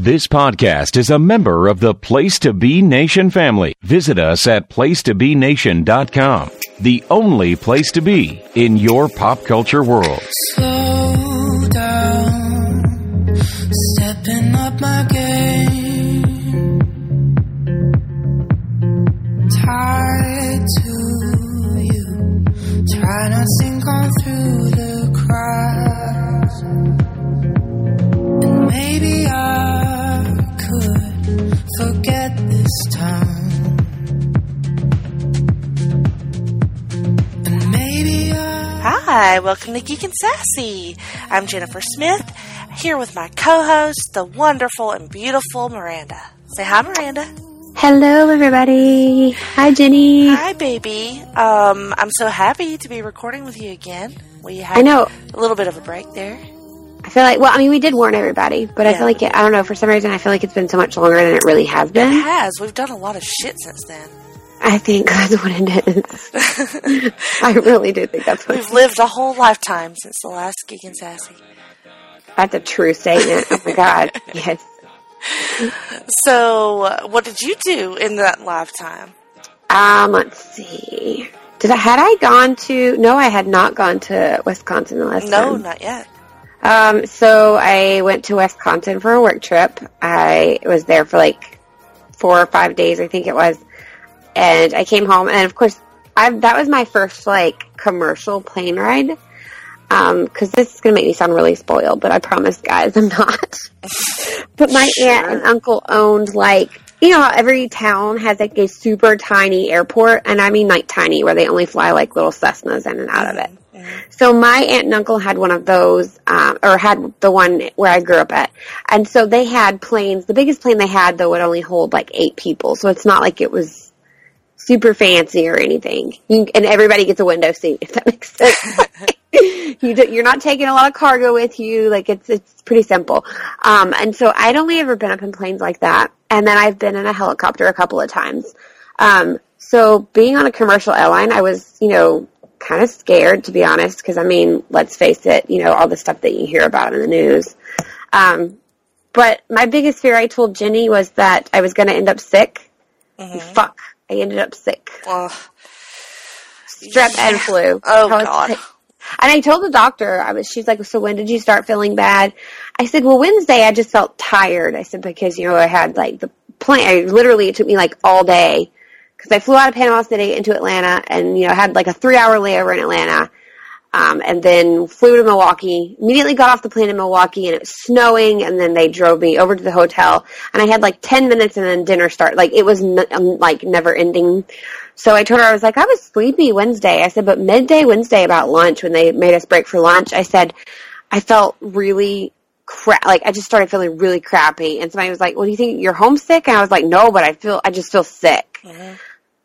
This podcast is a member of the Place to Be Nation family. Visit us at placetobenation.com, the only place to be in your pop culture world. Slow down, stepping up my game. Tied to you, try not sink on through the cracks. And maybe I could forget this time. And maybe Hi, welcome to Geek and Sassy. I'm Jennifer Smith, here with my co-host, the wonderful and beautiful Miranda. Say hi, Miranda. Hello, everybody. Hi, Jenny. Hi, baby. I'm so happy to be recording with you again. We had I know. a little bit of a break there. I feel like, well, I mean, we did warn everybody, but I feel like, I don't know, for some reason, I feel like it's been so much longer than it really has been. It has. We've done a lot of shit since then. I think that's what it is. I really do think that's what We've lived a whole lifetime since the last Geek and Sassy. That's a true statement. Oh, my God. Yes. So, what did you do in that lifetime? Let's see. Had I gone to, no, I had not gone to Wisconsin the last time. No, not yet. So I went to Wisconsin for a work trip. I was there for like 4 or 5 days, I think it was. And I came home, and of course, that was my first like commercial plane ride. Cause this is gonna make me sound really spoiled, but I promise, guys, I'm not. But my aunt and uncle owned like, you know how every town has like a super tiny airport, and I mean like tiny, where they only fly like little Cessnas in and out of it. So my aunt and uncle had one of those, or had the one where I grew up at. And so they had planes. The biggest plane they had, though, would only hold like 8 people. So it's not like it was super fancy or anything. And everybody gets a window seat, if that makes sense. You're not taking a lot of cargo with you. Like, it's pretty simple. And so I'd only ever been up in planes like that. And then I've been in a helicopter a couple of times. So being on a commercial airline, I was, kind of scared, to be honest, because, I mean, let's face it, all the stuff that you hear about in the news. But my biggest fear, I told Jenny, was that I was going to end up sick. And fuck, I ended up sick. Strep and flu. Oh, God. And I told the doctor, she's like, so when did you start feeling bad? I said, well, Wednesday I just felt tired. I said, because, I had like the plane, literally it took me like all day. Because I flew out of Panama City into Atlanta and, had like a 3-hour layover in Atlanta. And then flew to Milwaukee, immediately got off the plane in Milwaukee, and it was snowing, and then they drove me over to the hotel. And I had like 10 minutes and then dinner started. Like, it was like never ending. So I told her, I was like, I was sleepy Wednesday. I said, but midday Wednesday about lunch, when they made us break for lunch, I said, I felt really like I just started feeling really crappy. And somebody was like, well, do you think you're homesick? And I was like, no, but I just feel sick. Mm-hmm.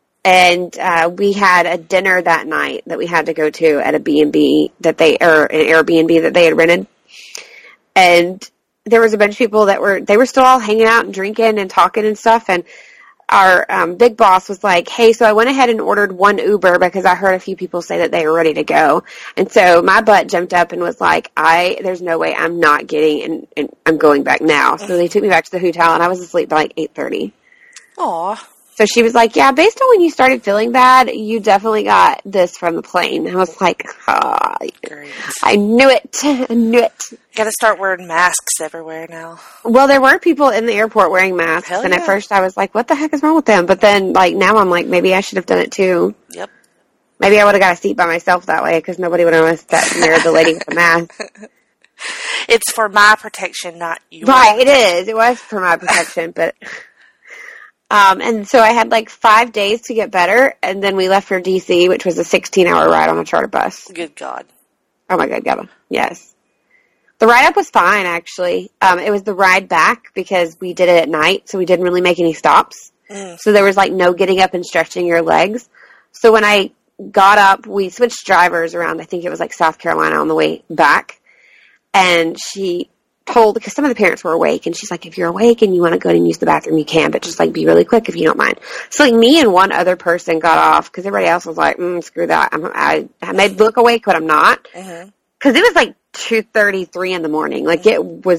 And we had a dinner that night that we had to go to at a B&B or an Airbnb that they had rented. And there was a bunch of people they were still all hanging out and drinking and talking and stuff. And our big boss was like, hey, so I went ahead and ordered 1 Uber because I heard a few people say that they were ready to go. And so my butt jumped up and was like, there's no way I'm not getting, and I'm going back now. So they took me back to the hotel, and I was asleep by like 8:30. Aw. So she was like, yeah, based on when you started feeling bad, you definitely got this from the plane. And I was like, I knew it. I knew it. Gotta start wearing masks everywhere now. Well, there were people in the airport wearing masks. Hell and yeah. At first I was like, what the heck is wrong with them? But then, like, now I'm like, maybe I should have done it too. Yep. Maybe I would have got a seat by myself that way because nobody would have sat near the lady with the mask. It's for my protection, not yours. Right, it is. It was for my protection, but... and so I had like 5 days to get better, and then we left for DC, which was a 16-hour ride on a charter bus. Good God. Oh my God, Gavin. Yes. The ride up was fine, actually. It was the ride back because we did it at night, so we didn't really make any stops. So there was like no getting up and stretching your legs. So when I got up, we switched drivers around. I think it was like South Carolina on the way back. And she because some of the parents were awake, and she's like, if you're awake and you want to go and use the bathroom, you can, but just like be really quick if you don't mind. So like me and one other person got off because everybody else was like, screw that. I may look awake, but I'm not. Because it was like 2:33 in the morning. Like it was,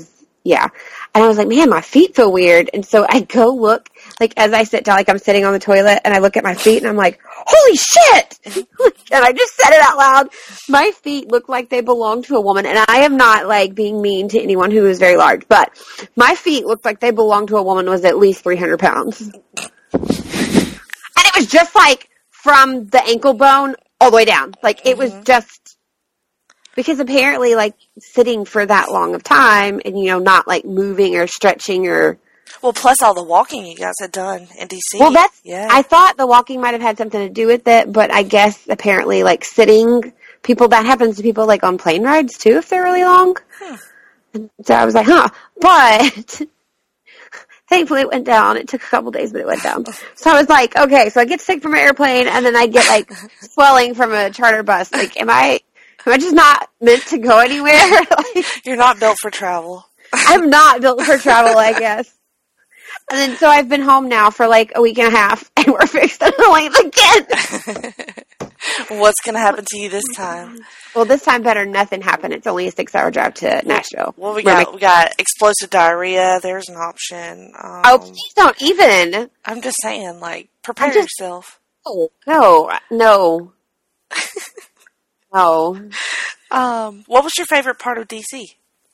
yeah. And I was like, man, my feet feel weird. And so I go look, like, as I sit down, like, I'm sitting on the toilet, and I look at my feet, and I'm like, holy shit! And I just said it out loud. My feet look like they belong to a woman. And I am not, like, being mean to anyone who is very large, but my feet looked like they belonged to a woman who was at least 300 pounds. And it was just, like, from the ankle bone all the way down. Like, it was just... Because apparently, like, sitting for that long of time and, not, like, moving or stretching or... Well, plus all the walking you guys had done in D.C. Well, yeah. I thought the walking might have had something to do with it, but I guess apparently, like, sitting, that happens to people, like, on plane rides, too, if they're really long. And so I was like, but... Thankfully, it went down. It took a couple days, but it went down. So I was like, okay, so I get sick from an airplane, and then I get, like, swelling from a charter bus. Like, am I just not meant to go anywhere? Like, you're not built for travel. I'm not built for travel, I guess. And then, so I've been home now for like a week and a half, and we're fixed to leave again. What's going to happen to you this time? Well, this time better nothing happen. It's only a 6-hour drive to Nashville. Well, we got explosive diarrhea. There's an option. Oh, please don't even. I'm just saying, like, prepare yourself. Oh, no. No. What was your favorite part of D.C.?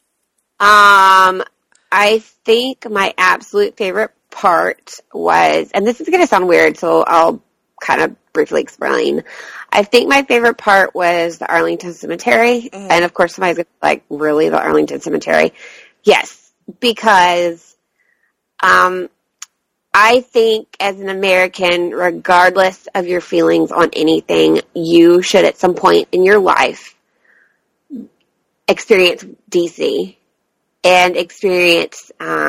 I think my absolute favorite part was, and this is going to sound weird, so I'll kind of briefly explain. I think my favorite part was the Arlington Cemetery. And of course somebody's like, really, the Arlington Cemetery? Yes, because I think as an American, regardless of your feelings on anything, you should at some point in your life experience D.C. and experience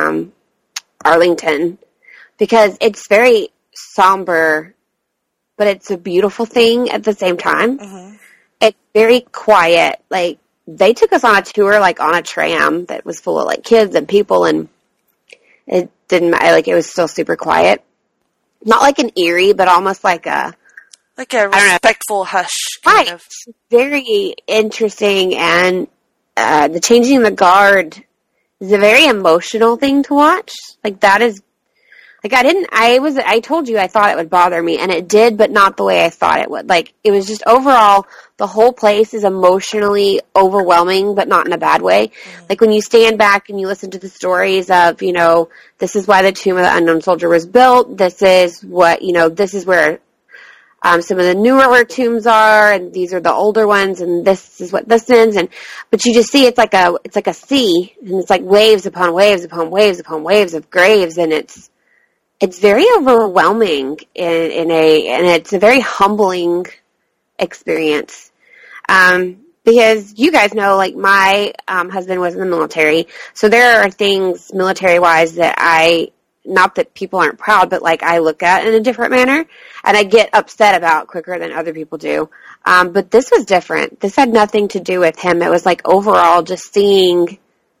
Arlington, because it's very somber, but it's a beautiful thing at the same time. It's very quiet. Like, they took us on a tour, like, on a tram that was full of, like, kids and people, and it didn't matter. Like, it was still super quiet. Not like an eerie, but almost like a... Like a respectful hush, kind of. Very interesting, and the changing the guard is a very emotional thing to watch. Like, that is... Like, I told you I thought it would bother me, and it did, but not the way I thought it would. Like, it was just overall, the whole place is emotionally overwhelming, but not in a bad way. Like, when you stand back and you listen to the stories of, this is why the Tomb of the Unknown Soldier was built, this is what, this is where some of the newer tombs are, and these are the older ones, and this is what this is, but you just see it's like a sea, and it's like waves upon waves upon waves upon waves of graves, and it's very overwhelming and it's a very humbling experience. Because you guys know, like, my husband was in the military, so there are things military-wise that not that people aren't proud, but, like, I look at in a different manner, and I get upset about quicker than other people do. But this was different. This had nothing to do with him. It was, like, overall just seeing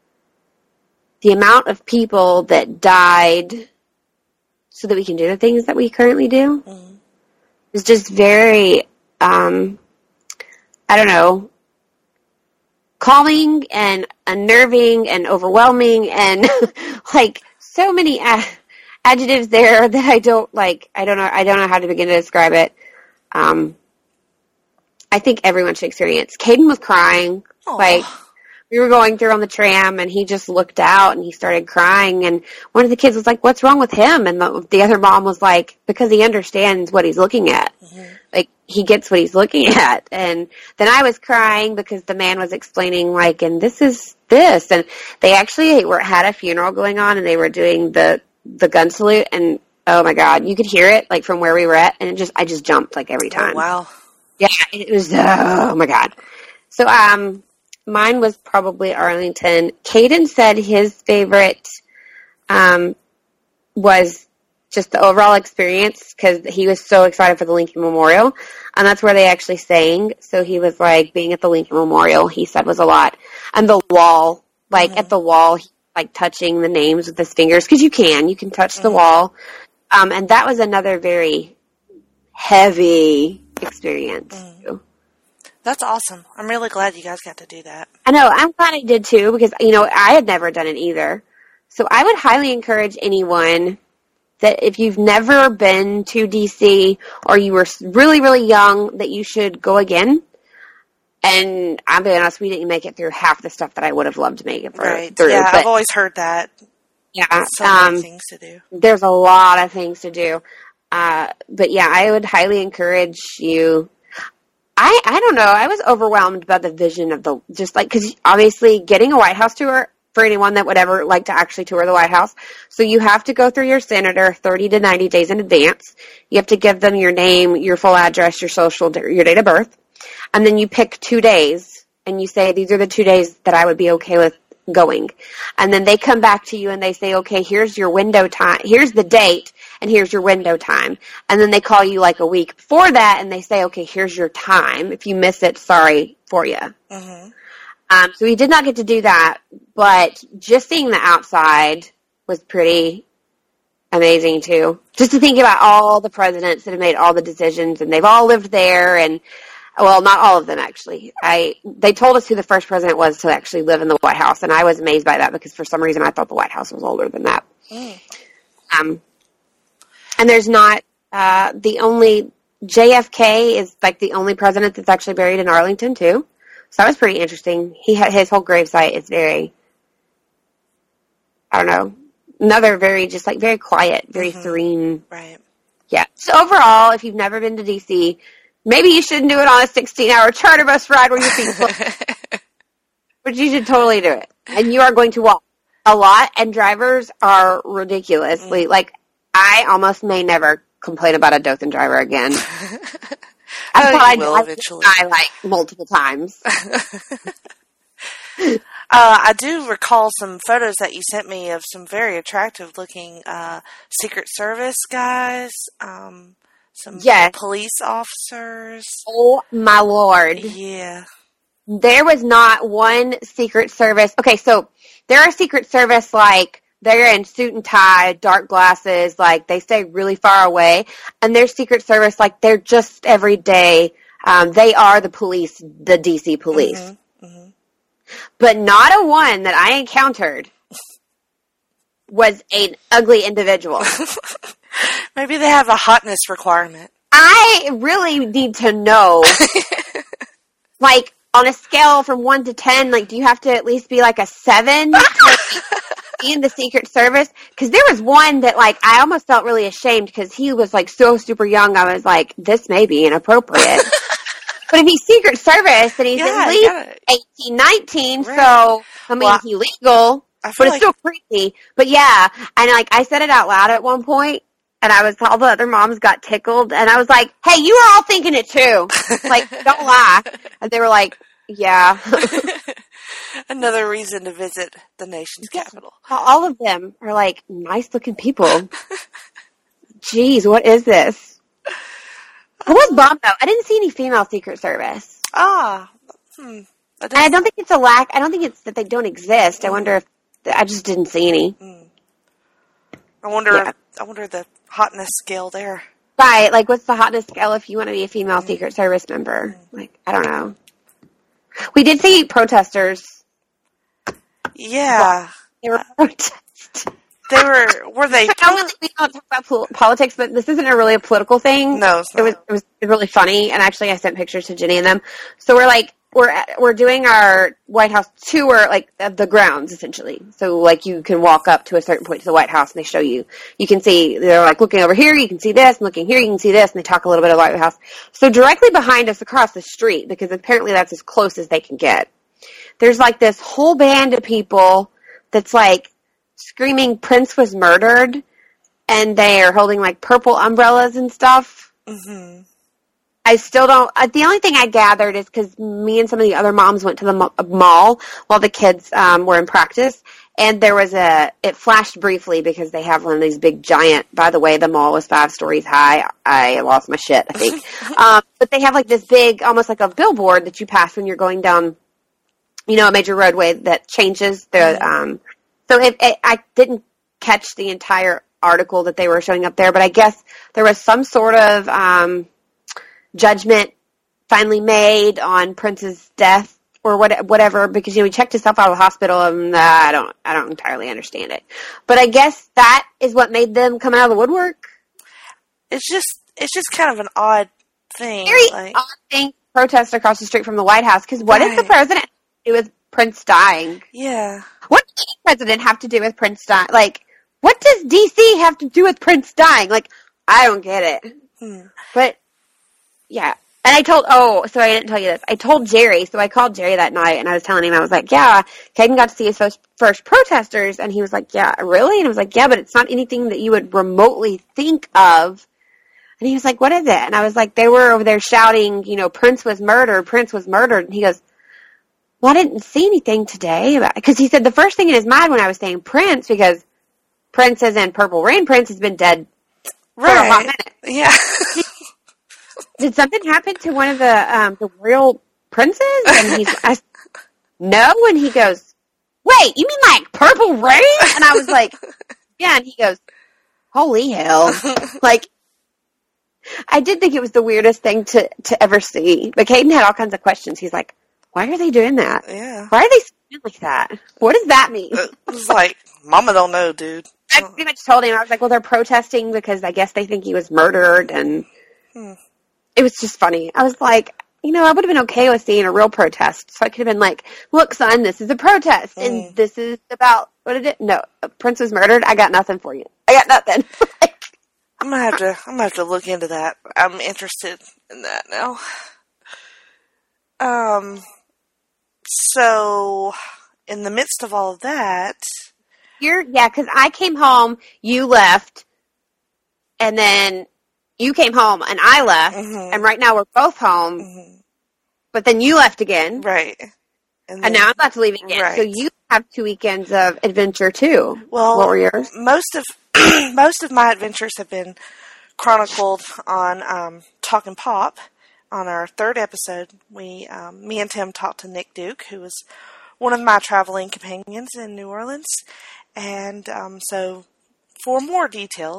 the amount of people that died so that we can do the things that we currently do. It's just very, I don't know, calming and unnerving and overwhelming and like so many adjectives there that I don't know how to begin to describe it. I think everyone should experience. Caden was crying. Aww. Like, we were going through on the tram, and he just looked out, and he started crying, and one of the kids was like, what's wrong with him? And the other mom was like, because he understands what he's looking at. Like, he gets what he's looking at. And then I was crying because the man was explaining, like, and this is this. And they actually had a funeral going on, and they were doing the gun salute, and oh my God, you could hear it, like, from where we were at, and I just jumped, like, every time. Oh, wow. Yeah, it was, oh my God. So, mine was probably Arlington. Caden said his favorite was just the overall experience because he was so excited for the Lincoln Memorial. And that's where they actually sang. So he was like, being at the Lincoln Memorial, he said, was a lot. And the wall, like at the wall, like touching the names with his fingers, because you can touch the wall. And that was another very heavy experience. That's awesome. I'm really glad you guys got to do that. I know. I'm glad I did too because, I had never done it either. So I would highly encourage anyone that if you've never been to DC or you were really, really young, that you should go again. And I'll be honest, we didn't make it through half the stuff that I would have loved to make it through. Right. Yeah, I've always heard that. Yeah. So many things to do. There's a lot of things to do. But yeah, I would highly encourage you. I don't know. I was overwhelmed by the vision of because obviously getting a White House tour for anyone that would ever like to actually tour the White House. So you have to go through your senator 30 to 90 days in advance. You have to give them your name, your full address, your social, your date of birth. And then you pick 2 days and you say, these are the 2 days that I would be okay with going. And then they come back to you and they say, okay, here's your window time. Here's the date and here's your window time. And then they call you like a week before that and they say, okay, here's your time. If you miss it, sorry for you. Mm-hmm. So we did not get to do that, but just seeing the outside was pretty amazing too. Just to think about all the presidents that have made all the decisions and they've all lived there and well, not all of them, actually. They told us who the first president was to actually live in the White House, and I was amazed by that because for some reason I thought the White House was older than that. And there's not, the only, JFK is like the only president that's actually buried in Arlington, too. So that was pretty interesting. His whole gravesite is very, I don't know, another very, just like very quiet, very serene. Right. Yeah. So overall, if you've never been to D.C., maybe you shouldn't do it on a 16-hour charter bus ride where your feet float. But you should totally do it. And you are going to walk a lot, and drivers are ridiculously, like, I almost may never complain about a Dothan driver again. I will eventually. Like, multiple times. I do recall some photos that you sent me of some very attractive-looking Secret Service guys, some police officers. Oh, my Lord. Yeah. There was not one Secret Service. Okay, so there are Secret Service, like, they're in suit and tie, dark glasses, like, they stay really far away. And there's Secret Service, like, they're just every day. They are the police, the DC police. Mm-hmm. Mm-hmm. But not a one that I encountered was an ugly individual. Maybe they have a hotness requirement. I really need to know, like, on a scale from 1 to 10, like, do you have to at least be like a 7 in the Secret Service? Because there was one that, like, I almost felt really ashamed because he was, like, so super young. I was like, this may be inappropriate. But if he's Secret Service, then he's at least 18, 19, right. So, I mean, he's legal, but it's still creepy. But yeah, and, like, I said it out loud at one point. And all the other moms got tickled, and I was like, hey, you were all thinking it too. Like, don't lie. And they were like, yeah. Another reason to visit the nation's capital. All of them are like nice looking people. Jeez, what is this? I was bummed though. I didn't see any female Secret Service. I don't think it's a lack. I don't think it's that they don't exist. I wonder if I just didn't see any. I wonder the hotness scale there. Right, like what's the hotness scale if you want to be a female Secret Service member? Like, I don't know. We did see protesters. Yeah. They were protesting. Were they? We don't talk about politics, but this isn't really a political thing. No, it's not. It was really funny, and actually I sent pictures to Jenny and them. So we're doing our White House tour, like, of the grounds, essentially. So, like, you can walk up to a certain point to the White House, and they show you. You can see, they're, like, looking over here, you can see this, and looking here, you can see this, and they talk a little bit about the White House. So, directly behind us across the street, because apparently that's as close as they can get, there's, like, this whole band of people that's, like, screaming Prince was murdered, and they are holding, like, purple umbrellas and stuff. Mm-hmm. I still don't, the only thing I gathered is because me and some of the other moms went to the mall while the kids were in practice, and there was it flashed briefly because they have one of these big giant, by the way, the mall was 5 stories high. I lost my shit, I think. But they have like this big, almost like a billboard that you pass when you're going down, a major roadway that changes the, so I didn't catch the entire article that they were showing up there, but I guess there was some sort of, judgment finally made on Prince's death or whatever, because he checked himself out of the hospital, and I don't entirely understand it. But I guess that is what made them come out of the woodwork. It's just kind of an odd thing. Very odd thing to protest across the street from the White House, because what does the president have to do with Prince dying? Yeah. What does the president have to do with Prince dying? Like, what does D.C. have to do with Prince dying? Like, I don't get it. But, yeah. And I didn't tell you this. I told Jerry, so I called Jerry that night, and I was telling him, I was like, yeah, Caden got to see his first protesters, and he was like, yeah, really? And I was like, yeah, but it's not anything that you would remotely think of. And he was like, what is it? And I was like, they were over there shouting, Prince was murdered, Prince was murdered. And he goes, well, I didn't see anything today about it. Because he said the first thing in his mind when I was saying Prince, because Prince as in Purple Rain Prince has been dead for a hot minute. Yeah. Did something happen to one of the royal princes? And no. And he goes, wait, you mean like Purple Rain? And I was like, yeah. And he goes, holy hell. Like, I did think it was the weirdest thing to ever see. But Caden had all kinds of questions. He's like, why are they doing that? Yeah. Why are they speaking like that? What does that mean? It's like, Mama don't know, dude. I pretty much told him, I was like, well, they're protesting because I guess they think he was murdered. And it was just funny. I was like, I would have been okay with seeing a real protest. So I could have been like, look, son, this is a protest. And this is about, no, Prince was murdered. I got nothing for you. I got nothing. I'm gonna have to look into that. I'm interested in that now. So in the midst of all of that, because I came home, you left, and then you came home and I left, and right now we're both home, but then you left again. Right. And now I'm about to leave again. Right. So you have 2 weekends of adventure too. Well, what were yours? Most of my adventures have been chronicled on Talkin' Pop. On our third episode, me and Tim talked to Nick Duke, who was one of my traveling companions in New Orleans. And so for more details,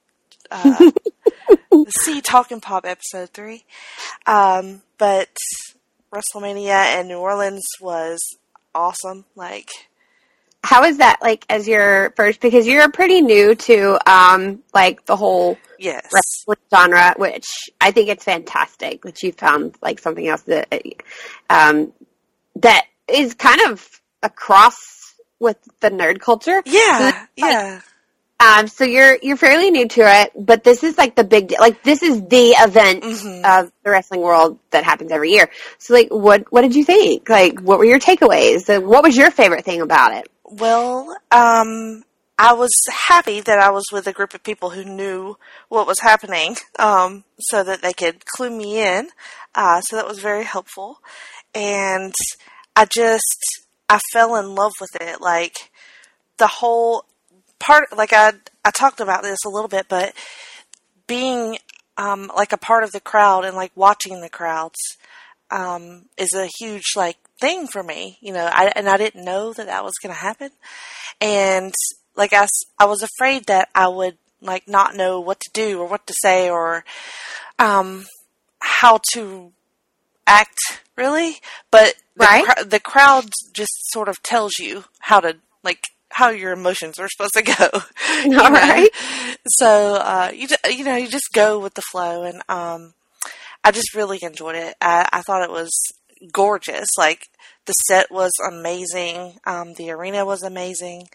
see Talkin' Pop episode 3. But WrestleMania in New Orleans was awesome. Like, how is that, like, as your first, because you're pretty new to, like, the whole wrestling genre, which I think it's fantastic that you found, like, something else that, that is kind of across with the nerd culture. Yeah, So you're fairly new to it, but this is like the big deal. Like, this is the event of the wrestling world that happens every year. So, like, what did you think? Like, what were your takeaways? What was your favorite thing about it? Well, I was happy that I was with a group of people who knew what was happening, so that they could clue me in. So that was very helpful. And I fell in love with it. Like, the whole part, like, I talked about this a little bit, but being, like, a part of the crowd and, like, watching the crowds, is a huge, like, thing for me, I didn't know that was going to happen. And, like, I was afraid that I would, like, not know what to do or what to say or, how to act, really. But the crowd just sort of tells you how to, like, how your emotions are supposed to go. All right. So, you just go with the flow. And, I just really enjoyed it. I thought it was gorgeous. Like, the set was amazing. The arena was amazing.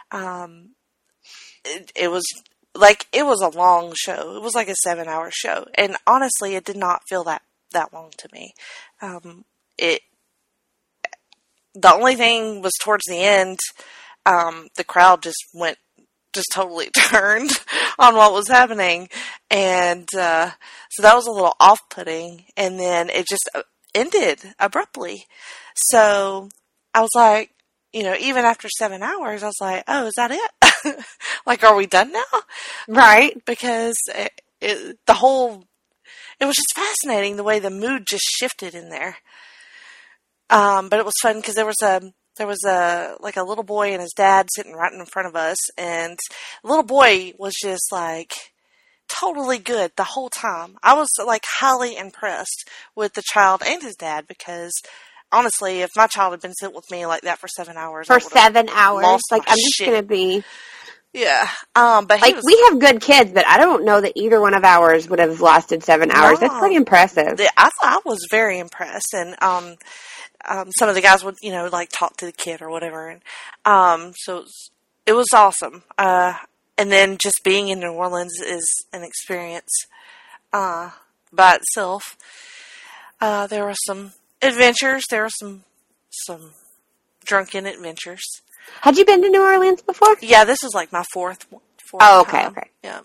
It was a long show. It was like a 7-hour show. And honestly, it did not feel that long to me. The only thing was towards the end, the crowd just totally turned on what was happening. And, so that was a little off-putting. And then it just ended abruptly. So I was like, even after 7 hours, I was like, oh, is that it? Like, are we done now? Right. Because it was just fascinating the way the mood just shifted in there. But it was fun because there was a little boy and his dad sitting right in front of us, and the little boy was just like totally good the whole time. I was like highly impressed with the child and his dad because honestly, if my child had been sitting with me like that for 7 hours, For I would've 7 hours? lost Like, my I'm just shit. going to be... Yeah. But he Like, was, we have good kids, but I don't know that either one of ours would have lasted 7 hours. That's pretty impressive. I was very impressed, and some of the guys would, like talk to the kid or whatever, and so it was awesome. And then just being in New Orleans is an experience by itself. There were some adventures. There were some drunken adventures. Had you been to New Orleans before? Yeah, this is like my fourth Oh, okay, time. okay. Yeah.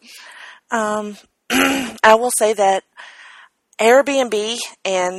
I will say that Airbnb and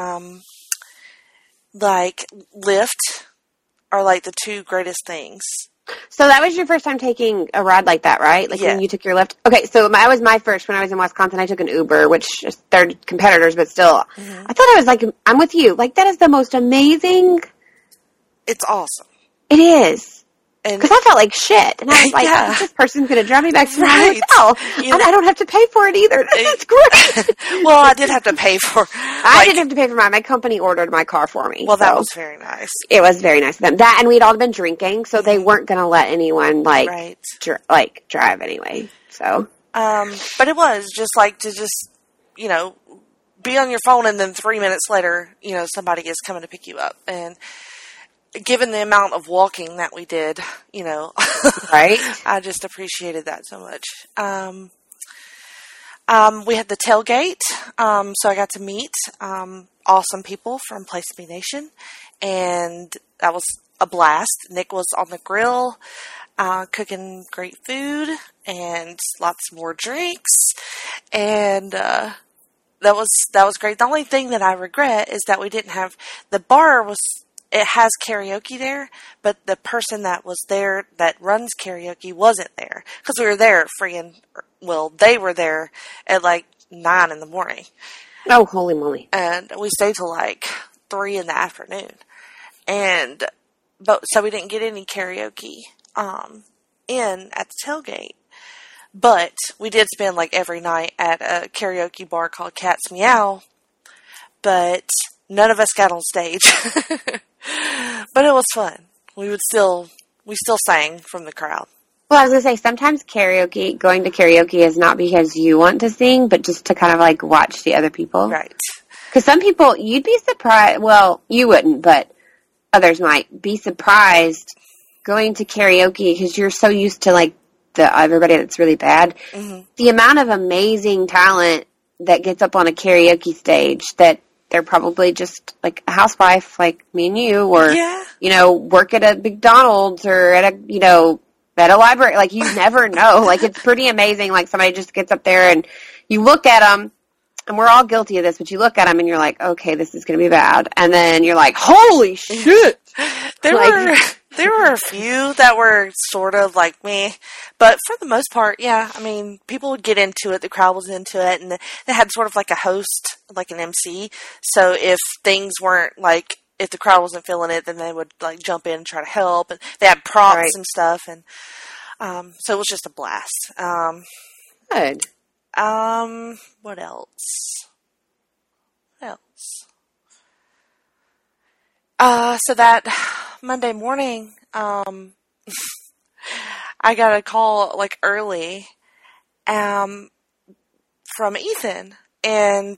like Lyft are like the two greatest things. So that was your first time taking a ride like that, right? Like Yeah. when you took your Lyft? Okay, so that was my first. When I was in Wisconsin, I took an Uber, which they're competitors, but still. Mm-hmm. I thought I was like, I'm with you. Like, that is the most amazing... It's awesome. It is. And Because I felt like shit. And I was like, Yeah. this person's going to drive me back to my Right. hotel. You And I don't have to pay for it either. That's great. well, I did have to pay for. I didn't have to pay for mine. My company ordered my car for me. Well, that so was very nice. it was very nice of them. That, and we'd all been drinking, so they weren't going to let anyone, like, Right. drive anyway. So, But it was just like to just, be on your phone and then 3 minutes later, somebody is coming to pick you up. And given the amount of walking that we did, right? I just appreciated that so much. We had the tailgate, so I got to meet awesome people from Place to Be Nation, and that was a blast. Nick was on the grill, cooking great food and lots more drinks, and that was great. The only thing that I regret is that we didn't have the bar it has karaoke there, but the person that was there that runs karaoke wasn't there because we were there they were there at like 9 a.m. Oh, holy moly. And we stayed till like 3 p.m. So we didn't get any karaoke, in at the tailgate. But we did spend like every night at a karaoke bar called Cat's Meow, but none of us got on stage. But it was fun. We still sang from the crowd. Well, I was going to say, sometimes going to karaoke is not because you want to sing, but just to kind of like watch the other people. Right. Because some people, you'd be surprised, well, you wouldn't, but others might be surprised going to karaoke because you're so used to like everybody that's really bad. Mm-hmm. The amount of amazing talent that gets up on a karaoke stage that they're probably just like a housewife like me and you, or, work at a McDonald's or at a library. Like, you never know. Like, it's pretty amazing. Like, somebody just gets up there and you look at them, and we're all guilty of this, but you look at them and you're like, okay, this is going to be bad. And then you're like, holy shit. There were a few that were sort of like me, but for the most part, yeah, I mean, people would get into it, the crowd was into it, and they had sort of like a host, like an MC, so if things weren't like, if the crowd wasn't feeling it, then they would like jump in and try to help, and they had props and stuff, and so it was just a blast. Good. What else? So that Monday morning, I got a call like early, from Ethan, and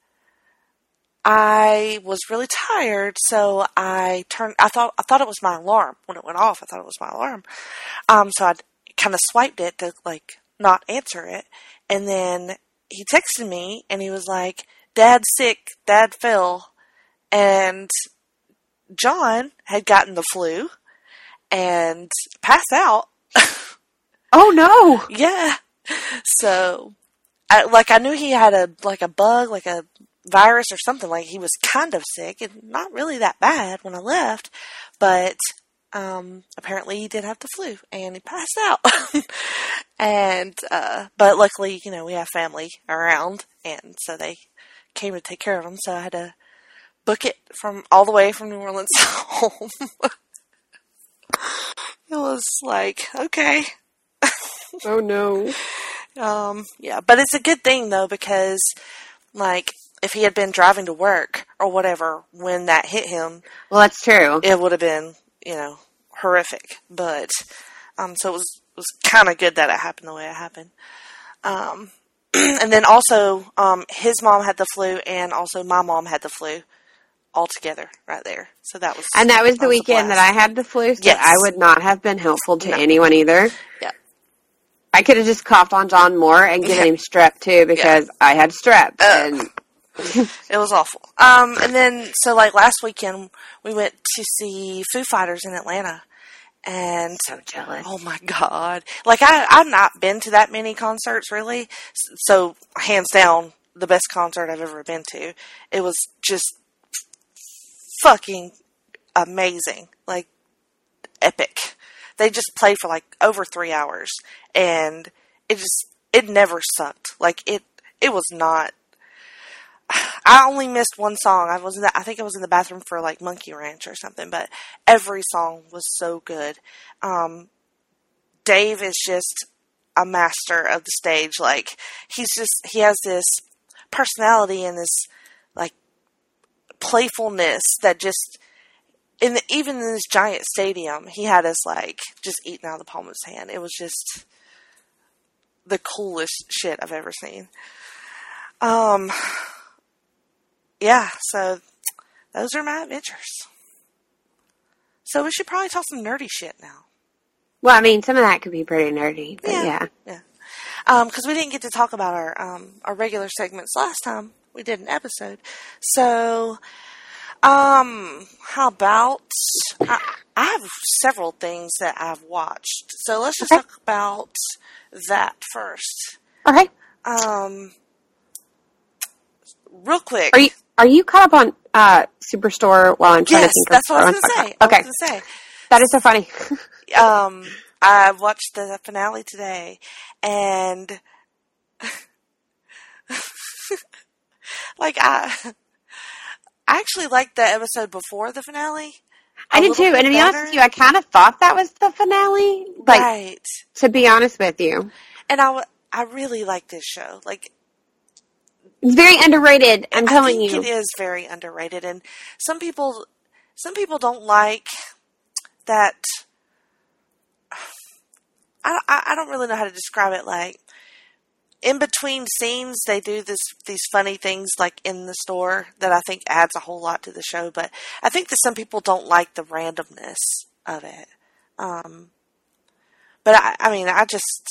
I was really tired, so I thought it was my alarm. When it went off, I thought it was my alarm. So I kind of swiped it to like not answer it, and then he texted me, and he was like, "Dad's sick, Dad fell," and John had gotten the flu and passed out. Oh no! Yeah. So, I knew he had a bug, like a virus or something. Like, he was kind of sick and not really that bad when I left, but apparently he did have the flu and he passed out. And but luckily, we have family around, and so they came to take care of him. So I had to book it all the way from New Orleans home. It was like, okay. Oh no. Yeah, but it's a good thing though, because like if he had been driving to work or whatever when that hit him, Well, that's true. it would have been, horrific. But so it was kind of good that it happened the way it happened. And then also, his mom had the flu, and also my mom had the flu, all together right there. So that was, And that was the a weekend that blast. I had the flu, so Yes. I would not have been helpful to No. anyone either. Yeah. I could have just coughed on John Moore and given him strep, too, because I had strep. And It was awful. And then, so like last weekend, we went to see Foo Fighters in Atlanta. And so jealous. oh my God. Like I've not been to that many concerts really. So hands down, the best concert I've ever been to. It was just fucking amazing. Like epic. They just played for like over 3 hours, and it never sucked. Like it was not. I only missed one song. I think I was in the bathroom for like Monkey Ranch or something, but every song was so good. Dave is just a master of the stage. Like he has this personality and this like playfulness that just even in this giant stadium, he had us like just eating out of the palm of his hand. It was just the coolest shit I've ever seen. Yeah, so those are my adventures. So we should probably talk some nerdy shit now. Well, I mean, some of that could be pretty nerdy, but yeah. Because we didn't get to talk about our regular segments last time we did an episode. So, how about I have several things that I've watched. So let's just talk about that first. Okay. Real quick. Are you caught up on Superstore while I'm trying to think that's of what I was going to say. Okay. That is so funny. I watched the finale today, and like I actually liked the episode before the finale. I did too, and to be honest with you, I kind of thought that was the finale. Like, right. To be honest with you. And I really like this show. Like, it's very underrated, I'm telling you. I think it is very underrated, and some people don't like that. I don't really know how to describe it. Like, in between scenes, they do these funny things, like in the store, that I think adds a whole lot to the show. But I think that some people don't like the randomness of it. But I mean, I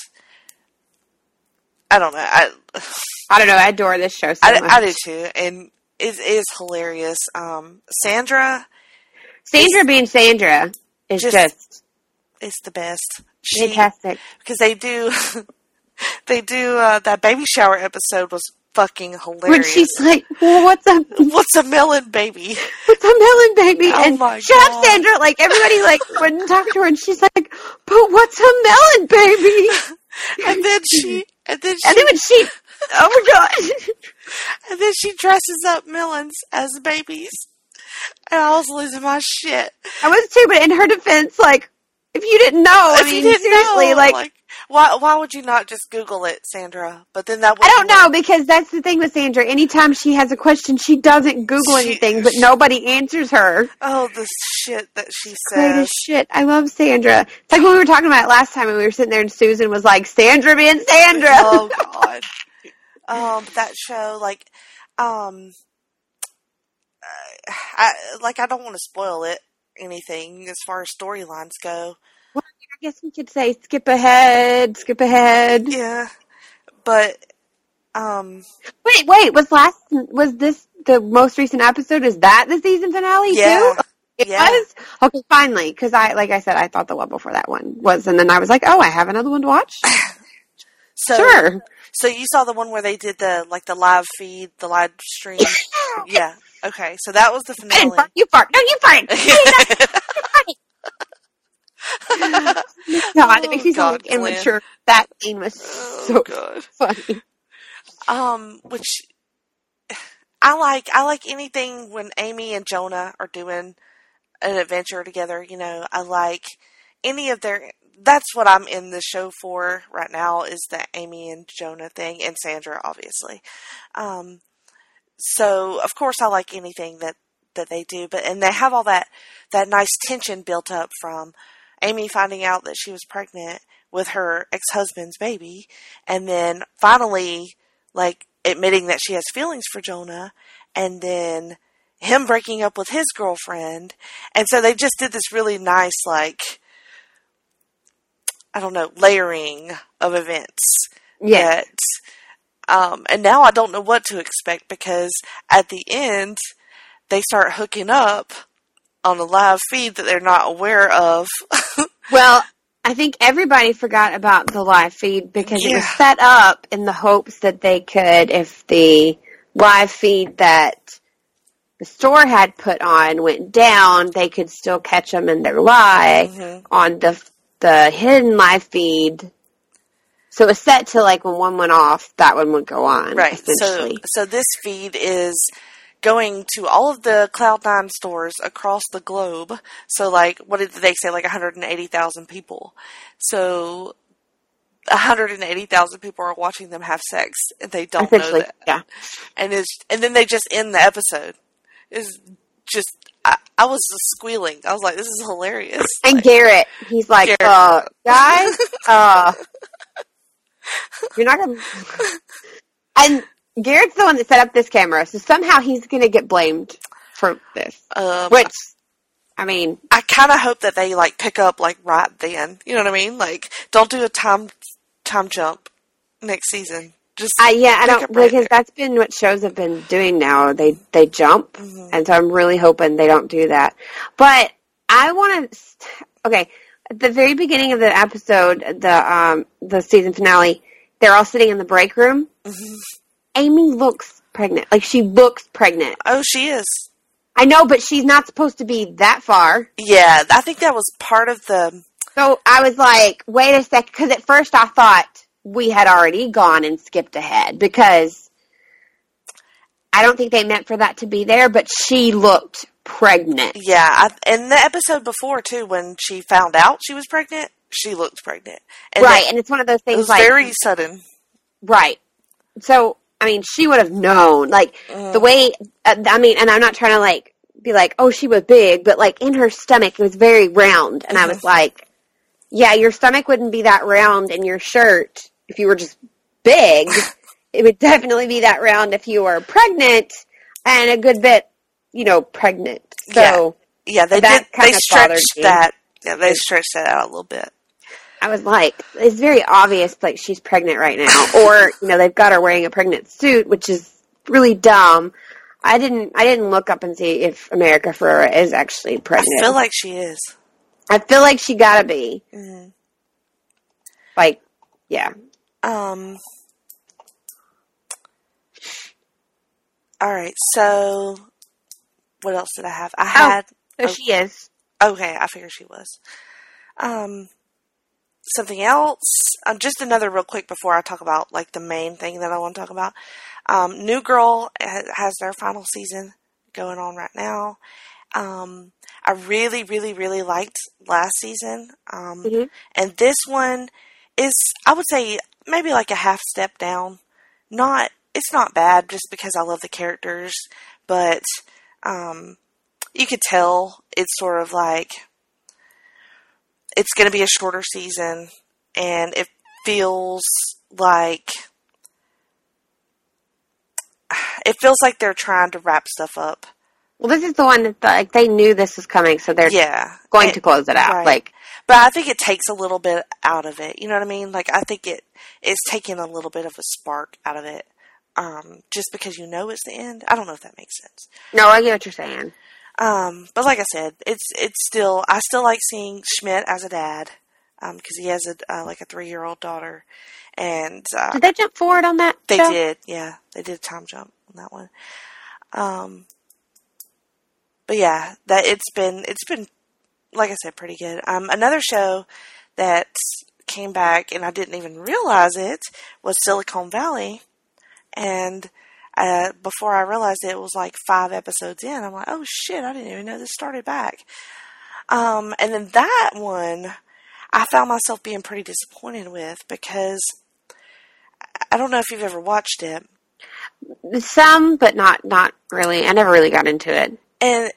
don't know. I don't know. I adore this show so much. I do too, and it is hilarious. Sandra being Sandra is just it's the best. fantastic. Because they do that baby shower episode was fucking hilarious. When she's like, well, what's a melon baby? What's a melon baby? Oh and my shut God. up, Sandra. Like, everybody wouldn't talk to her, and she's like, but what's a melon baby? and then when she, oh my God. and then she dresses up melons as babies. And I was losing my shit. I was too, but in her defense, like, if you didn't know, seriously, like, why would you not just Google it, Sandra? But then that I don't know, because that's the thing with Sandra. Anytime she has a question, she doesn't Google anything, but nobody answers her. Oh, the shit that she Great says. as shit. I love Sandra. It's like when we were talking about it last time, and we were sitting there, and Susan was like, Sandra being Sandra. Oh, God. That show, like, I don't want to spoil it, anything, as far as storylines go. Well, I guess we could say skip ahead. Yeah. But, Wait, was this the most recent episode? Is that the season finale yeah. too? It was? Okay, finally, because like I said, I thought the one before that one was, and then I was like, oh, I have another one to watch? Sure. So you saw the one where they did the live feed, the live stream? Yeah. Okay, so that was the finale. You fart. No, you farted. God, it makes me sound like immature. That scene was so funny. Which I like anything when Amy and Jonah are doing an adventure together. You know, I like any of their. That's what I'm in the show for right now, is the Amy and Jonah thing, and Sandra, obviously. So, of course, I like anything that they do, and they have all that nice tension built up from Amy finding out that she was pregnant with her ex-husband's baby, and then finally, like, admitting that she has feelings for Jonah, and then him breaking up with his girlfriend. And so they just did this really nice, like, I don't know, layering of events. Yes. And now I don't know what to expect, because at the end, they start hooking up on a live feed that they're not aware of. Well, I think everybody forgot about the live feed because it was set up in the hopes that they could, if the live feed that the store had put on went down, they could still catch them in their lie on the hidden live feed. So it was set to, like, when one went off, that one would go on. Right. Essentially. So this feed is going to all of the Cloud9 stores across the globe. So, like, what did they say? Like 180,000 people. So 180,000 people are watching them have sex, and they don't know that. Yeah. And then they just end the episode. It's just, I was just squealing. I was like, this is hilarious. And like, Garrett, he's like, guys, you're not going to... And Garrett's the one that set up this camera, so somehow he's going to get blamed for this. Which, I mean... I kind of hope that they, like, pick up, like, right then. You know what I mean? Like, don't do a time jump next season. Just I don't, because that's been what shows have been doing now. They jump, and so I'm really hoping they don't do that. But I want to... Okay, at the very beginning of the episode, the season finale, they're all sitting in the break room. Mm-hmm. Amy looks pregnant. Like, she looks pregnant. Oh, she is. I know, but she's not supposed to be that far. Yeah, I think that was part of the... So I was like, wait a sec, because at first I thought we had already gone and skipped ahead, because I don't think they meant for that to be there, but she looked pregnant. Yeah, in the episode before, too, when she found out she was pregnant, she looked pregnant. And right, and it's one of those things, it was like... very sudden. Right. So... I mean, she would have known, like, the way, I mean, and I'm not trying to, like, be like, oh, she was big, but, like, in her stomach, it was very round, and I was like, yeah, your stomach wouldn't be that round in your shirt if you were just big. It would definitely be that round if you were pregnant, and a good bit, pregnant. So, yeah, they stretched that, they stretched that out a little bit. I was like, it's very obvious, like, she's pregnant right now. Or, they've got her wearing a pregnant suit, which is really dumb. I didn't look up and see if America Ferrera is actually pregnant. I feel like she is. I feel like she gotta be. Mm-hmm. Like, yeah. All right, so what else did I have? She is. Okay, I figured she was. Something else, just another real quick before I talk about, like, the main thing that I want to talk about. New Girl has their final season going on right now. I really, really, really liked last season. And this one is, I would say, maybe like a half step down. It's not bad just because I love the characters, but you could tell it's sort of like, it's going to be a shorter season, and it feels like they're trying to wrap stuff up. Well, this is the one that they knew this was coming, so they're going to close it out. Right. But I think it takes a little bit out of it. You know what I mean? Like, I think it's taking a little bit of a spark out of it, just because it's the end. I don't know if that makes sense. No, I get what you're saying. But like I said, it's still, I still like seeing Schmidt as a dad, because he has a 3-year-old daughter, and, did they jump forward on that They show? did, yeah, they did a time jump on that one. But yeah, it's been, like I said, pretty good. Another show that came back, and I didn't even realize it, was Silicon Valley, and before I realized it was like 5 episodes in. I'm like, oh shit, I didn't even know this started back. And then that one I found myself being pretty disappointed with, because I don't know if you've ever watched it. Some, but not really. I never really got into it. And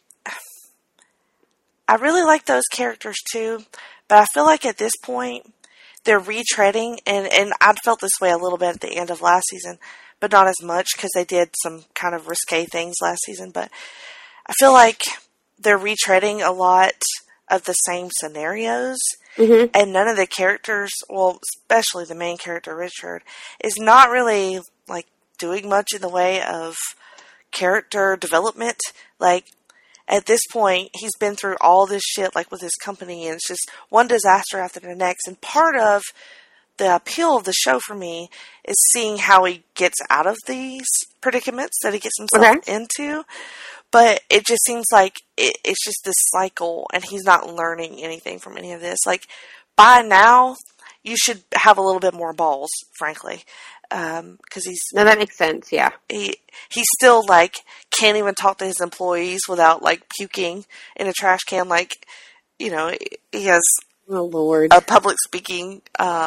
I really like those characters too, but I feel like at this point they're retreading, and I felt this way a little bit at the end of last season, but not as much because they did some kind of risque things last season. But I feel like they're retreading a lot of the same scenarios, and none of the characters, well, especially the main character, Richard, is not really, like, doing much in the way of character development. Like, at this point, he's been through all this shit, like, with his company, and it's just one disaster after the next. And part of the appeal of the show for me is seeing how he gets out of these predicaments that he gets himself into. But it just seems like it's just this cycle, and he's not learning anything from any of this. Like, by now, you should have a little bit more balls, frankly. Because he's... No, that makes sense, yeah. He still, like, can't even talk to his employees without, like, puking in a trash can. Like, you know, he has oh, Lord. a public speaking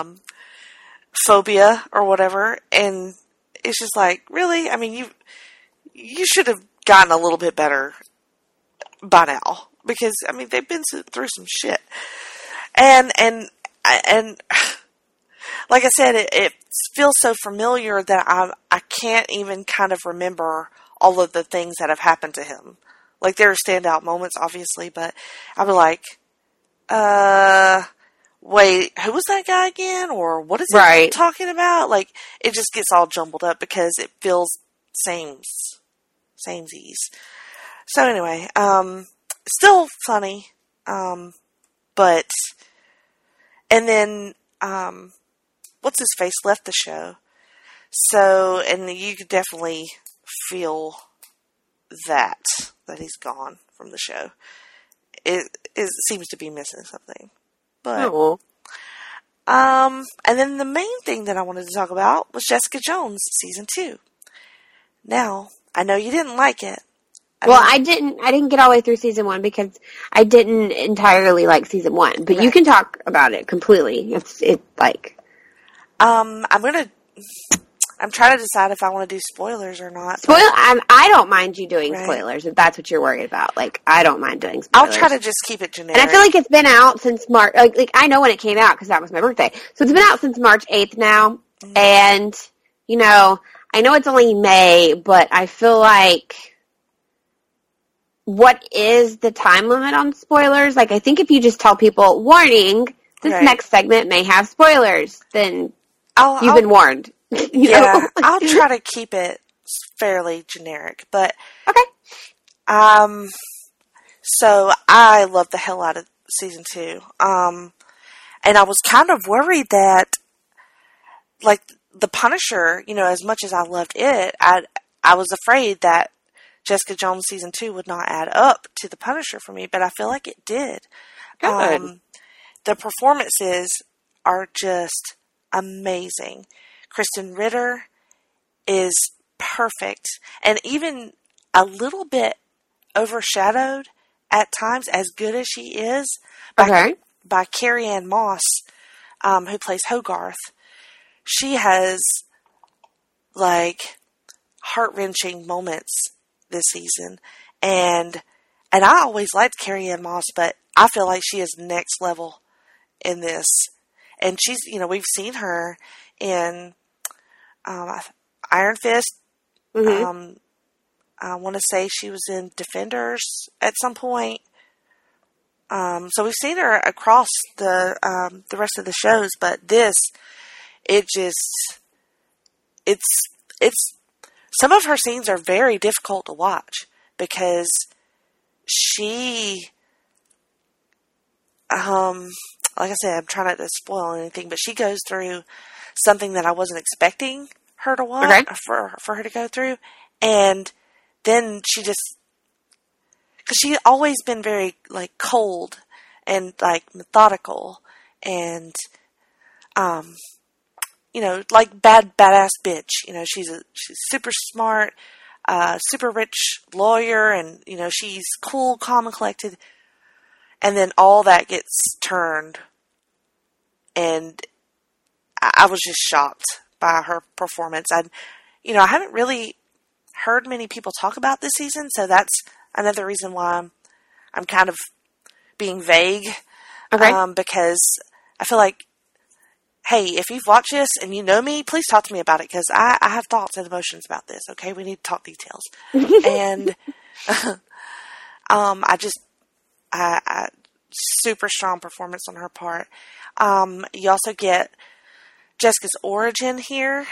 phobia or whatever. And it's just like, really? I mean, you should have gotten a little bit better by now. Because, I mean, they've been through some shit. And like I said, it feels so familiar that I can't even kind of remember all of the things that have happened to him. Like, there are standout moments, obviously, but I'll be like, wait, who was that guy again? Or what is he talking about? Like, it just gets all jumbled up because it feels samesies. So anyway, still funny, but, and then, what's his face left the show. So, and you could definitely feel that he's gone from the show. It seems to be missing something. But, and then the main thing that I wanted to talk about was Jessica Jones season 2. Now, I know you didn't like it. I didn't get all the way through season 1 because I didn't entirely like season 1. But you can talk about it completely. I'm trying to decide if I want to do spoilers or not. I don't mind you doing spoilers if that's what you're worried about. Like, I don't mind doing spoilers. I'll try to just keep it generic. And I feel like it's been out since March. Like I know when it came out because that was my birthday. So it's been out since March 8th now. Mm-hmm. And, you know, I know it's only May, but I feel like what is the time limit on spoilers? Like, I think if you just tell people, warning, this next segment may have spoilers, then you've been warned. You know? I'll try to keep it fairly generic, but okay. So I love the hell out of season 2, and I was kind of worried that, like, The Punisher, you know, as much as I loved it, I was afraid that Jessica Jones season 2 would not add up to The Punisher for me, but I feel like it did. Good. The performances are just amazing. Kristen Ritter is perfect, and even a little bit overshadowed at times, as good as she is, by Carrie-Anne Moss, who plays Hogarth. She has, like, heart-wrenching moments this season, and I always liked Carrie-Anne Moss, but I feel like she is next level in this. And she's, you know, we've seen her in Iron Fist. Mm-hmm. I want to say she was in Defenders at some point. So we've seen her across the rest of the shows, but this, it's some of her scenes are very difficult to watch because she, like I said, I'm trying not to spoil anything, but she goes through something that I wasn't expecting her to watch, for her to go through, and then she just, because she's always been very, like, cold and, like, methodical and, you know, like badass bitch. You know, she's super smart, super rich lawyer, and, you know, she's cool, calm, and collected. And then all that gets turned and I was just shocked by her performance. I haven't really heard many people talk about this season, so that's another reason why I'm kind of being vague. Okay. Because I feel like, hey, if you've watched this and you know me, please talk to me about it, because I have thoughts and emotions about this, okay? We need to talk details. And I super strong performance on her part. You also get Jessica's origin here.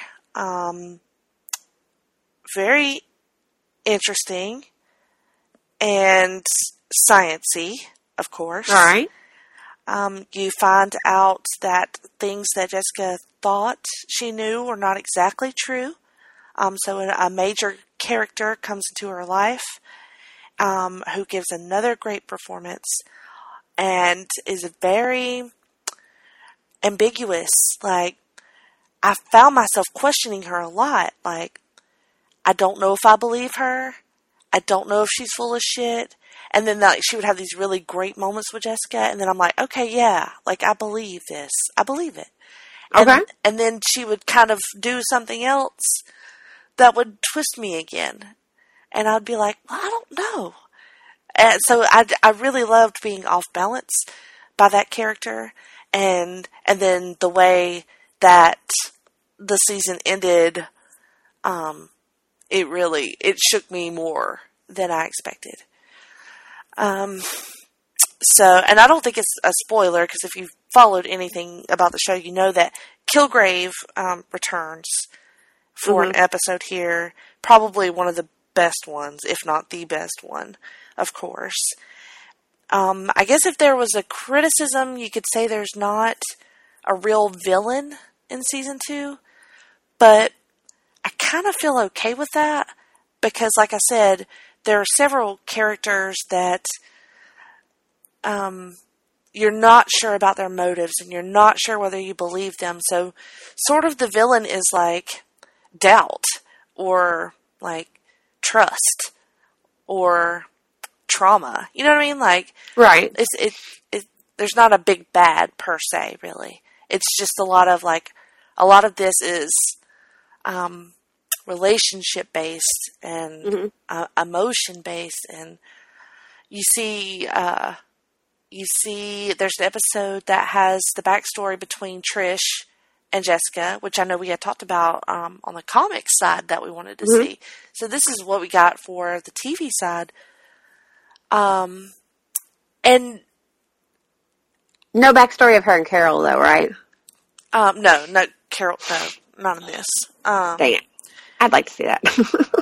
Very interesting and sciencey, of course. All right. You find out that things that Jessica thought she knew were not exactly true. So a major character comes into her life, who gives another great performance and is very ambiguous. Like, I found myself questioning her a lot. Like, I don't know if I believe her. I don't know if she's full of shit. And then she would have these really great moments with Jessica, and then I'm like, okay, yeah, like, I believe this. I believe it. Okay. And then she would kind of do something else that would twist me again. And I'd be like, well, I don't know. And so I really loved being off balance by that character. And then the way that the season ended, it shook me more than I expected. And I don't think it's a spoiler, because if you've followed anything about the show, you know that Kilgrave returns for an episode here. Probably one of the best ones, if not the best one, of course. I guess if there was a criticism, you could say there's not a real villain in season 2, but I kind of feel okay with that, because, like I said, there are several characters that you're not sure about their motives, and you're not sure whether you believe them. So sort of the villain is like doubt, or like trust, or trauma. You know what I mean? Like, right. There's not a big bad per se, really. It's just a lot of this is relationship based and emotion based, and you see there's an episode that has the backstory between Trish and Jessica, which I know we had talked about on the comic side that we wanted to see. So this is what we got for the TV side. And no backstory of her and Carol, though, right? no, Carol, no, not in this. Dang it. I'd like to see that.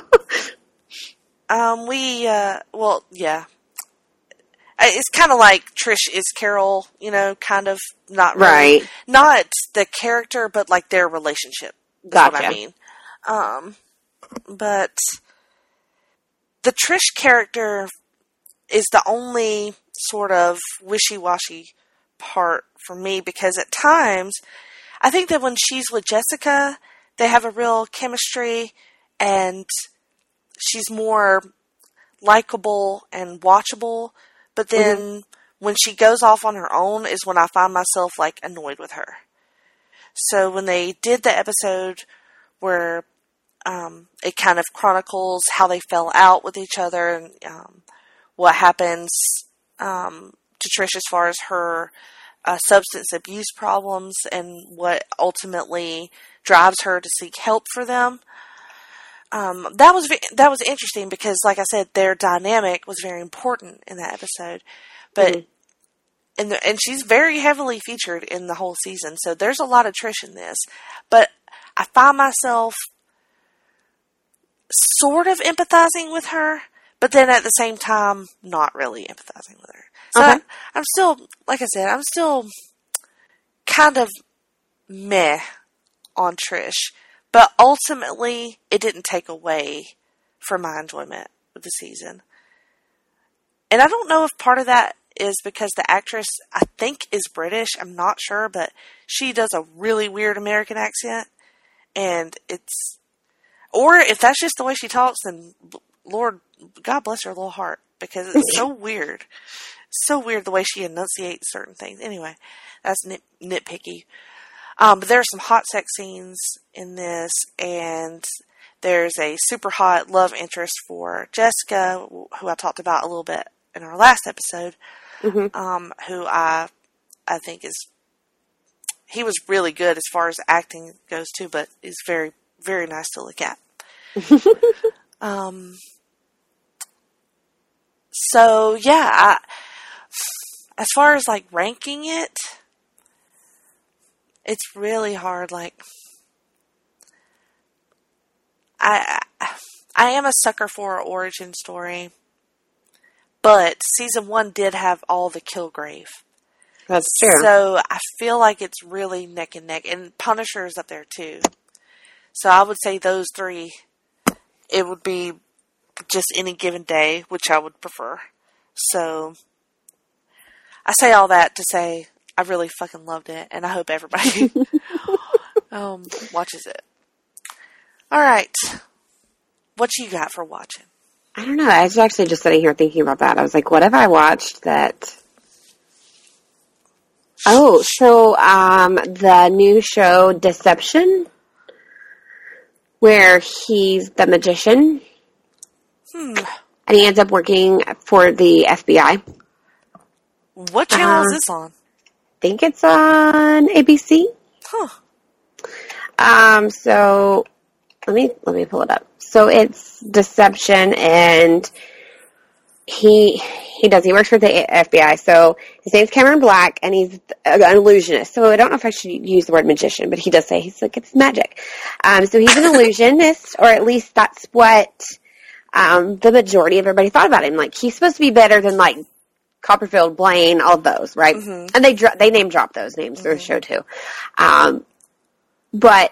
Well, yeah. It's kind of like Trish is Carol, kind of, not really. Right. Not the character, but like their relationship. That's what I mean. But the Trish character is the only sort of wishy-washy part for me, because at times, I think that when she's with Jessica, they have a real chemistry, and she's more likable and watchable. But then when she goes off on her own is when I find myself, like, annoyed with her. So when they did the episode where it kind of chronicles how they fell out with each other, and what happens to Trish as far as her substance abuse problems, and what ultimately drives her to seek help for them. That was interesting, because, like I said, their dynamic was very important in that episode. But and she's very heavily featured in the whole season, so there's a lot of Trish in this. But I find myself sort of empathizing with her, but then at the same time, not really empathizing with her. So I'm still, like I said, I'm still kind of meh on Trish. But ultimately, it didn't take away from my enjoyment of the season. And I don't know if part of that is because the actress, I think, is British. I'm not sure, but she does a really weird American accent. And or if that's just the way she talks, then Lord, God bless her little heart. because it's so weird. So weird the way she enunciates certain things. Anyway, that's nitpicky. But there are some hot sex scenes in this, and there's a super hot love interest for Jessica, who I talked about a little bit in our last episode, who I think he was really good as far as acting goes too, but is very, very nice to look at. So yeah, as far as like ranking it, it's really hard. Like, I am a sucker for an origin story, but season 1 did have all the Kilgrave. That's true. So I feel like it's really neck and neck, and Punisher is up there too. So I would say those 3. It would be just any given day, which I would prefer. So I say all that to say I really fucking loved it, and I hope everybody watches it. All right. What you got for watching? I don't know. I was actually just sitting here thinking about that. I was like, what have I watched that... Oh, so the new show Deception, where he's the magician, and he ends up working for the FBI. What channel is this on? I think it's on ABC. So let me pull it up. So it's Deception, and he works for the FBI. So his name's Cameron Black, and he's an illusionist. So I don't know if I should use the word magician, but he does say he's like, it's magic. So he's an illusionist, or at least that's what the majority of everybody thought about him. Like, he's supposed to be better than like Copperfield, Blaine, all of those, right? Mm-hmm. And they name drop those names through the show too. But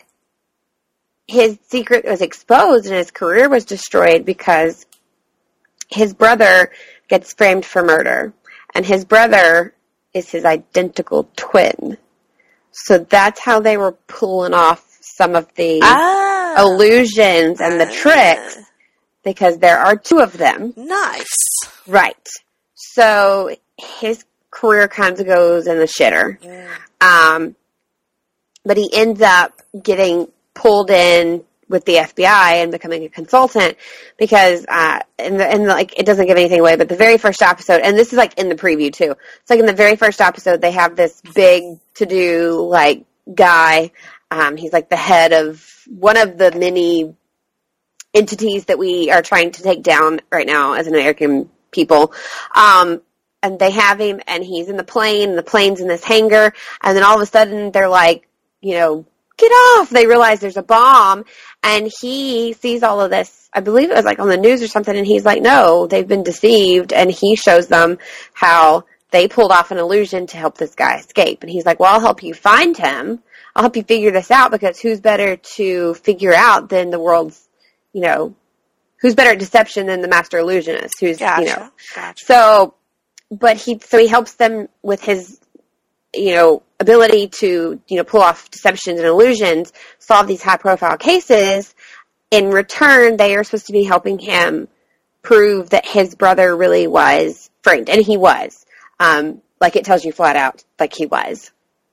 his secret was exposed and his career was destroyed because his brother gets framed for murder. And his brother is his identical twin. So that's how they were pulling off some of the illusions and the tricks, because there are 2 of them. Nice. Right. So his career kind of goes in the shitter. Yeah. But he ends up getting pulled in with the FBI and becoming a consultant because, and like, it doesn't give anything away, but the very first episode, and this is like in the preview too, it's like in the very first episode, they have this big to-do, like, guy, he's like the head of one of the many entities that we are trying to take down right now as an American people, and they have him, and he's in the plane, and the plane's in this hangar, and then all of a sudden, they're like, you know, get off! They realize there's a bomb, and he sees all of this. I believe it was like on the news or something, and he's like, no, they've been deceived, and he shows them how they pulled off an illusion to help this guy escape. And he's like, well, I'll help you find him. I'll help you figure this out, because who's better to figure out than the world's, you know, who's better at deception than the master illusionist, who's, Gotcha. you know. Gotcha. So he helps them with his, you know, ability to, you know, pull off deceptions and illusions, solve these high-profile cases. In return, they are supposed to be helping him prove that his brother really was framed. And he was. Like, it tells you flat out, like, he was.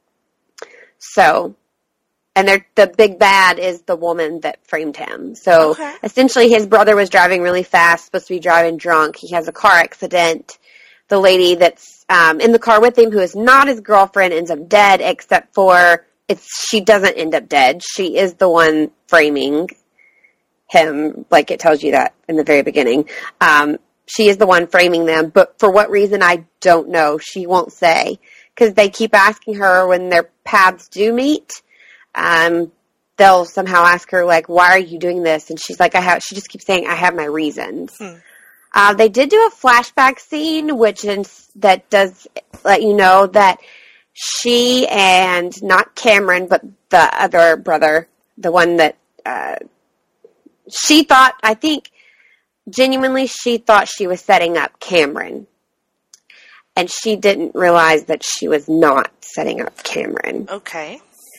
So, and the big bad is the woman that framed him. So, essentially, his brother was driving really fast, supposed to be driving drunk. He has a car accident. The lady that's in the car with him, who is not his girlfriend, ends up dead, except for she doesn't end up dead. She is the one framing him, like it tells you that in the very beginning. She is the one framing them, but for what reason, I don't know. She won't say, because they keep asking her when their paths do meet. They'll somehow ask her, like, why are you doing this? And she's like, she just keeps saying, I have my reasons. They did do a flashback scene, that does let you know that she and not Cameron, but the other brother, the one that she thought, I think, genuinely she thought she was setting up Cameron. And she didn't realize that she was not setting up Cameron. Okay.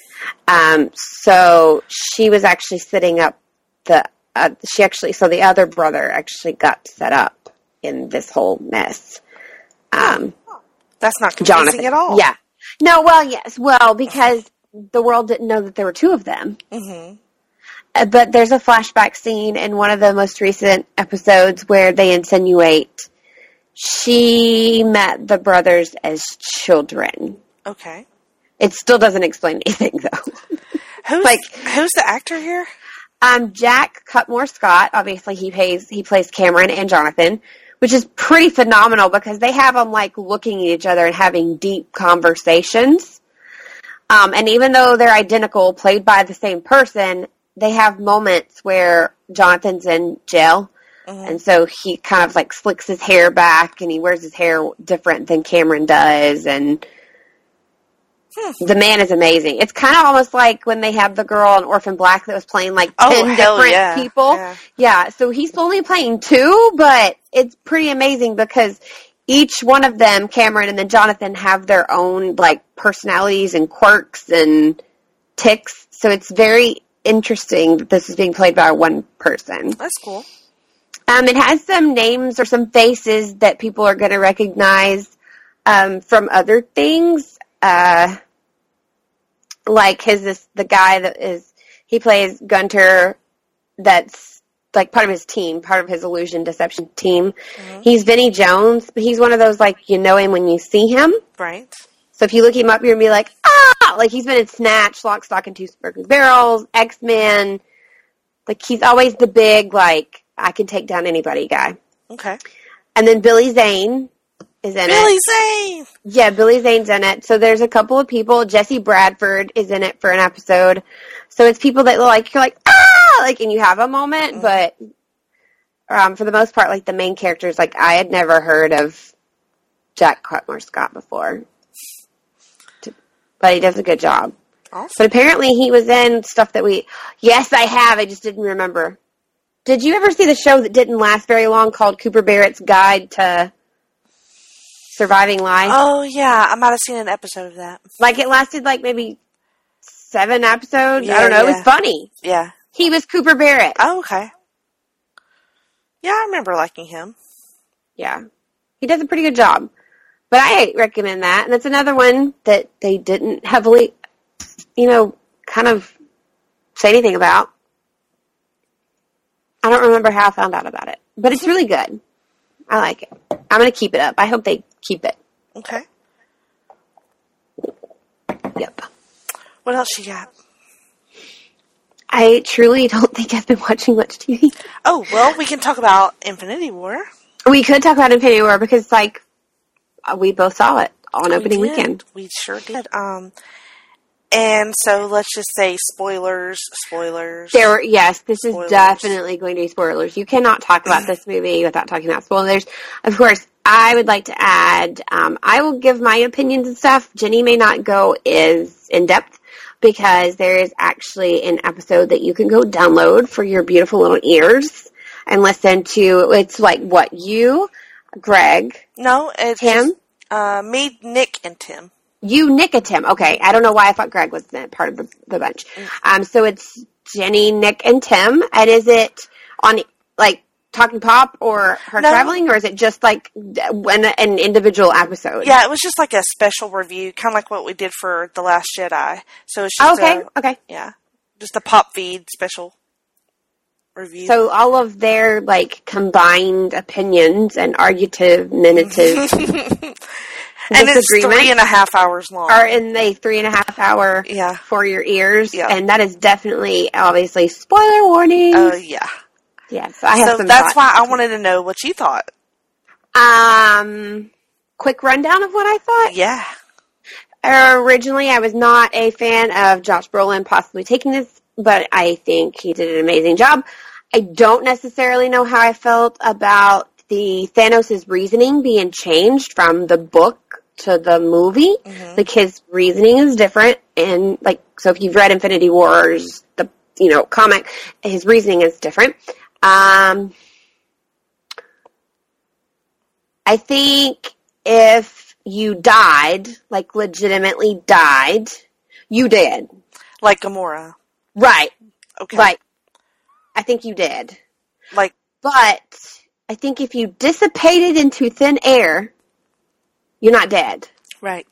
So she was actually setting up so the other brother actually got set up in this whole mess. That's not confusing at all. Yeah. No, well, yes. Well, because the world didn't know that there were two of them. Mm-hmm. But there's a flashback scene in one of the most recent episodes where they insinuate she met the brothers as children. Okay. It still doesn't explain anything, though. Who's the actor here? Jack Cutmore Scott. Obviously, he plays Cameron and Jonathan, which is pretty phenomenal because they have them like looking at each other and having deep conversations. And even though they're identical, played by the same person, they have moments where Jonathan's in jail. Mm-hmm. And so he kind of like slicks his hair back and he wears his hair different than Cameron does. And the man is amazing. It's kind of almost like when they have the girl in Orphan Black that was playing like 10 different people. Yeah. So he's only playing 2, but it's pretty amazing because each one of them, Cameron and then Jonathan, have their own like personalities and quirks and tics. So it's very interesting that this is being played by one person. That's cool. It has some names or some faces that people are going to recognize from other things. Like the guy he plays Gunter, that's like part of his team, part of his illusion deception team. Mm-hmm. He's Vinnie Jones, but he's one of those like you know him when you see him. Right. So if you look him up, you're going to be like, ah! Like he's been in Snatch, Lock, Stock, and Two Smoking Barrels, X-Men. Like he's always the big like I can take down anybody guy. Okay. And then Billy Zane is in it. Billy Zane! Yeah, Billy Zane's in it. So there's a couple of people. Jesse Bradford is in it for an episode. So it's people that like, you're like, ah! Like, and you have a moment, but for the most part, like, the main characters, like, I had never heard of Jack Cutmore Scott before. But he does a good job. Awesome. But apparently he was in stuff that yes, I have. I just didn't remember. Did you ever see the show that didn't last very long called Cooper Barrett's Guide to Surviving Life? Oh, yeah. I might have seen an episode of that. Like, it lasted, like, maybe 7 episodes. I don't know. Yeah. It was funny. Yeah. He was Cooper Barrett. Oh, okay. Yeah, I remember liking him. Yeah. He does a pretty good job. But I recommend that. And it's another one that they didn't heavily, kind of say anything about. I don't remember how I found out about it. But it's really good. I like it. I'm going to keep it up. I hope they keep it. Okay. Yep. What else you got? I truly don't think I've been watching much TV. Oh, well, we can talk about Infinity War. We could talk about Infinity War because, we both saw it on opening weekend. We sure did. And so let's just say spoilers. This is definitely going to be spoilers. You cannot talk about this movie without talking about spoilers. Of course, I would like to add, I will give my opinions and stuff. Jenny may not go as in-depth because there is actually an episode that you can go download for your beautiful little ears and listen to. It's like what you, Greg. No, it's Tim. Me, Nick, and Tim. You, Nick, and Tim. Okay. I don't know why I thought Greg was part of the bunch. So it's Jenny, Nick, and Tim. And is it on, Talking Pop or her traveling, or is it just, an individual episode? Yeah, it was just, a special review, kind of like what we did for The Last Jedi. So it's just okay. Yeah. Just a pop feed special review. So all of their, combined opinions and argumentative and it's 3.5 hours long. Are in the 3.5 hour for your ears. Yeah. And that is definitely, obviously, spoiler warning. Yeah. Yeah, so I have some that's why I wanted to know what you thought. Quick rundown of what I thought? Yeah. Originally, I was not a fan of Josh Brolin possibly taking this, but I think he did an amazing job. I don't necessarily know how I felt about the Thanos' reasoning being changed from the book to the movie. Mm-hmm. His reasoning is different, and, so if you've read Infinity Wars, the, comic, his reasoning is different. I think if you died, legitimately died, you did. Like Gamora. Right. Okay. I think you did. But I think if you dissipate it into thin air, you're not dead. Right.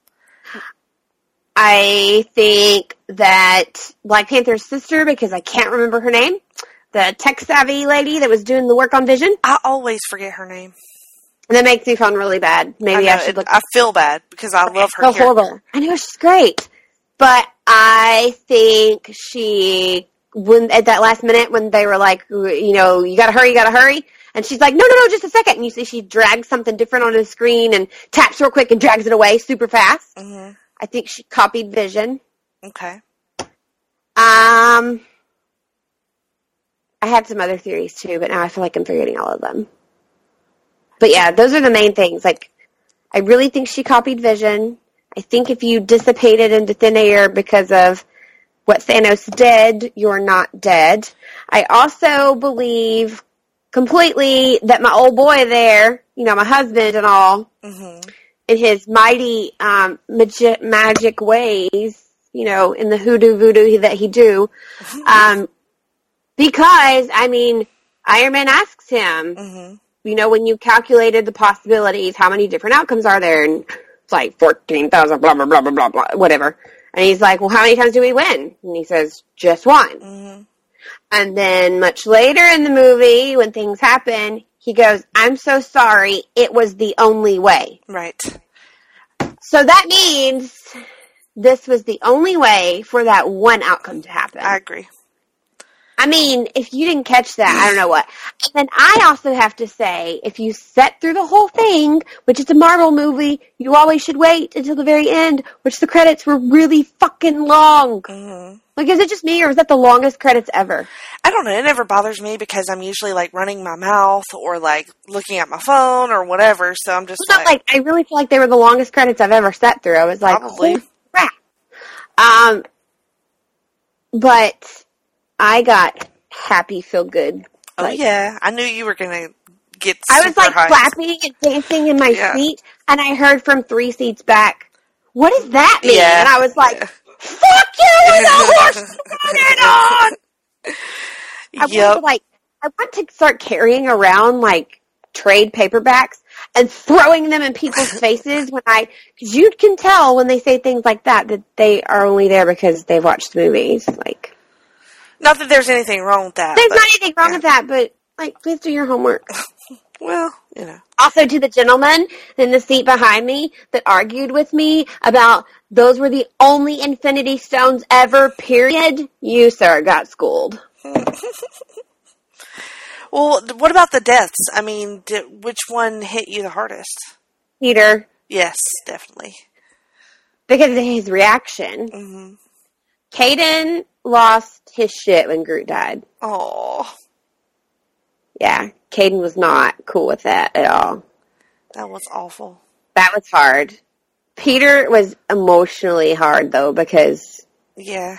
I think that Black Panther's sister, because I can't remember her name, the tech-savvy lady that was doing the work on Vision. I always forget her name. And that makes me feel really bad. Maybe I should look. I feel bad because I love her. So horrible. I know, she's great. But I think when at that last minute when they were like, you gotta hurry. And she's like, no, just a second. And you see she drags something different on the screen and taps real quick and drags it away super fast. Mm-hmm. I think she copied Vision. Okay. I had some other theories too, but now I feel like I'm forgetting all of them. But yeah, those are the main things. Like, I really think she copied Vision. I think if you dissipate it into thin air because of what Thanos did, you're not dead. I also believe completely that my old boy there, my husband and all, mm-hmm. in his mighty magic ways, in the voodoo that he do, because, Iron Man asks him, mm-hmm. When you calculated the possibilities, how many different outcomes are there? And it's like 14,000, blah, blah, blah, blah, blah, blah, whatever. And he's like, well, how many times do we win? And he says, just one. Mm-hmm. And then much later in the movie, when things happen, he goes, I'm so sorry, it was the only way. Right. So that means this was the only way for that one outcome to happen. I agree. If you didn't catch that, I don't know what. And then I also have to say, if you sat through the whole thing, which is a Marvel movie, you always should wait until the very end, which the credits were really fucking long. Mm-hmm. Like, is it just me, or is that the longest credits ever? I don't know. It never bothers me because I'm usually, running my mouth or, looking at my phone or whatever, so I'm just I really feel like they were the longest credits I've ever sat through. I was like, probably. Holy crap. But I got happy, feel good. Oh, yeah. I knew you were going to get I was, high. clapping and dancing in my seat, and I heard from 3 seats back, what does that mean? Yeah. And I was like, fuck you, and the horse on! I want to start carrying around, trade paperbacks and throwing them in people's faces because you can tell when they say things like that they are only there because they watched movies, Not that there's anything wrong with that. There's not anything wrong with that, but, please do your homework. Well, Also, to the gentleman in the seat behind me that argued with me about those were the only Infinity Stones ever, period, you, sir, got schooled. Well, what about the deaths? Which one hit you the hardest? Peter. Yes, definitely. Because of his reaction. Mm-hmm. Caden lost his shit when Groot died. Oh. Yeah, Caden was not cool with that at all. That was awful. That was hard. Peter was emotionally hard, though, because... Yeah.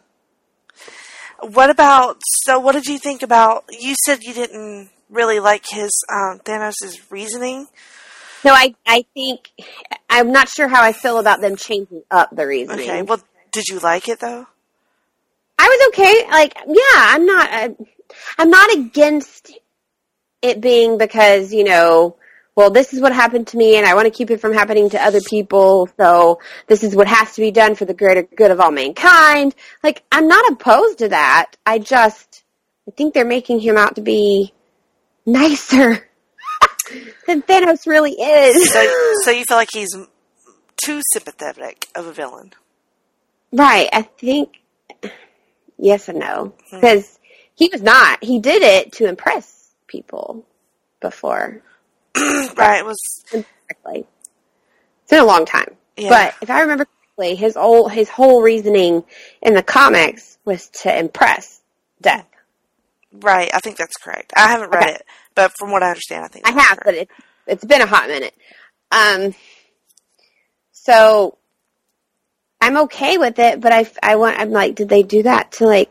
What did you think about... You said you didn't really like his, Thanos' reasoning? No, I think... I'm not sure how I feel about them changing up the reasoning. Okay, well, did you like it, though? I was okay. I'm not against it being because, this is what happened to me and I want to keep it from happening to other people, so this is what has to be done for the greater good of all mankind. I'm not opposed to that. I think they're making him out to be nicer than Thanos really is. So you feel like he's too sympathetic of a villain? Right. I think yes and no. Because he was not. He did it to impress people before. Right. It was... Exactly. It's been a long time. Yeah. But if I remember correctly, his whole reasoning in the comics was to impress Death. Right. I think that's correct. I haven't read it, but from what I understand, I think that's have, correct. But it's been a hot minute. So I'm okay with it, but I'm like, did they do that to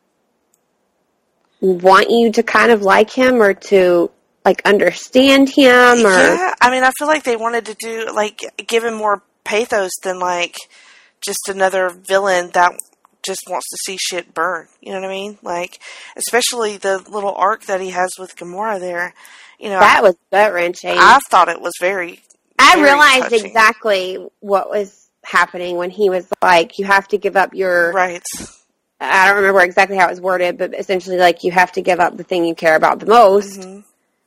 want you to kind of like him or to understand him? Or yeah, I feel like they wanted to do give him more pathos than just another villain that just wants to see shit burn. You know what I mean? Like, especially the little arc that he has with Gamora there. You know, That was gut-wrenching. I thought it was very I realized touching. exactly what was happening when he was like, you have to give up your... Right. I don't remember exactly how it was worded, but essentially, like, you have to give up the thing you care about the most. Mm-hmm.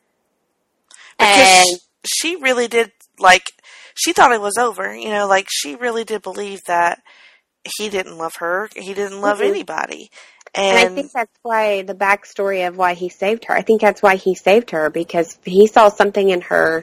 And Because she really did, like, she thought it was over. You know, like, she really did believe that he didn't love her. He didn't love anybody. And I think that's why the backstory of why he saved her. I think that's why he saved her, because he saw something in her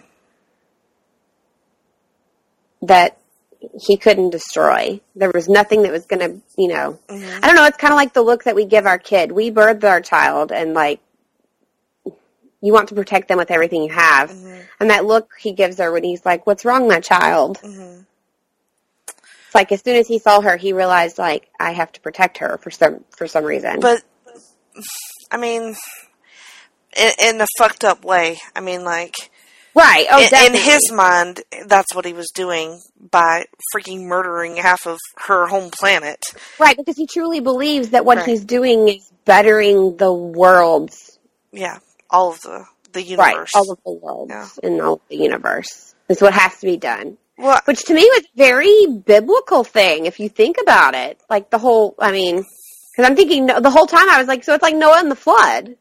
that he couldn't destroy. There was nothing that was going to, you know. Mm-hmm. I don't know, it's kind of like the look that we give our kid. We birth our child, and, like, you want to protect them with everything you have. Mm-hmm. And that look he gives her when he's like, what's wrong, my child? Mm-hmm. It's like, as soon as he saw her, he realized, like, I have to protect her for some reason. But, I mean, in a fucked up way. I mean, like, right. Oh, in definitely. his mind, that's what he was doing by freaking murdering half of her home planet. Right, because he truly believes that what Right. he's doing is bettering the worlds. Yeah, all of the universe. Right, all of the worlds Yeah. in all of the universe. Is what has to be done. Well, Which to me was a very biblical thing, if you think about it. Like the whole, I mean, because I'm thinking the whole time I was like, so it's like Noah and the flood.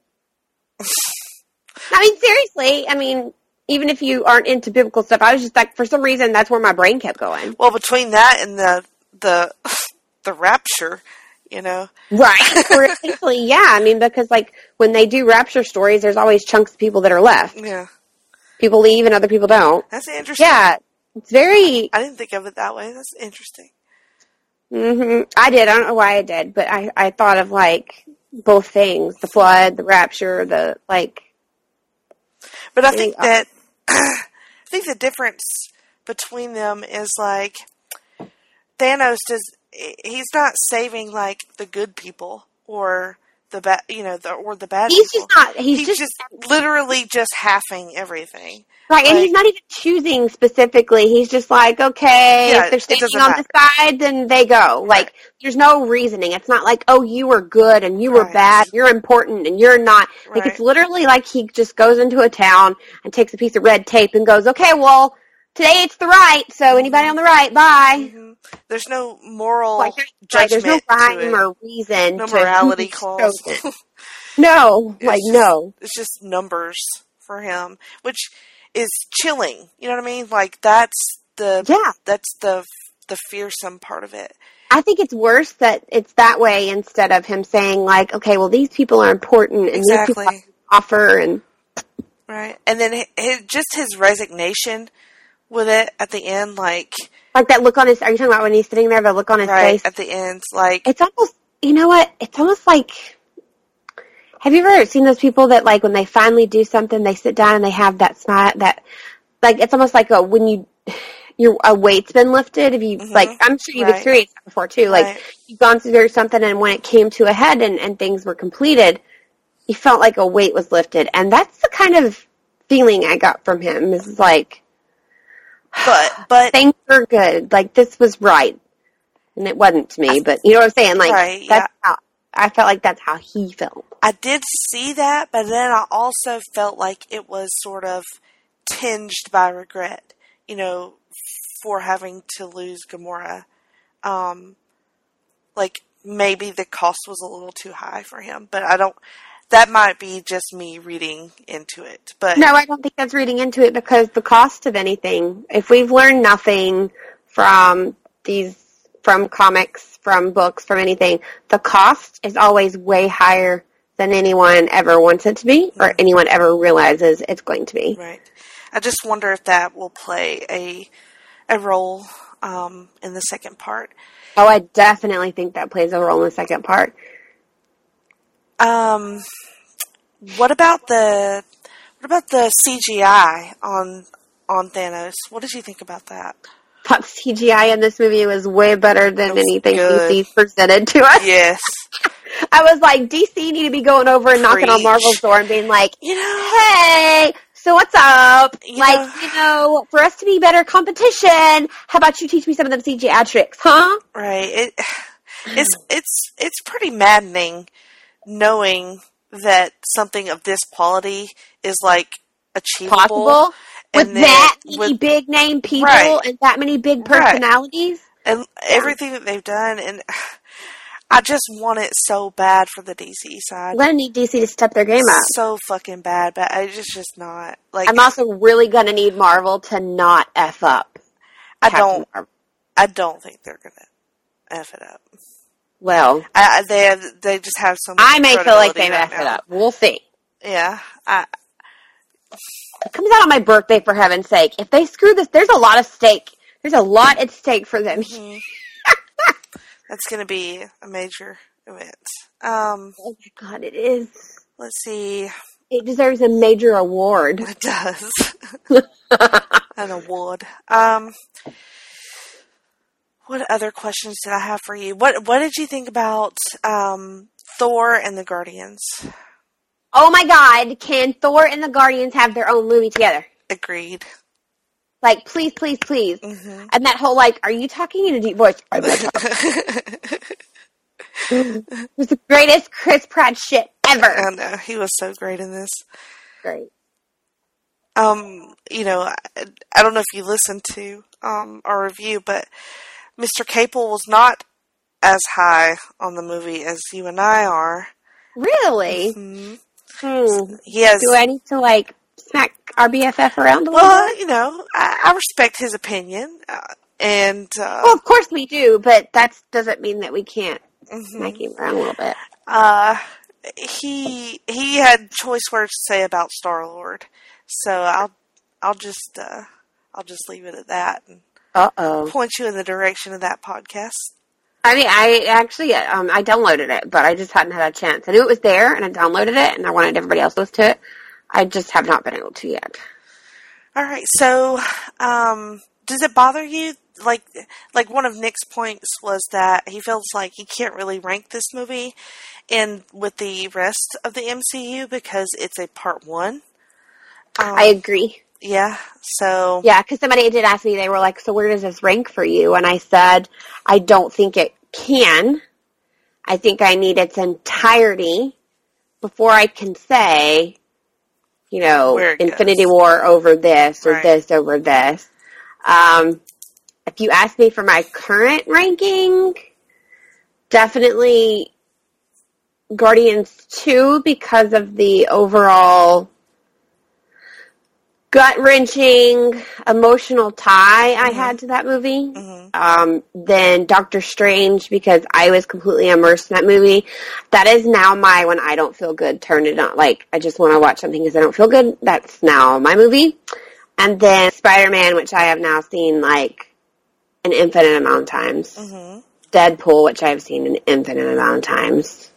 I mean, seriously, I mean, even if you aren't into biblical stuff, I was just like, for some reason, that's where my brain kept going. well, between that and the rapture, you know. Right. Or essentially, yeah. I mean, because like when they do rapture stories, there's always chunks of people that are left. Yeah, People leave and other people don't. that's interesting. Yeah. It's very... I didn't think of it that way. That's interesting. I did. I don't know why I did, but I thought of like both things. The flood, the rapture, the like... But I think that I think the difference between them is like Thanos he's not saving like the good people or the bad, you know, or the bad He's people. just not... He's just literally just halving everything. Right, and like- he's not even choosing specifically. He's just like, okay, Yeah, if they're it standing doesn't on the side, then they go. Like, there's no reasoning. It's not like, oh, you were good and you were Right. bad, you're important and you're not. Like, Right. it's literally like he just goes into a town and takes a piece of red tape and goes, okay, well, today it's the right, so anybody on the right, bye. Mm-hmm. There's no moral Like, judgment. there's no to rhyme it. or reason No to who morality he's clause. chosen. No, like, no. It's just numbers for him, which is chilling. You know what I mean? Like that's the fearsome part of it. I think it's worse that it's that way instead of him saying like, okay, well, these people are important and these people have to offer and Right. And then just his resignation with it at the end, like that look on his. Are you talking about when he's sitting there? The look on his right face at the end, like It's almost. You know what? It's almost like. Have you ever seen those people that like when they finally do something, they sit down and they have that smile that, like it's almost like when your weight's been lifted. If you like, I'm sure you've experienced that before too. Like you've gone through something and when it came to a head and things were completed, you felt like a weight was lifted, and that's the kind of feeling I got from him. Is like, but things are good. Like this was right, and it wasn't to me. But you know what I'm saying? Like that's how I felt. Like that's how he felt. I did see that, but then I also felt like it was sort of tinged by regret, you know, for having to lose Gamora. Like maybe the cost was a little too high for him, but I don't. That might be just me reading into it. But no, I don't think that's reading into it because the cost of anything, if we've learned nothing from comics, from books, from anything, the cost is always way higher than anyone ever wants it to be or anyone ever realizes it's going to be. Right. I just wonder if that will play a role in the second part. Oh, I definitely think that plays a role in the second part. What about the CGI on Thanos? What did you think about that? Thought CGI in this movie was way better than anything good. DC's presented to us. Yes. I was like, DC need to be going over and knocking on Marvel's door and being like, You know, hey, so what's up? You Like, for us to be better competition, how about you teach me some of them CGI tricks, huh? right. It's pretty maddening knowing that something of this quality is like achievable. Possible with and then that many big name people Right. and that many big Right. personalities. and everything that they've done, and I just want it so bad for the DC side. I'm gonna need DC to step their game up. So fucking bad, but it's just not like I'm also really gonna need Marvel to not F up. I Captain Marvel. don't think they're gonna F it up. Well, They just have so much. I may feel like credibility they right F it now. up. We'll see. Yeah, It comes out on my birthday, for heaven's sake. If they screw this, there's a lot at stake. There's a lot at stake for them. that's gonna be a major event. Oh my god, it is. Let's see. It deserves a major award. It does. An award. What other questions did I have for you? What did you think about Thor and the Guardians? Oh my god, can Thor and the Guardians have their own movie together? Agreed. Like, please, please, please. Mm-hmm. And that whole, like, are you talking in a deep voice? I'm not talking. It was the greatest Chris Pratt shit ever. I know, he was so great in this. Great. You know, I don't know if you listened to our review, but Mr. Capel was not as high on the movie as you and I are. Really? He has. Do I need to, like, smack our BFF around a little bit? Well, you know, I respect his opinion, and Well, of course we do, but that doesn't mean that we can't smack him around a little bit. he had choice words to say about Star-Lord, so I'll just leave it at that and Uh-oh. point you in the direction of that podcast. I mean, I actually, I downloaded it, but I just hadn't had a chance. I knew it was there, and I downloaded it, and I wanted everybody else to listen to it. I just have not been able to yet. All right, so does it bother you? Like one of Nick's points was that he feels like he can't really rank this movie in with the rest of the MCU because it's a part one. I agree. Yeah, so Yeah, because somebody did ask me, they were like, so where does this rank for you? And I said, I don't think it can. I think I need its entirety before I can say, you know, Where it Infinity goes. War over this or Right. this over this. If you ask me for my current ranking, definitely Guardians 2 because of the overall gut-wrenching emotional tie I had to that movie. Then Doctor Strange because I was completely immersed in that movie. That is now my when I don't feel good turn it on. Like, I just want to watch something because I don't feel good. That's now my movie. And then Spider-Man, which I have now seen like an infinite amount of times. Deadpool, which I've seen an infinite amount of times.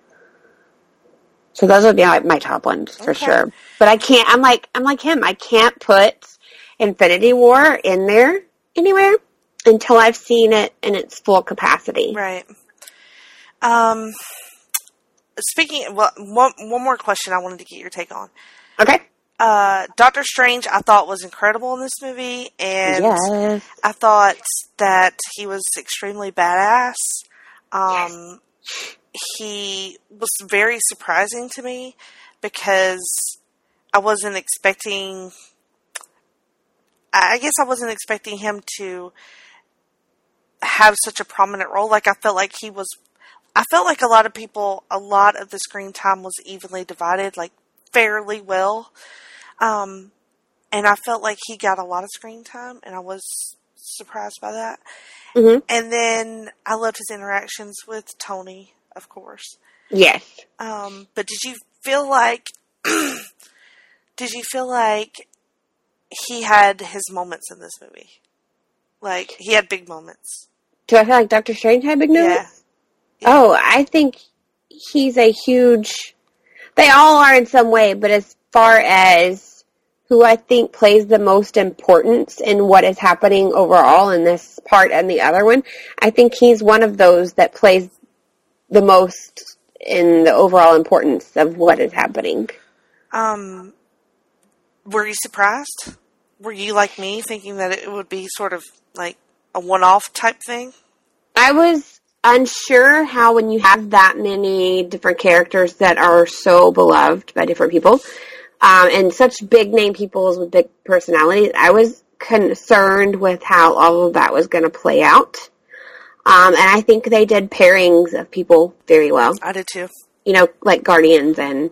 So those would be my top ones for sure. But I can't. I'm like him. I can't put Infinity War in there anywhere until I've seen it in its full capacity. right. Speaking, well, one more question I wanted to get your take on. Okay. Doctor Strange, I thought was incredible in this movie, and Yes. I thought that he was extremely badass. He was very surprising to me because I wasn't expecting. I guess I wasn't expecting him to have such a prominent role. Like I felt like a lot of the screen time was evenly divided, like fairly well. And I felt like he got a lot of screen time, and I was surprised by that. Mm-hmm. And then I loved his interactions with Tony, of course. Yes. But did you feel like he had his moments in this movie? Like, he had big moments. Do I feel like Doctor Strange had big news? Yeah. Oh, I think he's a huge... They all are in some way, but as far as who I think plays the most importance in what is happening overall in this part and the other one, I think he's one of those that plays the most in the overall importance of what is happening. Were you surprised? Were you like me, thinking that it would be sort of like a one-off type thing? I was unsure how when you have that many different characters that are so beloved by different people, and such big name people with big personalities, I was concerned with how all of that was going to play out. And I think they did pairings of people very well. I did too. You know, like Guardians and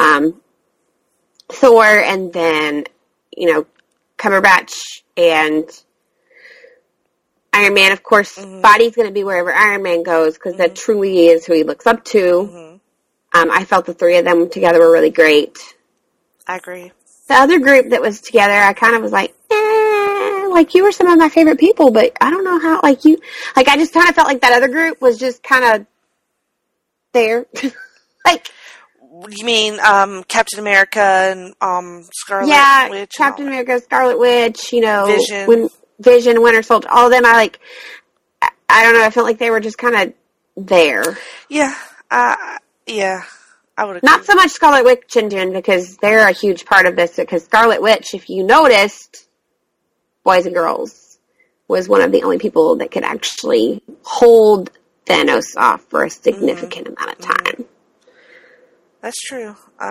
Thor, and then, you know, Cumberbatch and Iron Man. Of course, Spidey's going to be wherever Iron Man goes, because that truly is who he looks up to. I felt the three of them together were really great. I agree. The other group that was together, I kind of was like, like, you were some of my favorite people, but I don't know how, like, you, like, I just kind of felt like that other group was just kind of there. Like, you mean Captain America and Scarlet Witch? Yeah, Captain America, Scarlet Witch, you know, Vision, Winter Soldier, all of them. I don't know, I felt like they were just kind of there. Yeah, yeah, I would agree. Not so much Scarlet Witch and Jen, because they're a huge part of this, because Scarlet Witch, if you noticed, Boys and Girls, was one of the only people that could actually hold Thanos off for a significant amount of time. That's true.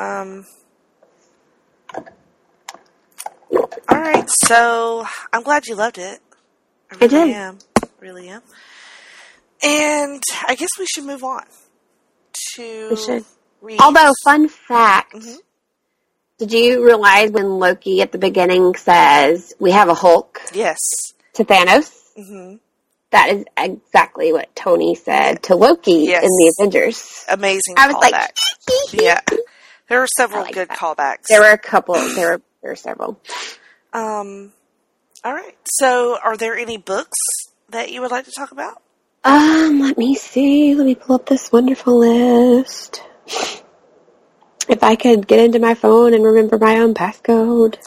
Alright, so I'm glad you loved it. I really am. Really am. And I guess we should move on to read. Although, fun fact, did you realize when Loki at the beginning says, "We have a Hulk"? Yes. To Thanos? That is exactly what Tony said to Loki in the Avengers. Amazing I was callback. like, yeah. There were several good callbacks. There were a couple. There were several. All right. So, are there any books that you would like to talk about? Let me see. Let me pull up this wonderful list. If I could get into my phone and remember my own passcode.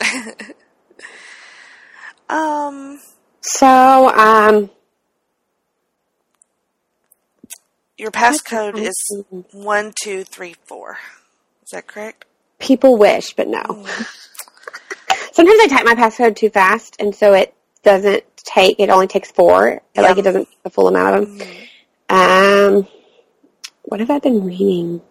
Your passcode is 1234. Is that correct? People wish, but no. Sometimes I type my passcode too fast, and so it doesn't take, it only takes 4. Like, it doesn't take the full amount of them. What have I been reading?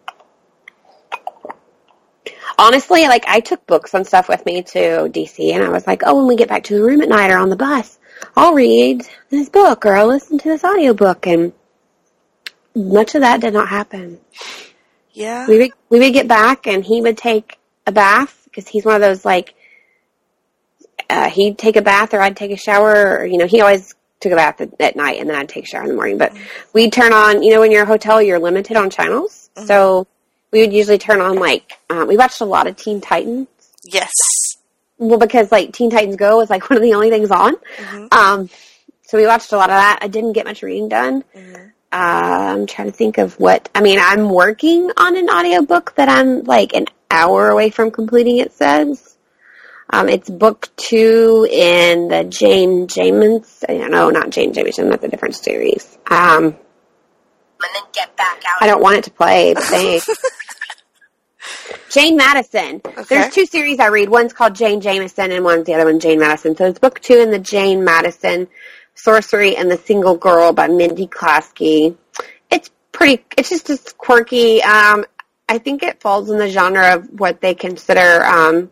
Honestly, like, I took books and stuff with me to DC, and I was like, oh, when we get back to the room at night or on the bus, I'll read this book, or I'll listen to this audiobook, and much of that did not happen. Yeah. We would get back, and he would take a bath, because he's one of those, like, he'd take a bath, or I'd take a shower, or, you know, he always took a bath at night, and then I'd take a shower in the morning, but we'd turn on, you know, when you're a hotel, you're limited on channels, so we would usually turn on, like, we watched a lot of Teen Titans. Yes. Well, because, like, Teen Titans Go was, like, one of the only things on. So we watched a lot of that. I didn't get much reading done. I'm trying to think of what, I mean, I'm working on an audiobook that I'm, like, an hour away from completing, it says. It's book 2 in the Jane Jamison, no, not Jane Jamison, that's a different series. And then get back out. I don't want it to play, but thanks. Jane Madison. Okay. There's 2 series I read. One's called Jane Jamison, and one's the other one, Jane Madison. So it's book 2 in the Jane Madison, Sorcery and the Single Girl by Mindy Klasky. It's just as quirky. I think it falls in the genre of what they consider,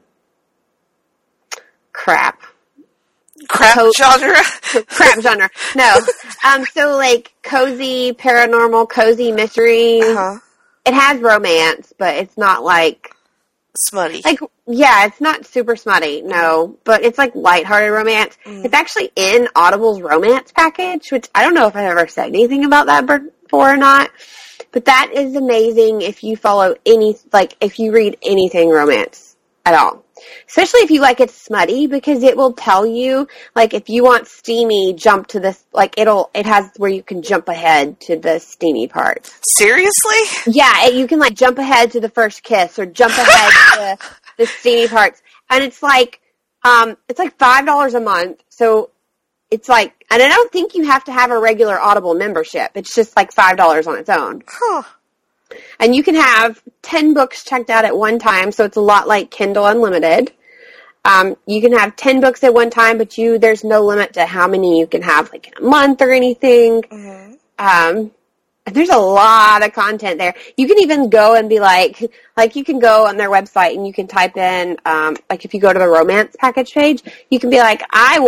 crap genre? Crap genre. No. So, like, cozy, paranormal, cozy mystery. It has romance, but it's not, like... smutty. Like, yeah, it's not super smutty, no. But it's, like, lighthearted romance. It's actually in Audible's romance package, which I don't know if I've ever said anything about that before or not. But that is amazing if you follow if you read anything romance at all. Especially if you like it smutty, because it will tell you, like, if you want steamy, jump to this, like, it has where you can jump ahead to the steamy part. Seriously? Yeah, you can, like, jump ahead to the first kiss, or jump ahead to the steamy parts. And it's like $5 a month, so it's like, and I don't think you have to have a regular Audible membership. It's just, like, $5 on its own. Huh. And you can have 10 books checked out at one time, so it's a lot like Kindle Unlimited. You can have 10 books at one time, but there's no limit to how many you can have, like, in a month or anything. There's a lot of content there. You can even go and be like you can go on their website and you can type in, like if you go to the romance package page, you can be like, I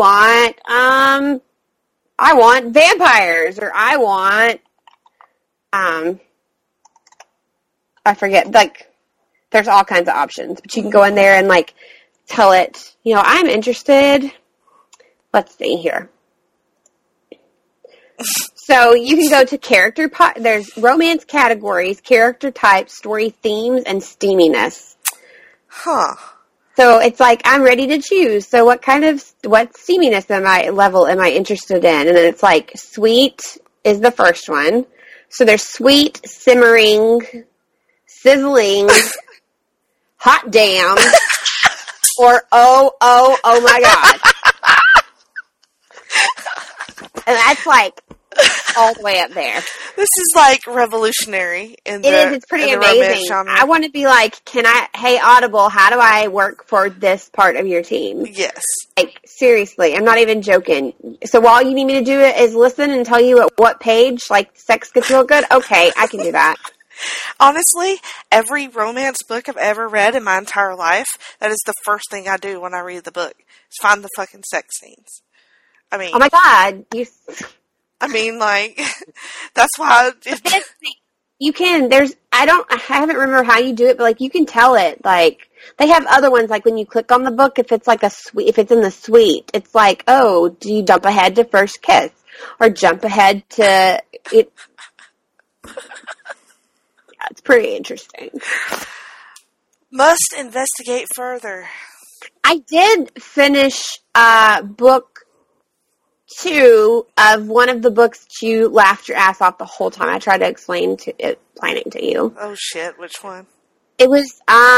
want vampires, or I want, I forget, like, there's all kinds of options, but you can go in there and like tell it, I'm interested. Let's see here. So you can go to there's romance categories, character types, story themes, and steaminess. Huh. So it's like, I'm ready to choose. So what steaminess level am I interested in? And then it's like, sweet is the first one. So there's sweet, simmering, sizzling, hot damn, or oh my God. And that's like all the way up there. This is like revolutionary in the It is. It's pretty amazing. I want to be like, hey Audible, how do I work for this part of your team? Yes. Like, seriously, I'm not even joking. So all you need me to do is listen and tell you at what page, like, sex gets real good? Okay, I can do that. Honestly, every romance book I've ever read in my entire life, that is the first thing I do when I read the book, is find the fucking sex scenes. I mean, oh my God, like, that's why you can. I haven't remember how you do it, but like you can tell it. Like they have other ones, like when you click on the book, if it's like if it's in the suite, it's like, oh, do you jump ahead to first kiss or jump ahead to it? Yeah, it's pretty interesting. Must investigate further. I did finish book 2 of one of the books that you laughed your ass off the whole time. I tried to explain planning to you. Oh shit, which one? It was,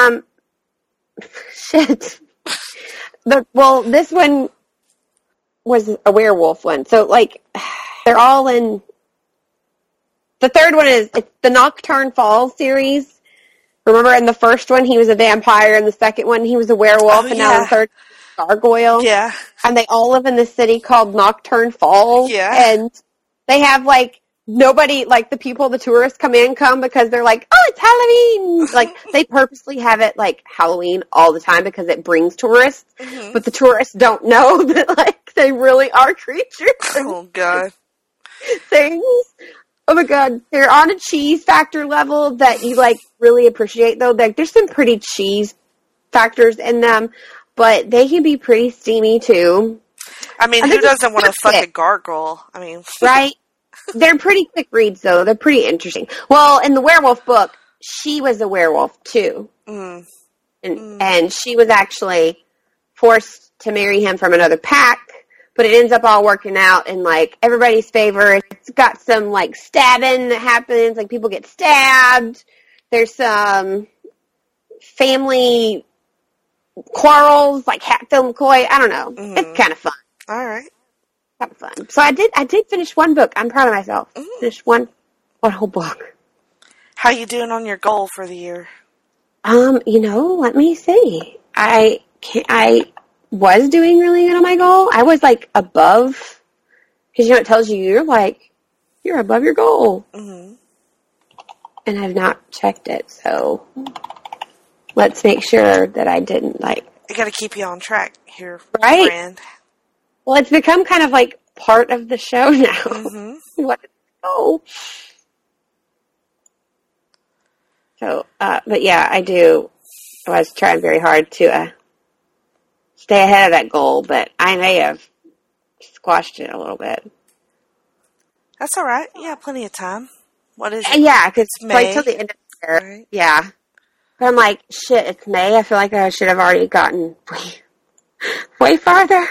shit. This one was a werewolf one. So, like, they're all in, the third one is the Nocturne Falls series. Remember in the first one he was a vampire, and the second one he was a werewolf, and now the third gargoyle. Yeah. And they all live in this city called Nocturne Falls. Yeah. And they have, like, nobody, like, the tourists come because they're like, oh, it's Halloween! Like, they purposely have it, like, Halloween all the time because it brings tourists. Mm-hmm. But the tourists don't know that, like, they really are creatures. Oh, God. Things. Oh, my God. They're on a cheese factor level that you, like, really appreciate, though. Like, there's some pretty cheese factors in them. But they can be pretty steamy, too. I mean, who doesn't want to fuck a gargoyle? I mean... Right? They're pretty quick reads, though. They're pretty interesting. Well, in the werewolf book, she was a werewolf, too. Mm. And she was actually forced to marry him from another pack, but it ends up all working out in, like, everybody's favor. It's got some, like, stabbing that happens. Like, people get stabbed. There's some family quarrels, like Hatfield McCoy. I don't know. Mm-hmm. It's kind of fun. All right. Kind of fun. So I did finish one book. I'm proud of myself. Finished one whole book. How you doing on your goal for the year? Let me see. I was doing really good on my goal. I was, like, above, because, it tells you you're above your goal. Mm-hmm. And I've not checked it, so let's make sure that I didn't, like... I gotta keep you on track here, right? Friend. Well, it's become kind of, like, part of the show now. Mm-hmm. What? Oh. So, but yeah, I was trying very hard to stay ahead of that goal, but I may have squashed it a little bit. That's all right. Yeah, plenty of time. What is it? Yeah, because it's like till the end of the year. Right. Yeah. But I'm like, shit, it's May. I feel like I should have already gotten way farther.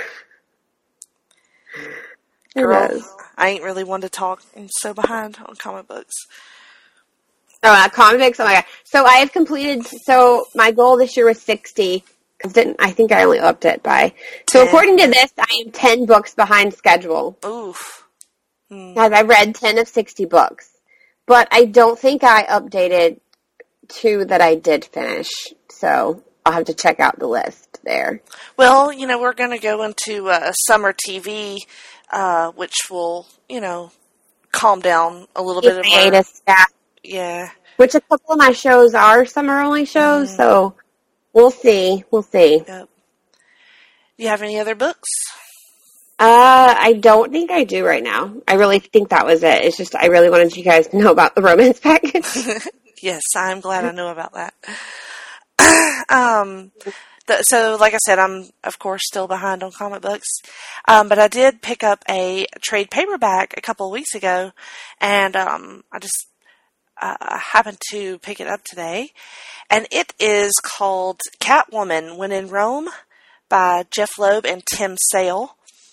Girl, I ain't really one to talk. I'm so behind on comic books. Oh, comic books? Oh my God. So I have completed, my goal this year was 60. I think I only upped it by. So according to this, I am 10 books behind schedule. Oof. As I read 10 of 60 books. But I don't think I updated 2 that I did finish. So I'll have to check out the list there. Well, we're going to go into summer TV, which will, calm down a little bit of her. Hiatus staff. Yeah. Which a couple of my shows are summer-only shows, so we'll see. We'll see. Yep. Do you have any other books? I don't think I do right now. I really think that was it. It's just I really wanted you guys to know about the romance package. Yes, I'm glad I know about that. So, like I said, I'm, of course, still behind on comic books. But I did pick up a trade paperback a couple of weeks ago, and I just happened to pick it up today. And it is called Catwoman When in Rome by Jeff Loeb and Tim Sale.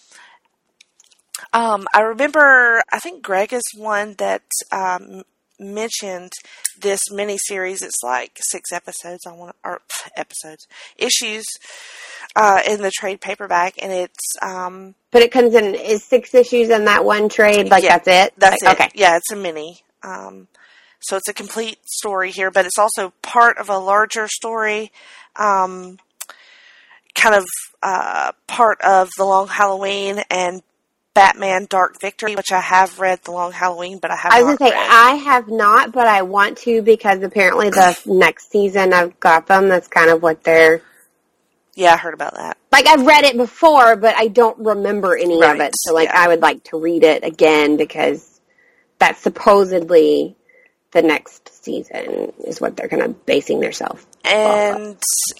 I remember, I think Greg is one that mentioned this miniseries. It's like 6 episodes. Issues in the trade paperback, and it's. But it comes in is 6 issues in that one trade. Like yeah, that's it. That's it. Okay. Yeah, it's a mini. So it's a complete story here, but it's also part of a larger story. Kind of part of The Long Halloween and Batman Dark Victory, which I have read The Long Halloween, but I have not read. I was going to say, I have not, but I want to because apparently the next season of Gotham, that's kind of what they're... Yeah, I heard about that. Like, I've read it before, but I don't remember any of it. So, like, yeah. I would like to read it again because that's supposedly the next season is what they're kind of basing themselves off of. And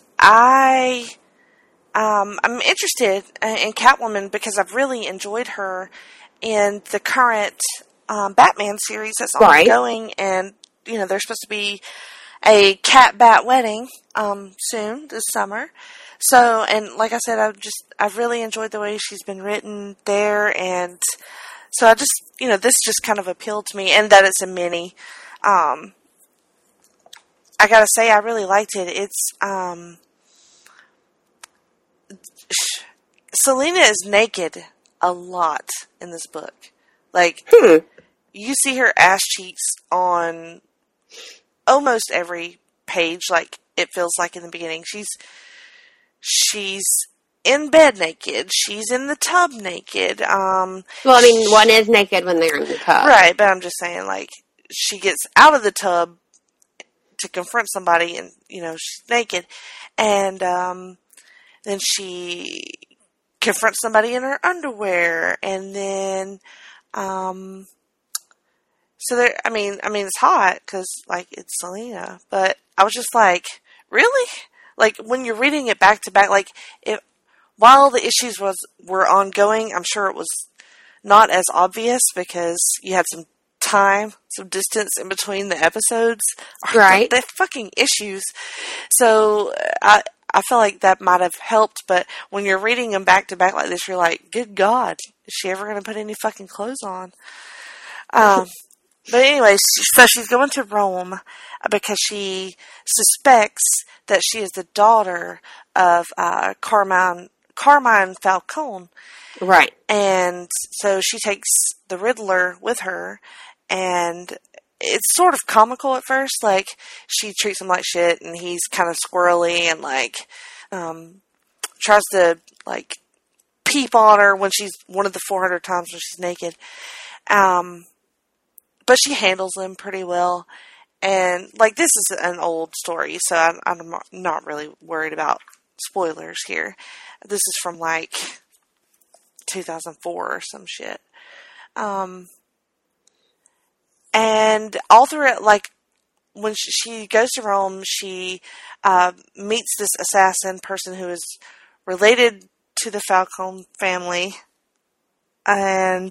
I'm interested in Catwoman because I've really enjoyed her in the current Batman series that's ongoing, and there's supposed to be a cat-bat wedding soon this summer. So, and like I said, I've really enjoyed the way she's been written there, and so I just this just kind of appealed to me, and that it's a mini. I gotta say, I really liked it. It's Selena is naked a lot in this book. Like, you see her ass cheeks on almost every page, like it feels like in the beginning. She's in bed naked. She's in the tub naked. Well, I mean, one is naked when they're in the tub. Right, but I'm just saying, like, she gets out of the tub to confront somebody and, she's naked. And, then she confronts somebody in her underwear, and then, so there. I mean, it's hot because like it's Selena, but I was just like, really? Like when you're reading it back to back, like while the issues were ongoing, I'm sure it was not as obvious because you had some time, some distance in between the episodes, right? The fucking issues. So I feel like that might have helped, but when you're reading them back to back like this, you're like, good God, is she ever going to put any fucking clothes on? But anyway, so she's going to Rome because she suspects that she is the daughter of Carmine Falcone. Right. And so she takes the Riddler with her, and it's sort of comical at first. Like, she treats him like shit, and he's kind of squirrely and, like, tries to, like, peep on her when she's one of the 400 times when she's naked. But she handles him pretty well. And, like, this is an old story, so I'm not really worried about spoilers here. This is from, like, 2004 or some shit. And all through it, like, when she goes to Rome, she meets this assassin person who is related to the Falcone family. And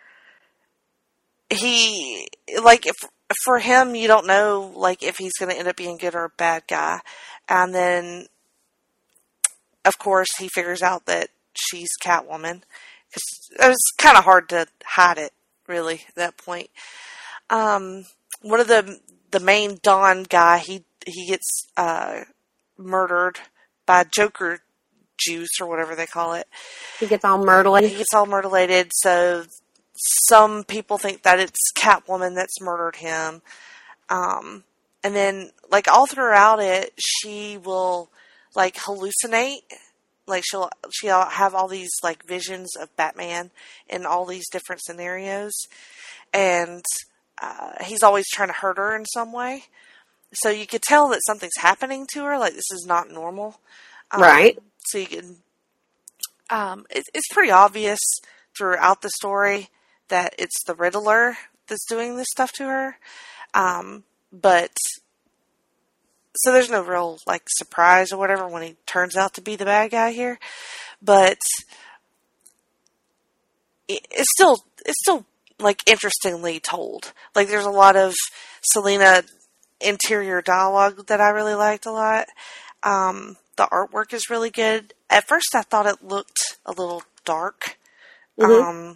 he, like, for him, you don't know, like, if he's going to end up being good or a bad guy. And then, of course, he figures out that she's Catwoman. Because it was kind of hard to hide it, really, at that point. One of the main Don guy, he gets murdered by Joker juice or whatever they call it. He gets all myrtleted. He gets all myrtleted, so some people think that it's Catwoman that's murdered him. And then, like, all throughout it, she will, like, hallucinate. Like, she'll have all these, like, visions of Batman in all these different scenarios. and he's always trying to hurt her in some way. So you could tell that something's happening to her, like this is not normal. Right. So you can, it's pretty obvious throughout the story that it's the Riddler that's doing this stuff to her. But, so there's no real, like, surprise or whatever when he turns out to be the bad guy here. But it's still, like, interestingly told. Like, there's a lot of Selena interior dialogue that I really liked a lot. The artwork is really good. At first I thought it looked a little dark. Mm-hmm.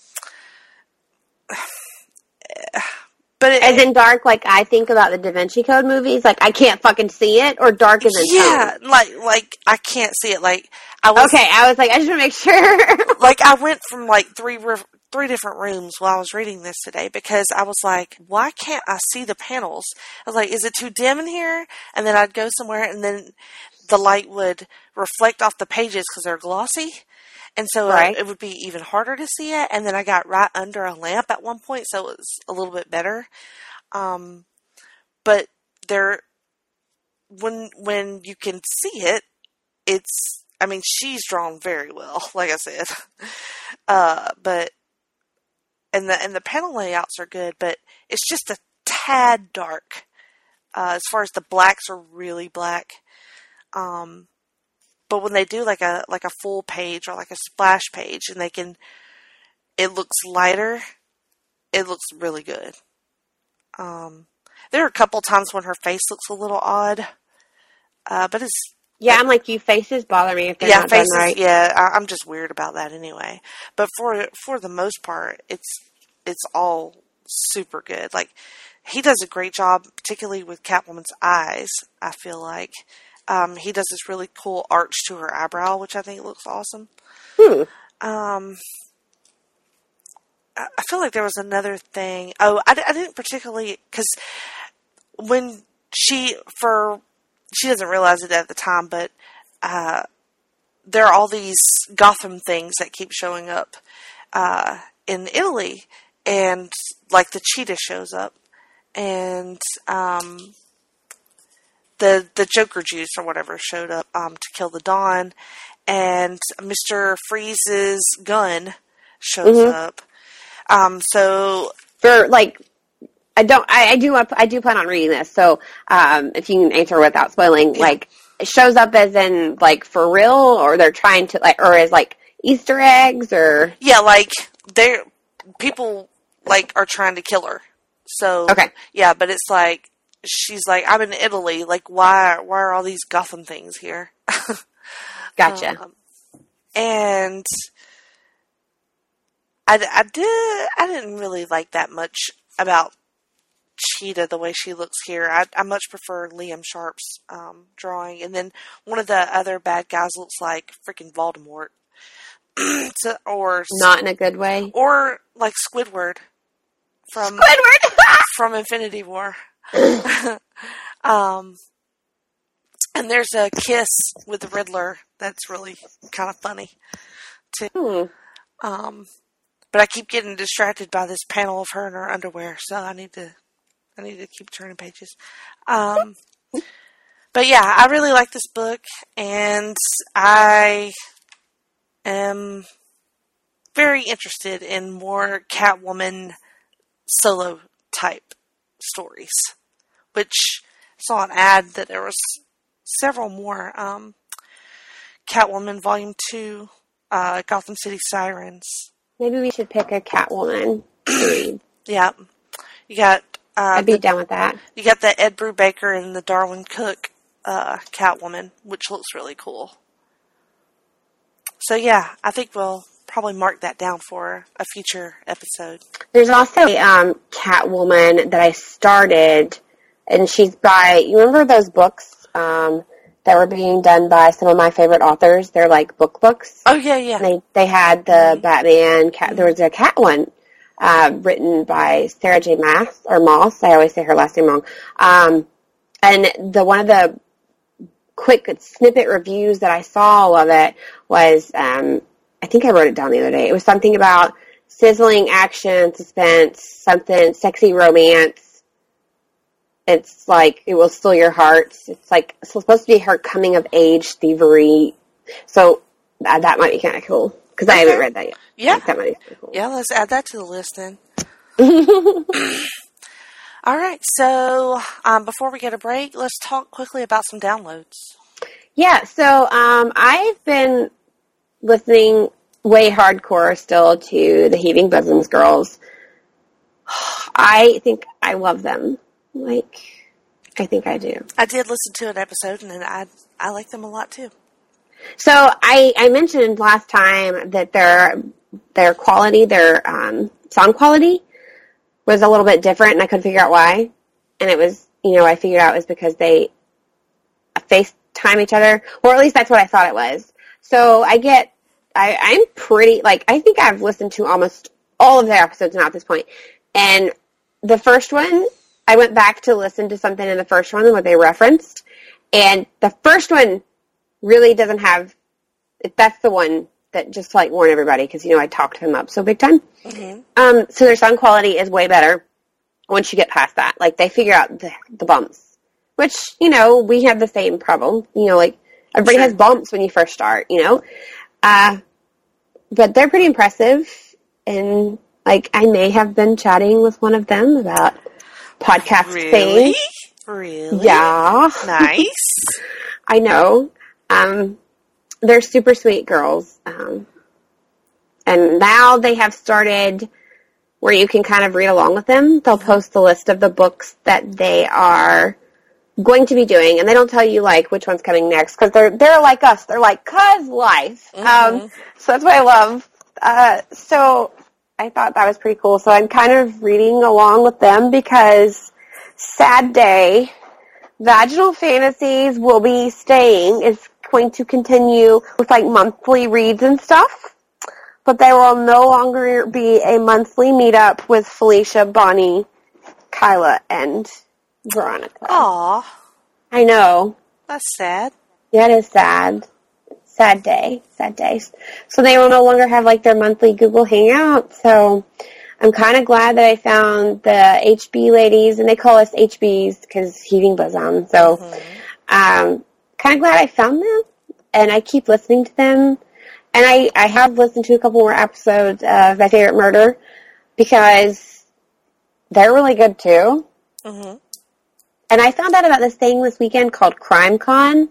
But as in dark, like I think about the Da Vinci Code movies, like I can't fucking see it, or dark as in tone? like I can't see it. Like I was like, I just want to make sure. like I went from like three different rooms while I was reading this today because I was like, why can't I see the panels? I was like, is it too dim in here? And then I'd go somewhere, and then the light would reflect off the pages because they're glossy. And so it would be even harder to see it. And then I got right under a lamp at one point, so it was a little bit better. But when you can see it, she's drawn very well, like I said. But the panel layouts are good, but it's just a tad dark. As far as the blacks are really black. But when they do like a full page or like a splash page and it looks lighter, it looks really good. There are a couple times when her face looks a little odd, but it's... Yeah, I'm like, you faces bother me if they're not faces, done right. Yeah, I'm just weird about that anyway. But for the most part, it's all super good. Like, he does a great job, particularly with Catwoman's eyes, I feel like. He does this really cool arch to her eyebrow, which I think looks awesome. I feel like there was another thing. Oh, I didn't particularly, because when she doesn't realize it at the time, but there are all these Gotham things that keep showing up in Italy, and like the cheetah shows up, and the Joker juice or whatever showed up to kill the Dawn, and Mr. Freeze's gun shows up. So for like, I do plan on reading this. So if you can answer without spoiling, like it shows up as in like for real, or they're trying to like, or as like Easter eggs, or like people like are trying to kill her. So okay, but it's like. She's like, I'm in Italy. Like, why are all these Gotham things here? Gotcha. And I didn't really like that much about Cheetah, the way she looks here. I much prefer Liam Sharp's drawing. And then one of the other bad guys looks like freaking Voldemort. Or not in a good way. Or like Squidward from Infinity War. And there's a kiss with the Riddler that's really kind of funny too. But I keep getting distracted by this panel of her in her underwear, so I need to keep turning pages. But yeah, I really like this book, and I am very interested in more Catwoman solo type stories, which saw an ad that there was several more Catwoman Volume 2, Gotham City Sirens. Maybe we should pick a Catwoman to read. Yeah. You got... I'd be down with that. You got the Ed Brubaker and the Darwin Cook Catwoman, which looks really cool. So yeah, I think we'll probably mark that down for a future episode. There's also a Catwoman that I started, and she's by, you remember those books that were being done by some of my favorite authors? They're like books. Oh, yeah. They had the Batman, there was a cat one written by Sarah J. Moss. I always say her last name wrong. And one of the quick snippet reviews that I saw of it was, I think I wrote it down the other day. It was something about sizzling action, suspense, something sexy romance. It's like, it will steal your heart. It's like, it's supposed to be her coming of age thievery. So that might be kind of cool. Because I haven't read that yet. Yeah. Like, that might be kind of cool. Yeah, let's add that to the list then. All right, so before we get a break, let's talk quickly about some downloads. Yeah, so I've been listening way hardcore still to the Heaving Bosoms girls. I think I love them. Like, I think I do. I did listen to an episode, and I like them a lot, too. So I mentioned last time that their quality, their sound quality was a little bit different, and I couldn't figure out why. And it was, I figured out it was because they FaceTime each other, or at least that's what I thought it was. So I'm pretty, like, I think I've listened to almost all of their episodes now at this point. And the first one, I went back to listen to something in the first one where they referenced, and the first one really doesn't have, that's the one that just to, like, warn everybody, because, I talked them up so big time. Mm-hmm. So their sound quality is way better once you get past that. Like, they figure out the bumps, which, we have the same problem. Like, everybody has bumps when you first start, but they're pretty impressive, and, like, I may have been chatting with one of them about podcast fame. Really? Yeah. Nice. I know. They're super sweet girls. And now they have started where you can kind of read along with them. They'll post a list of the books that they are going to be doing, and they don't tell you, like, which one's coming next, because they're like us. They're like, cuz life. Mm-hmm. So that's what I love. So I thought that was pretty cool. So I'm kind of reading along with them because sad day, Vaginal Fantasies will be staying. It's going to continue with, like, monthly reads and stuff. But there will no longer be a monthly meetup with Felicia, Bonnie, Kyla, and Veronica. Aw. I know. That's sad. Yeah, it is sad. Sad day. Sad days. So they will no longer have, like, their monthly Google Hangout. So I'm kind of glad that I found the HB ladies, and they call us HBs because Heaving Bosom. So kind of glad I found them, and I keep listening to them. And I have listened to a couple more episodes of My Favorite Murder because they're really good, too. Mm-hmm. And I found out about this thing this weekend called Crime Con.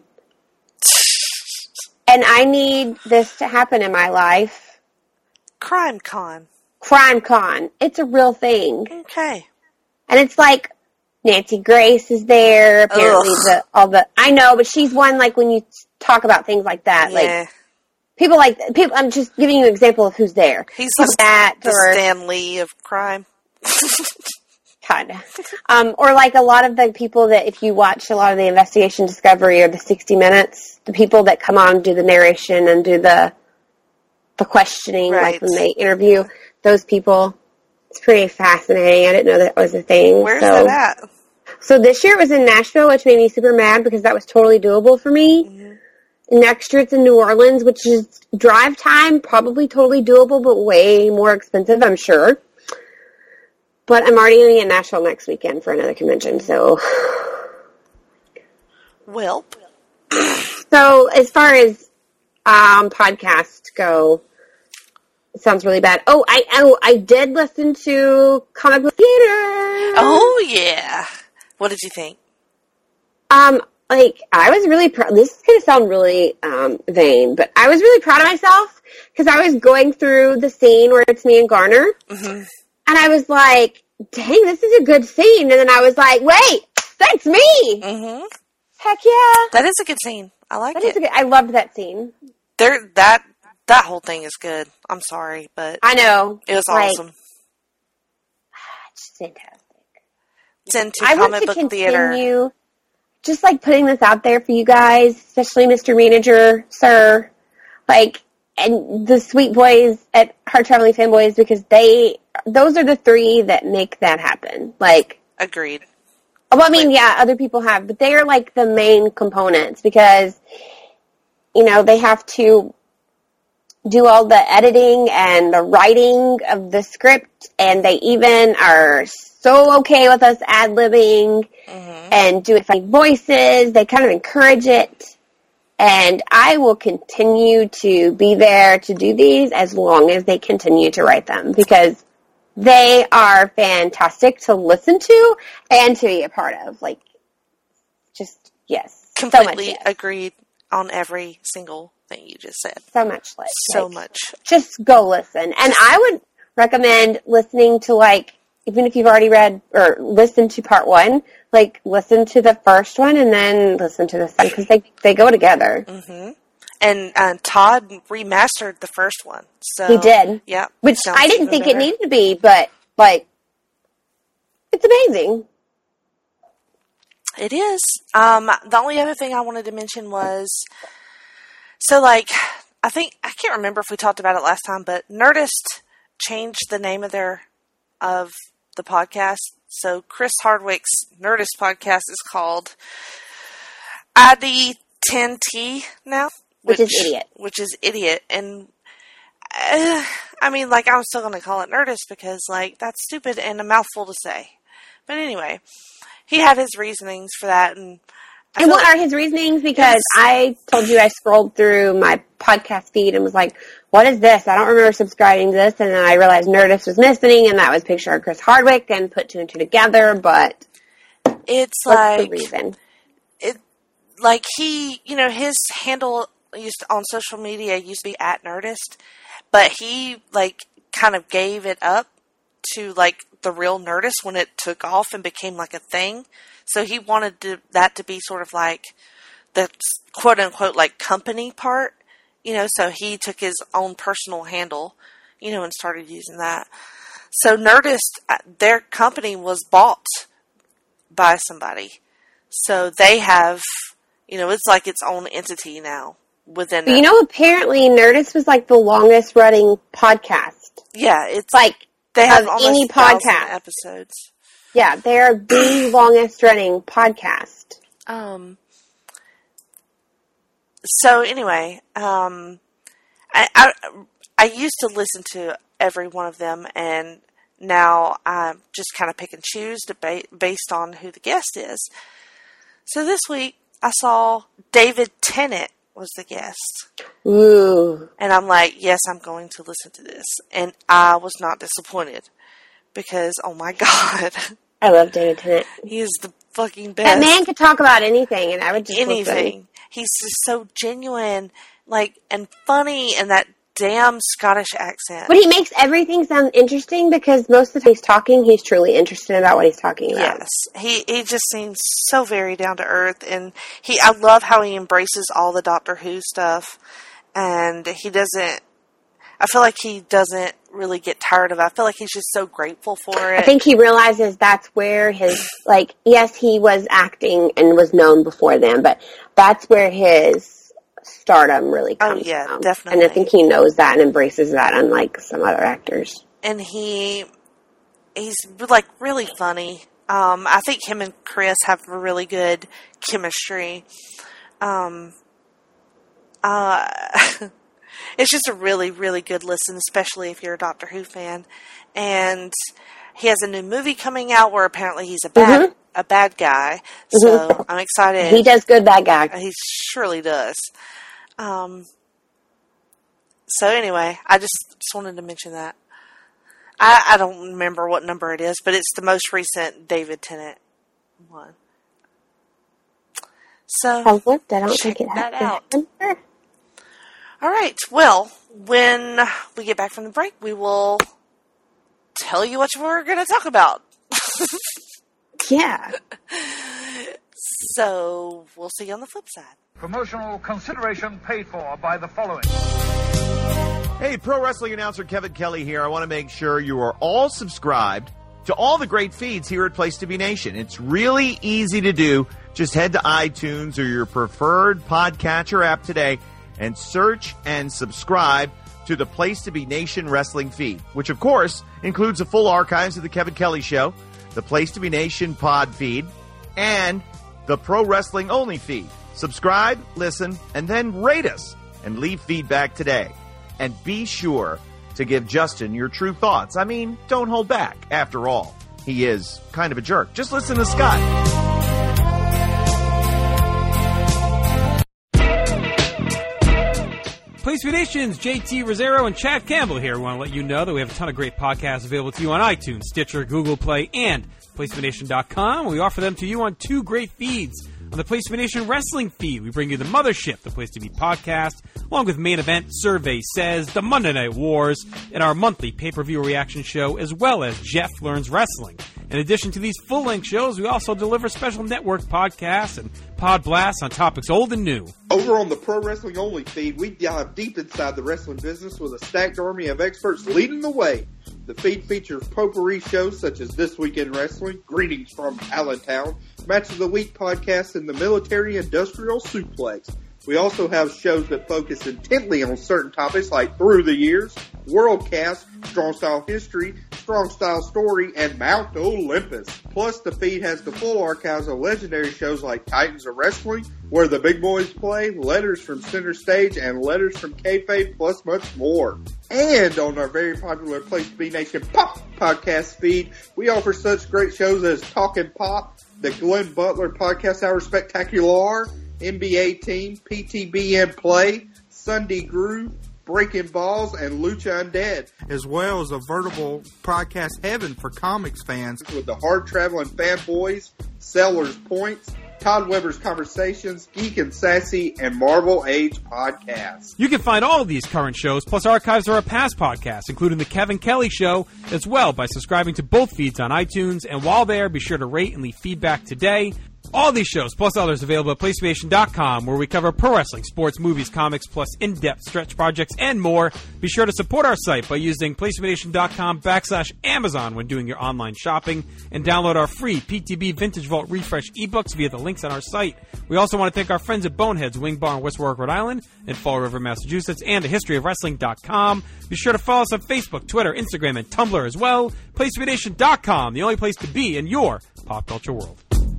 And I need this to happen in my life. Crime Con. Crime Con. It's a real thing. Okay. And it's like Nancy Grace is there. Apparently I know, but she's one, like, when you talk about things like that, yeah. like, people, I'm just giving you an example of who's there. He's the Stan Lee of crime. Kind of. Or like a lot of the people that, if you watch a lot of the Investigation Discovery or the 60 Minutes, the people that come on and do the narration and do the questioning, right. Like when they interview those people. It's pretty fascinating. I didn't know that was a thing. Where's that at? So this year it was in Nashville, which made me super mad because that was totally doable for me. Mm-hmm. Next year it's in New Orleans, which is drive time, probably totally doable, but way more expensive, I'm sure. But I'm already going to be in Nashville next weekend for another convention, so. Well. So as far as podcasts go, it sounds really bad. I did listen to Comic Book Theater. Oh, yeah. What did you think? I was really proud. This is going to sound really vain, but I was really proud of myself because I was going through the scene where it's me and Garner, and I was like, dang, this is a good scene. And then I was like, wait, that's me. Mm-hmm. Heck yeah. That is a good scene. I like it. I loved that scene. That whole thing is good. I'm sorry, but I know. It was awesome. It's fantastic. It's into Comic Book Theater. Just, like, putting this out there for you guys, especially Mr. Manager, sir, like, and the sweet boys at Heart Traveling Fanboys, because those are the three that make that happen. Like, agreed. Well, I mean, yeah, other people have, but they are, like, the main components, because, they have to do all the editing and the writing of the script, and they even are so okay with us ad-libbing and doing funny voices. They kind of encourage it. And I will continue to be there to do these as long as they continue to write them, because they are fantastic to listen to and to be a part of. Like, just, yes. Completely so much, yes. agreed on every single thing you just said. So much. So much. Just go listen. And I would recommend listening to, like, even if you've already read or listened to part 1, like, listen to the first one and then listen to the second, because they go together. Mm-hmm. And Todd remastered the first one. So he did. Yeah. Which I didn't think it needed to be, but, like, it's amazing. It is. The only other thing I wanted to mention was, so, like, I can't remember if we talked about it last time, but Nerdist changed the name of the podcast. So Chris Hardwick's Nerdist podcast is called ID10T now. Which is idiot. Which is idiot. And, I mean, like, I'm still going to call it Nerdist because, like, that's stupid and a mouthful to say. But anyway, he had his reasonings for that. And what are his reasonings? Because I told you I scrolled through my podcast feed and was like, what is this? I don't remember subscribing to this. And then I realized Nerdist was missing, and that was a picture of Chris Hardwick, and put 2 and 2 together. But it's what's the reason? Like, he, you know, his handle on social media used to be @Nerdist, but he, like, kind of gave it up to, like, the real Nerdist when it took off and became, like, a thing. So he wanted that to be sort of like the quote-unquote, like, company part, you know, so he took his own personal handle, you know, and started using that. So Nerdist, their company was bought by somebody. So they have, you know, it's like its own entity now within You know, apparently Nerdist was, like, the longest running podcast. Yeah, it's like they have of almost any 1,000 podcast episodes. Yeah, they're the longest running podcast. So anyway, I used to listen to every one of them, and now I just kind of pick and choose based on who the guest is. So this week I saw David Tennant was the guest. Ooh. And I'm like, yes, I'm going to listen to this. And I was not disappointed because, oh my God. I love David Tennant. He is the fucking best. That man could talk about anything, and I would just anything. Listen. He's just so genuine, like, and funny, and that damn Scottish accent. But he makes everything sound interesting because most of the time he's talking, he's truly interested about what he's talking about. Yes. He just seems so very down to earth, and I love how he embraces all the Doctor Who stuff, and I feel like he doesn't really get tired of it. I feel like he's just so grateful for it. I think he realizes that's where his, like, yes, he was acting and was known before then, but that's where his stardom really comes from. Oh, yeah, definitely. And I think he knows that and embraces that, unlike some other actors. And he's, like, really funny. I think him and Chris have a really good chemistry. It's just a really, really good listen, especially if you're a Doctor Who fan. And he has a new movie coming out where apparently he's a bad guy. So I'm excited. He does good bad guy. He surely does. So anyway, I just wanted to mention that. I don't remember what number it is, but it's the most recent David Tennant one. So I looked. I don't check think it that has out. that number. All right. Well, when we get back from the break, we will tell you what we're going to talk about. Yeah. So we'll see you on the flip side. Promotional consideration paid for by the following. Hey, pro wrestling announcer Kevin Kelly here. I want to make sure you are all subscribed to all the great feeds here at Place to Be Nation. It's really easy to do. Just head to iTunes or your preferred podcatcher app today and search and subscribe to the Place to Be Nation wrestling feed, which, of course, includes the full archives of the Kevin Kelly Show, the Place to Be Nation pod feed, and the Pro Wrestling Only feed. Subscribe, listen, and then rate us and leave feedback today. And be sure to give Justin your true thoughts. I mean, don't hold back. After all, he is kind of a jerk. Just listen to Scott. Place for Nations, JT Rosero and Chad Campbell here. We want to let you know that we have a ton of great podcasts available to you on iTunes, Stitcher, Google Play, and PlaceForNation.com. We offer them to you on 2 great feeds. On the Place for Nation Wrestling feed, we bring you the Mothership, the Place to Be podcast, along with Main Event, Survey Says, the Monday Night Wars, and our monthly pay-per-view reaction show, as well as Jeff Learns Wrestling. In addition to these full-length shows, we also deliver special network podcasts and pod blasts on topics old and new. Over on the Pro Wrestling Only feed, we dive deep inside the wrestling business with a stacked army of experts leading the way. The feed features potpourri shows such as This Week in Wrestling, Greetings from Allentown, Match of the Week podcast, and the Military Industrial Suplex. We also have shows that focus intently on certain topics like Through the Years, Worldcast, Strong Style History, Strong Style Story, and Mount Olympus. Plus, the feed has the full archives of legendary shows like Titans of Wrestling, Where the Big Boys Play, Letters from Center Stage, and Letters from Kayfabe, plus much more. And on our very popular Place to Be Nation Pop podcast feed, we offer such great shows as Talkin' Pop, the Glenn Butler Podcast Hour Spectacular, NBA Team, PTBN Play, Sunday Groove, Breaking Balls, and Lucha Undead. As well as a veritable podcast heaven for comics fans. With the Hard Traveling Fanboys, Sellers Points, Todd Weber's Conversations, Geek and Sassy, and Marvel Age Podcasts. You can find all of these current shows, plus archives of our past podcasts, including The Kevin Kelly Show, as well by subscribing to both feeds on iTunes. And while there, be sure to rate and leave feedback today. All these shows, plus others, available at PlayStation.com, where we cover pro wrestling, sports, movies, comics, plus in-depth stretch projects, and more. Be sure to support our site by using PlayStation.com/Amazon when doing your online shopping, and download our free PTB Vintage Vault Refresh ebooks via the links on our site. We also want to thank our friends at Boneheads Wing Bar in West Warwick, Rhode Island, and Fall River, Massachusetts, and thehistoryofwrestling.com. Be sure to follow us on Facebook, Twitter, Instagram, and Tumblr as well. PlayStation.com, the only place to be in your pop culture world.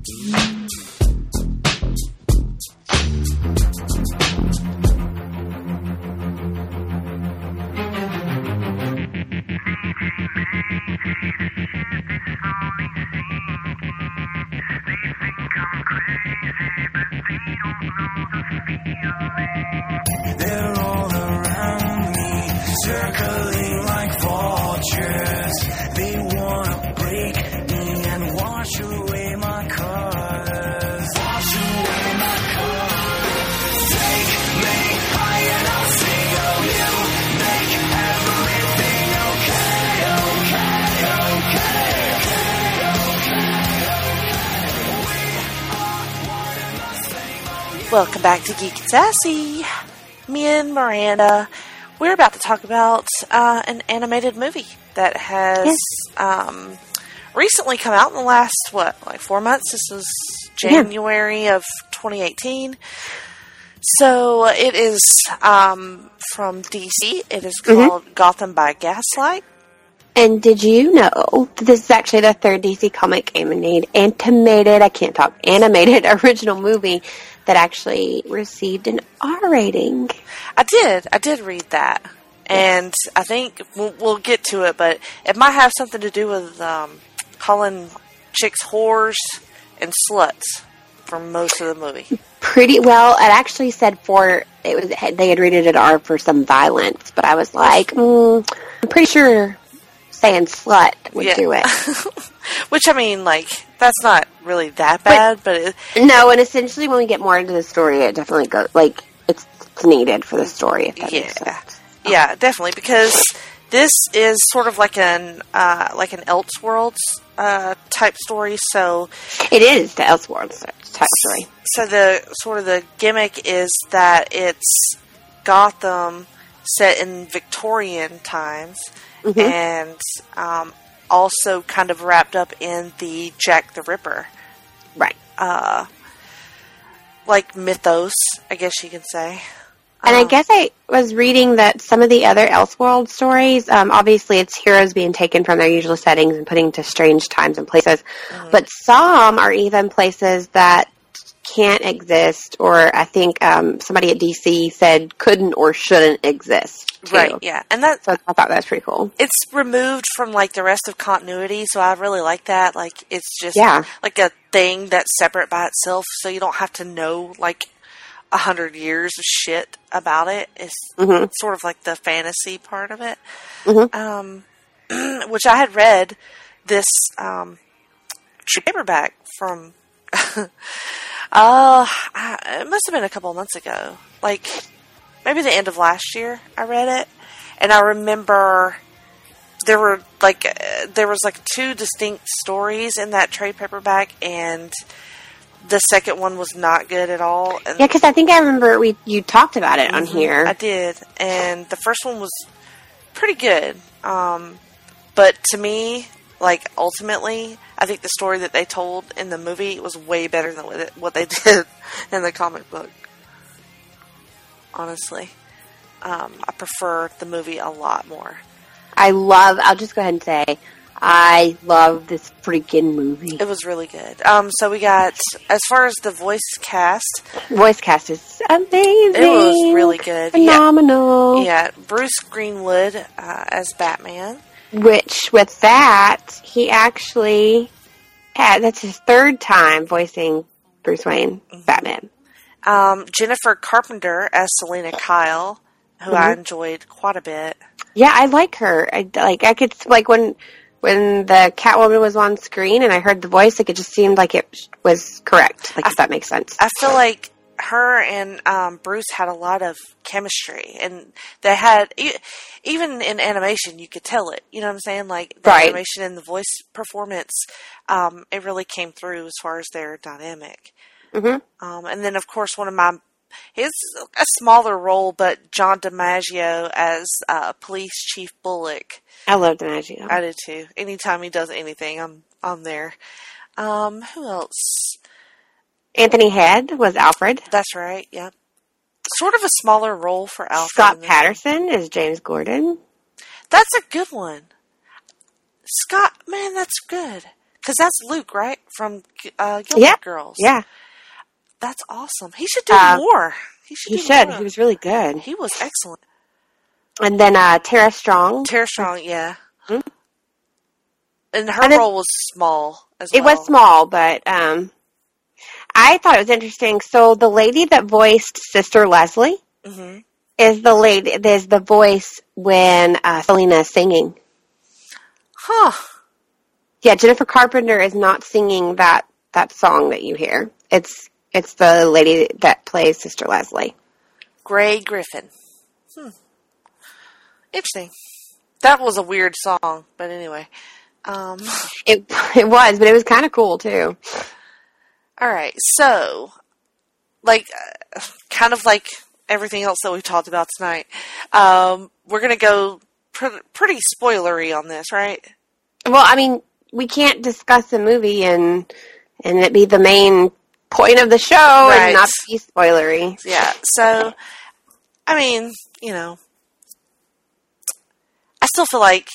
They're all around me, circling like vultures. They wanna break me and wash away my colors. Wash away my colors. Take me high and I'll sing of you. Make everything okay. Welcome back to Geek and Sassy. Me and Miranda, we're about to talk about an animated movie that has recently come out in the last, 4 months? This was January of 2018. So it is from DC. It is called Gotham by Gaslight. And did you know that this is actually the third DC comic animated original movie that actually received an R rating? I did read that. And I think we'll get to it, but it might have something to do with calling chicks whores and sluts for most of the movie. Pretty well. It actually said they had rated it R for some violence, but I was like, I'm pretty sure saying slut would do it. Which, I mean, that's not really that bad, but no, and essentially when we get more into the story, it definitely goes, it's needed for the story, if that makes sense. Yeah, definitely, because this is sort of like an Elseworlds type story, so... It is the Elseworlds type story. So the gimmick is that it's Gotham set in Victorian times, and also kind of wrapped up in the Jack the Ripper. Right. Mythos, I guess you can say. And I guess I was reading that some of the other Elseworld stories, obviously it's heroes being taken from their usual settings and putting to strange times and places, but some are even places that can't exist, or I think somebody at DC said couldn't or shouldn't exist. Too. Right, yeah. And that, so I thought that was pretty cool. It's removed from, like, the rest of continuity, so I really like that. Like, it's just, like, a thing that's separate by itself, so you don't have to know, like, 100 years of shit about it. It's sort of like the fantasy part of it. Which I had read this paperback from... it must have been a couple of months ago. Like, maybe the end of last year I read it. And I remember there was like two distinct stories in that trade paperback, and the second one was not good at all. And yeah, because I think I remember you talked about it on here. I did. And the first one was pretty good. But to me, like, ultimately, I think the story that they told in the movie was way better than what they did in the comic book. Honestly. I prefer the movie a lot more. I'll just go ahead and say, I love this freaking movie. It was really good. So we got, as far as the voice cast is amazing. It was really good. Phenomenal. Yeah, Bruce Greenwood as Batman. Which, with that, he actually that's his third time voicing Bruce Wayne, Batman. Jennifer Carpenter as Selena Kyle, who I enjoyed quite a bit. Yeah, I like her. I could, like, when the Catwoman was on screen and I heard the voice, like, it just seemed like it was correct. Like, if that makes sense. I feel like her and Bruce had a lot of chemistry, and they had, even in animation, you could tell it. You know what I'm saying? Like, the animation and the voice performance, it really came through as far as their dynamic. And then, of course, his a smaller role, but John DiMaggio as Police Chief Bullock. I love DiMaggio. I do too. Anytime he does anything, I'm there. Who else? Anthony Head was Alfred. That's right, yeah. Sort of a smaller role for Alfred. Scott Patterson is James Gordon. That's a good one. Scott, man, that's good. Because that's Luke, right? From Gilmore Girls. Yeah. That's awesome. He should do more. He should. He was really good. He was excellent. And then Tara Strong. Tara Strong, yeah. And her role was small as well. It was small, but I thought it was interesting. So the lady that voiced Sister Leslie is the voice when Selena is singing. Huh. Yeah, Jennifer Carpenter is not singing that song that you hear. It's the lady that plays Sister Leslie. Gray Griffin. Interesting. That was a weird song, but anyway. It was, but it was kind of cool too. All right, so, like, kind of like everything else that we've talked about tonight, we're going to go pretty spoilery on this, right? Well, I mean, we can't discuss a movie and it be the main point of the show and not be spoilery. Yeah, so, I mean, you know, I still feel like,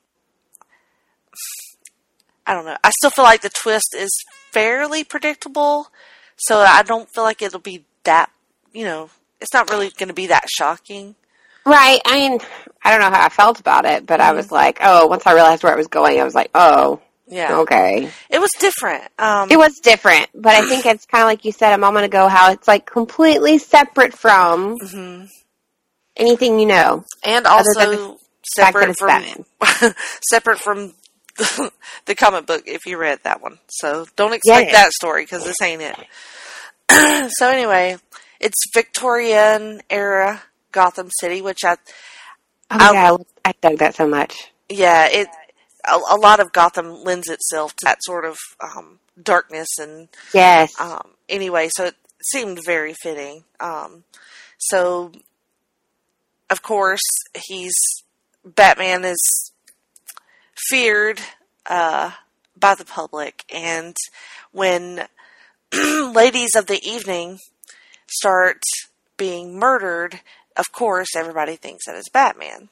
I don't know, I still feel like the twist is fairly predictable, so I don't feel like it'll be that, you know, it's not really going to be that shocking. Right. I mean, I don't know how I felt about it, but I was like, once I realized where it was going, I was like, yeah, okay. It was different. It was different, but I think it's kind of like you said a moment ago, how it's like completely separate from anything you know. And also separate from the comic book, if you read that one. So don't expect that story, because this ain't it. So anyway, it's Victorian era Gotham City, which I dug that so much. Yeah, a lot of Gotham lends itself to that sort of darkness and anyway, so it seemed very fitting. So of course Batman is feared by the public, and when ladies of the evening start being murdered, of course everybody thinks that it's Batman.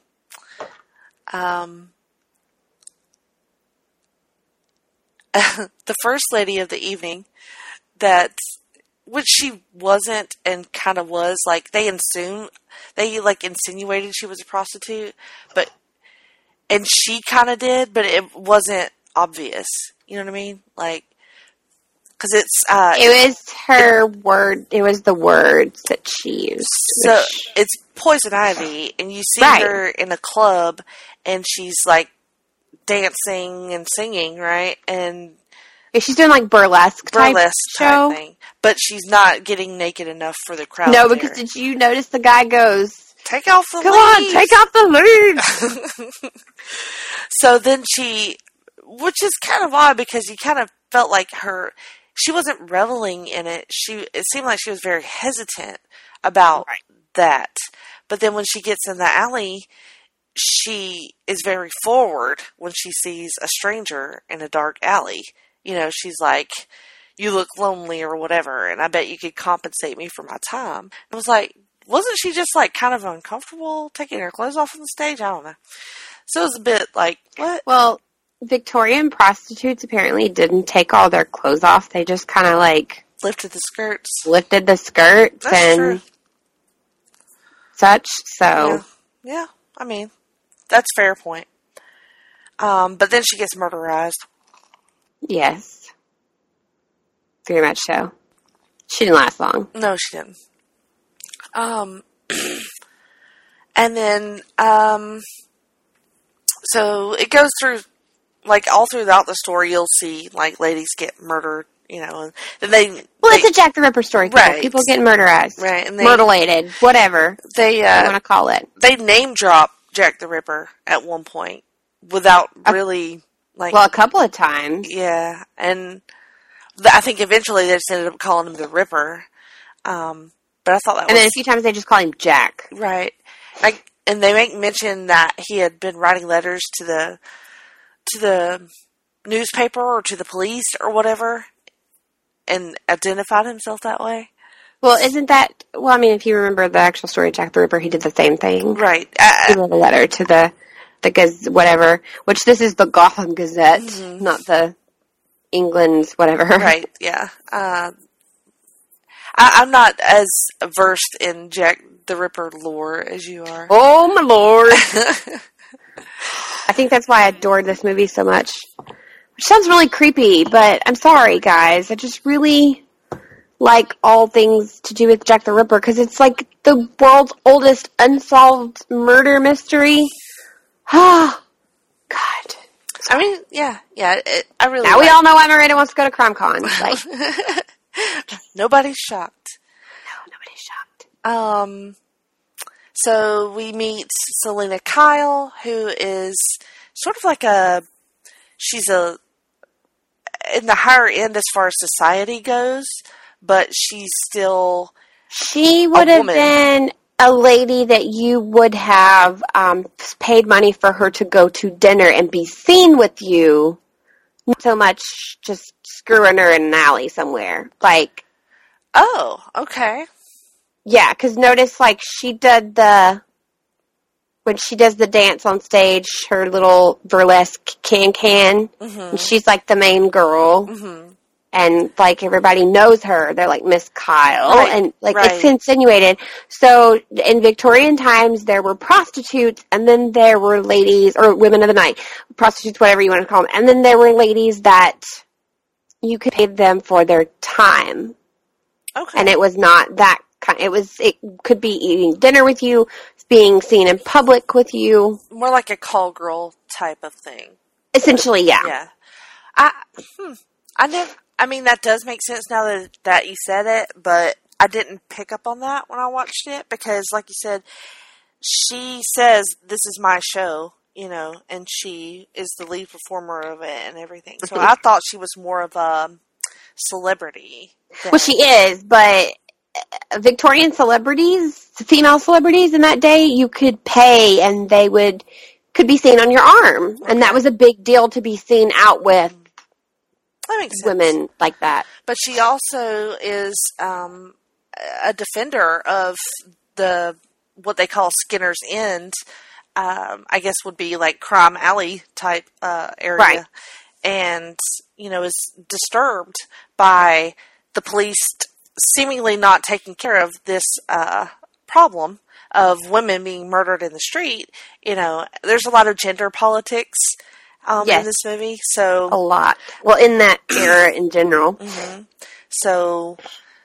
The first lady of the evening that which she wasn't and kind of was. Like, they insinuated she was a prostitute, and she kind of did, but it wasn't obvious. You know what I mean? Like, because it was her word. It was the words that she used. So it's Poison Ivy, and you see her in a club, and she's like dancing and singing, right? And she's doing like burlesque type show thing, but she's not getting naked enough for the crowd. No, because did you notice the guy goes, "Take off the Come leaves. on, take off the leaves." So then which is kind of odd because you kind of felt like she wasn't reveling in it. It seemed like she was very hesitant about that. But then when she gets in the alley, she is very forward when she sees a stranger in a dark alley. You know, she's like, "You look lonely," or whatever, and I bet you could compensate me for my time. I was like, wasn't she just like kind of uncomfortable taking her clothes off on the stage? I don't know. So it was a bit like, what? Well, Victorian prostitutes apparently didn't take all their clothes off. They just kind of like lifted the skirts. That's and true. Such. So yeah, I mean, that's a fair point. But then she gets murderized. Yes, very much so. She didn't last long. No, she didn't. And then so it goes through, like, all throughout the story, you'll see, like, ladies get murdered, you know, and then it's a Jack the Ripper story. Right. People get murderized. Right. And mutilated, whatever they want to call it. They name drop Jack the Ripper at one point without really, like... Well, a couple of times. Yeah. And I think eventually they just ended up calling him the Ripper. But I thought that And then a few times they just call him Jack. Right. And they make mention that he had been writing letters to the newspaper or to the police or whatever and identified himself that way. Well, isn't that... Well, I mean, if you remember the actual story of Jack the Ripper, he did the same thing. Right. He wrote a letter to the whatever, which this is the Gotham Gazette, not the England's whatever. Right, yeah. I'm not as versed in Jack the Ripper lore as you are. Oh, my lord. I think that's why I adored this movie so much. Which sounds really creepy, but I'm sorry, guys. I just really like all things to do with Jack the Ripper, because it's like the world's oldest unsolved murder mystery. Ah, God. I mean, yeah. I really Now we all know why Miranda wants to go to CrimeCon. Like, nobody's shocked. No, nobody's shocked. So we meet Selena Kyle, who is sort of like she's in the higher end as far as society goes, but she's still She would have been a lady that you would have paid money for her to go to dinner and be seen with you, not so much just screwing her in an alley somewhere. Like, oh, okay. Yeah, because notice, like, when she does the dance on stage, her little burlesque can, and she's, like, the main girl, and, like, everybody knows her. They're like, Miss Kyle, and, like, it's insinuated. So, in Victorian times, there were prostitutes, and then there were ladies, or women of the night, prostitutes, whatever you want to call them, and then there were ladies that you could pay them for their time. Okay. And it was not that kind. It could be eating dinner with you, being seen in public with you. More like a call girl type of thing. Essentially, yeah. Yeah. I mean, that does make sense now that you said it, but I didn't pick up on that when I watched it because, like you said, she says, "This is my show," you know, and she is the lead performer of it and everything. So I thought she was more of a celebrity. Well, she is, but Victorian celebrities, female celebrities in that day, you could pay and they could be seen on your arm. Okay. And that was a big deal to be seen out with women like that. But she also is a defender of what they call Skinner's End, I guess would be like crime alley type area. Right. And, you know, is disturbed by the police seemingly not taking care of this problem of women being murdered in the street. You know, there's a lot of gender politics in this movie. So a lot. Well, in that era in general. Mm-hmm. So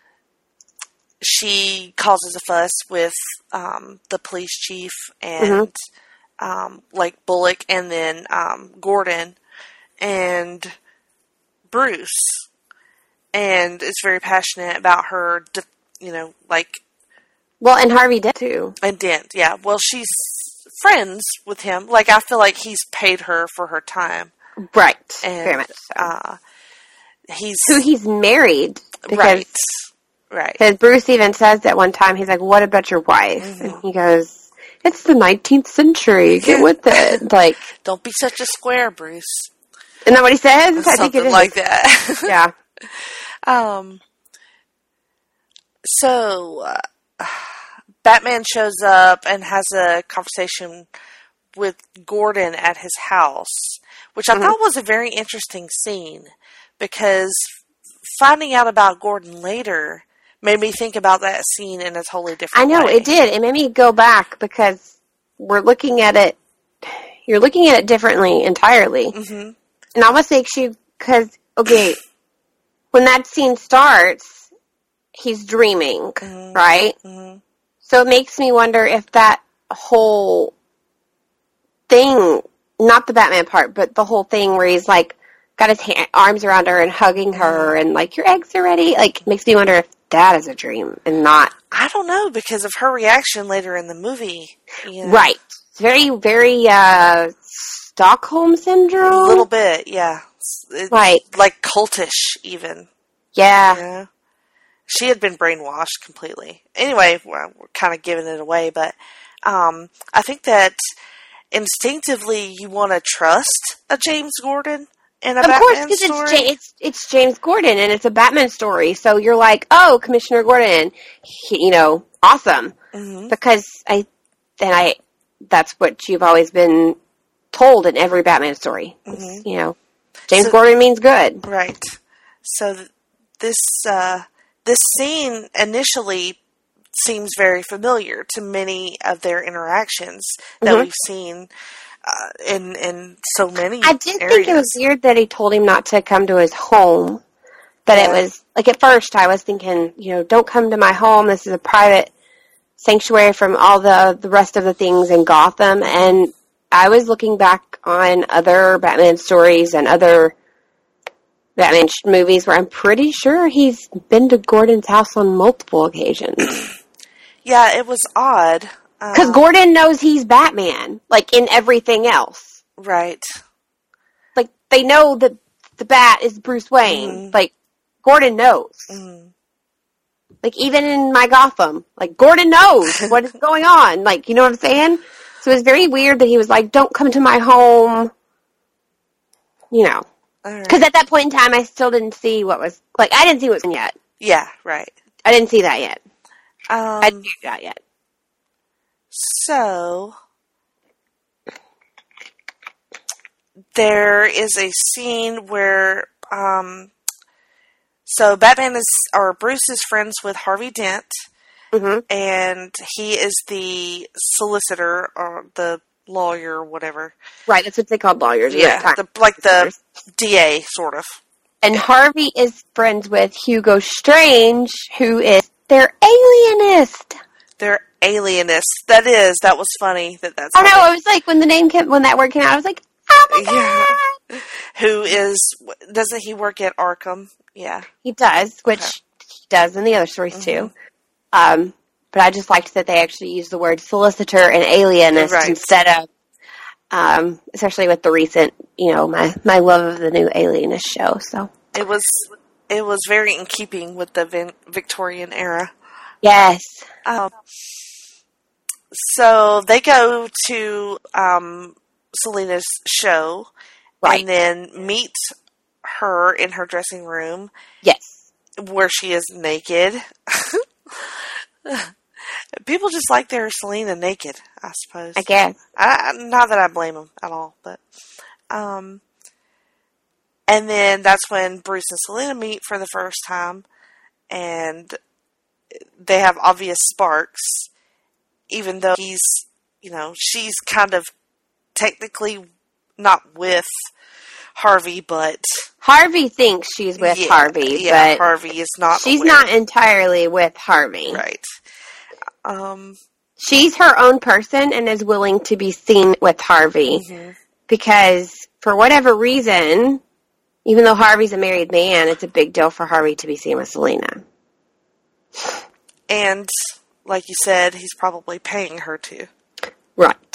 she causes a fuss with the police chief and like Bullock, and then Gordon and Bruce, and is very passionate about her, Well, and Harvey Dent, too. And Dent, yeah. Well, she's friends with him. Like, I feel like he's paid her for her time. Right. And, very much so. He's married. Right. Right. Because Bruce even says that one time, he's like, what about your wife? Mm-hmm. And he goes, it's the 19th century. Get with it. Like, don't be such a square, Bruce. Isn't that what he says? Something I think it is. Like that. Yeah. So, Batman shows up and has a conversation with Gordon at his house, which I thought was a very interesting scene, because finding out about Gordon later made me think about that scene in a totally different way. I know, it did. It made me go back, because we're looking at it, you're looking at it differently entirely. Mm-hmm. And I almost think because, okay, when that scene starts, he's dreaming, right? Mm-hmm. So it makes me wonder if that whole thing, not the Batman part, but the whole thing where he's like, got his arms around her and hugging her and like, your eggs are ready, like, makes me wonder if that is a dream and not. I don't know, because of her reaction later in the movie. You know? Right. It's very, very, Stockholm Syndrome? A little bit, yeah. Like cultish, even. Yeah. You know? She had been brainwashed completely. Anyway, we're kind of giving it away, but I think that instinctively you want to trust a James Gordon in a Batman story. Of course, because it's James Gordon, and it's a Batman story, so you're like, oh, Commissioner Gordon, awesome. Mm-hmm. Because that's what you've always been told in every Batman story. Mm-hmm. James Gordon means good. Right. So this scene initially seems very familiar to many of their interactions that we've seen in so many I did areas. think it was weird that he told him not to come to his home. That it was, like, at first I was thinking, don't come to my home. This is a private sanctuary from all the rest of the things in Gotham. And I was looking back on other Batman stories and other Batman movies where I'm pretty sure he's been to Gordon's house on multiple occasions. Yeah, it was odd. Because Gordon knows he's Batman, like, in everything else. Right. Like, they know that the Bat is Bruce Wayne. Mm-hmm. Like, Gordon knows. Mm-hmm. Like, even in my Gotham, like, Gordon knows what is going on. Like, you know what I'm saying? So it's very weird that he was like, don't come to my home. Because at that point in time, I still didn't see what was, like, I didn't see what was yet. Yeah, right. I didn't see that yet. I didn't see that yet. So, there is a scene where, Bruce is friends with Harvey Dent, and he is the solicitor, or the lawyer, or whatever. Right, that's what they call lawyers. Yeah, the DA, sort of. And Harvey is friends with Hugo Strange, who is their alienist. They're alienists. That was funny. That's. I know. I was like, when that word came out, I was like, oh my god. Doesn't he work at Arkham? Yeah, he does, which he does in the other stories too. But I just liked that they actually used the word solicitor and alienist instead of, especially with the recent, my love of the new Alienist show. So it was very in keeping with the Victorian era. Yes. So they go to Selina's show, and then meet her in her dressing room. Yes. Where she is naked. People just like their Selina naked, I suppose. I guess. Not that I blame them at all, but... and then that's when Bruce and Selina meet for the first time. and they have obvious sparks, even though she's kind of technically not with Harvey, but Harvey thinks she's with Harvey, yeah, but Harvey is not. She's aware. not entirely with Harvey. Right. She's her own person and is willing to be seen with Harvey because, for whatever reason, even though Harvey's a married man, it's a big deal for Harvey to be seen with Selena. And, like you said, he's probably paying her to. Right.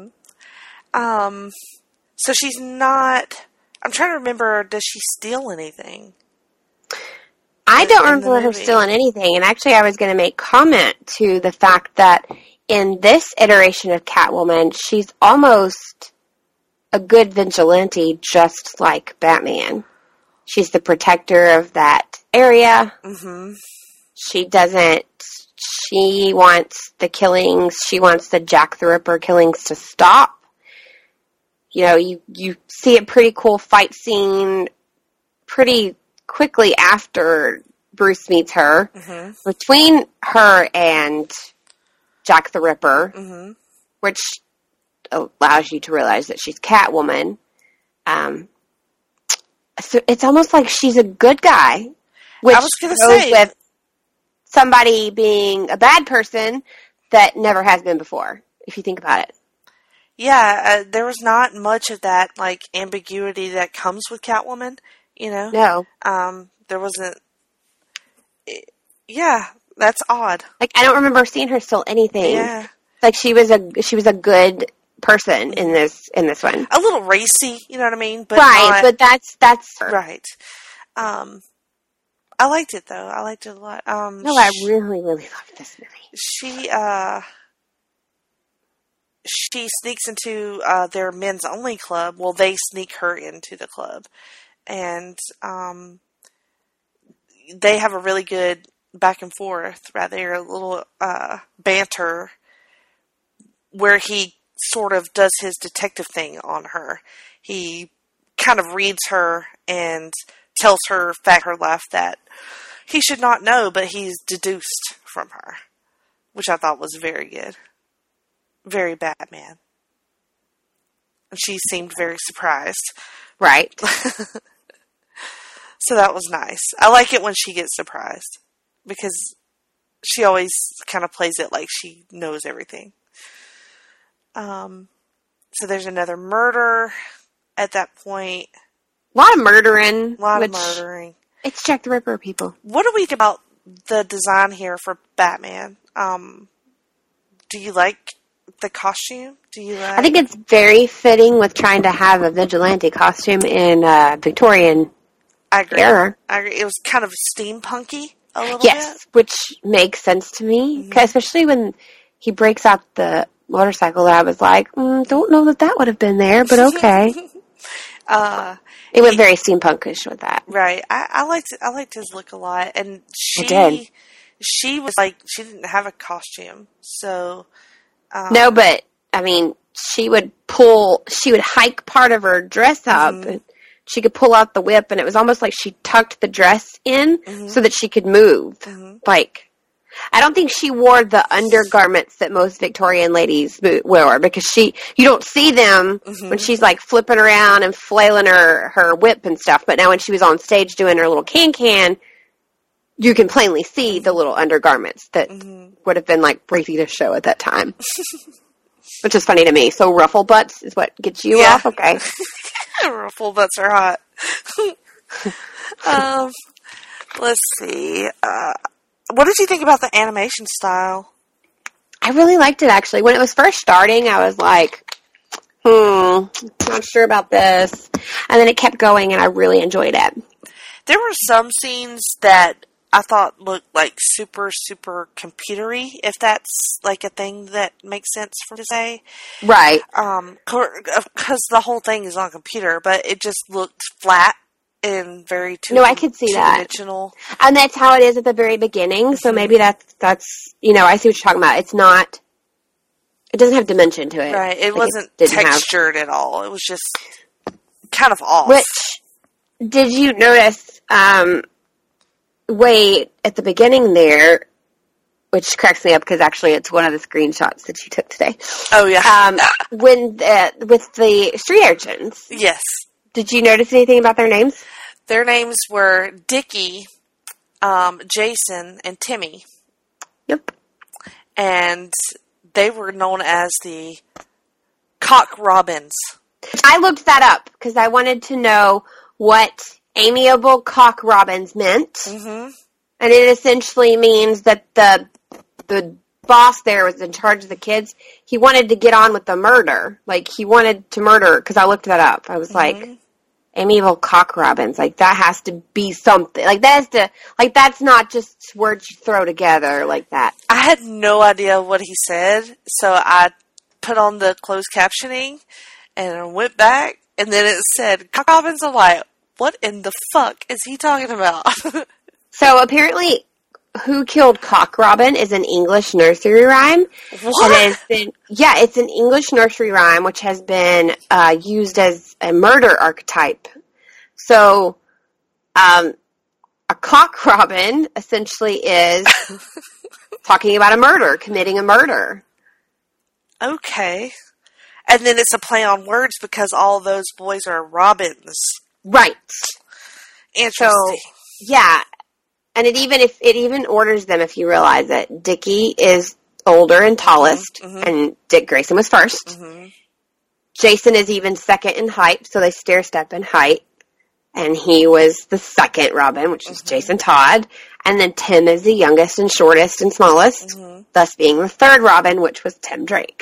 So she's not... I'm trying to remember, does she steal anything? I don't remember her stealing anything, and actually I was going to make comment to the fact that in this iteration of Catwoman, she's almost a good vigilante, just like Batman. She's the protector of that area. She wants the killings, she wants the Jack the Ripper killings to stop. You see a pretty cool fight scene pretty quickly after Bruce meets her, between her and Jack the Ripper, which allows you to realize that she's Catwoman. So it's almost like she's a good guy, which I was gonna goes say, with somebody being a bad person that never has been before, if you think about it. Yeah, there was not much of that, like, ambiguity that comes with Catwoman, No. There wasn't... Yeah, that's odd. Like, I don't remember seeing her steal anything. Yeah. Like, she was a good person in this one. A little racy, you know what I mean? But right, but that's her. Right. I liked it, though. I liked it a lot. No, I really, really loved this movie. She sneaks into their men's only club. Well, they sneak her into the club. And they have a really good back and forth, rather, a little banter where he sort of does his detective thing on her. He kind of reads her and tells her fact her life that he should not know, but he's deduced from her, which I thought was very good. Very Batman. And she seemed very surprised. Right. So that was nice. I like it when she gets surprised, because she always kind of plays it like she knows everything. So there's another murder at that point. A lot of murdering. A lot of murdering. It's Jack the Ripper, people. What do we think about the design here for Batman? Do you like the costume? I think it's very fitting with trying to have a vigilante costume in Victorian era. I agree. It was kind of steampunky a little bit. Yes, which makes sense to me, especially when he breaks out the motorcycle. I was like, don't know that would have been there, but okay. It went very steampunkish with that. Right. I liked his look a lot, and she was like, she didn't have a costume, so. No, but I mean, she would hike part of her dress up, and she could pull out the whip, and it was almost like she tucked the dress in so that she could move. Like, I don't think she wore the undergarments that most Victorian ladies wore, because you don't see them when she's like flipping around and flailing her whip and stuff. But now when she was on stage doing her little can, you can plainly see the little undergarments that would have been like ready to show at that time. Which is funny to me. So ruffle butts is what gets you off? Okay. Ruffle butts are hot. Let's see. What did you think about the animation style? I really liked it, actually. When it was first starting, I was like, not sure about this. And then it kept going, and I really enjoyed it. There were some scenes that I thought looked like super, super computery, if that's like a thing that makes sense for to say. Right. Because the whole thing is on a computer, but it just looked flat and very I could see two-dimensional. That. And that's how it is at the very beginning, so maybe that's I see what you're talking about. It's not, it doesn't have dimension to it. Right, it wasn't textured at all. It was just kind of off. Which, did you notice, way at the beginning there, which cracks me up because actually it's one of the screenshots that you took today. Oh, yeah. When with the street urchins. Yes. Did you notice anything about their names? Their names were Dickie, Jason, and Timmy. Yep. And they were known as the Cock Robins. I looked that up because I wanted to know what amiable cock robins meant. Mm-hmm. And it essentially means that the boss there was in charge of the kids. He wanted to get on with the murder. Like, he wanted to murder, because I looked that up. I was like, amiable cock robins. Like, that has to be something. Like, that's not just words you throw together like that. I had no idea what he said, so I put on the closed captioning and I went back, and then it said cock robins. I'm like, what in the fuck is he talking about? So apparently, Who Killed Cock Robin is an English nursery rhyme. What? And it's an English nursery rhyme which has been used as a murder archetype. So, a cock robin essentially is talking about a murder, committing a murder. Okay. And then it's a play on words because all those boys are robins. Right. Interesting. So, yeah. And it even orders them, if you realize it. Dickie is older and tallest, and Dick Grayson was first. Mm-hmm. Jason is even second in height, so they stair-step in height. And he was the second Robin, which is Jason Todd. And then Tim is the youngest and shortest and smallest, thus being the third Robin, which was Tim Drake.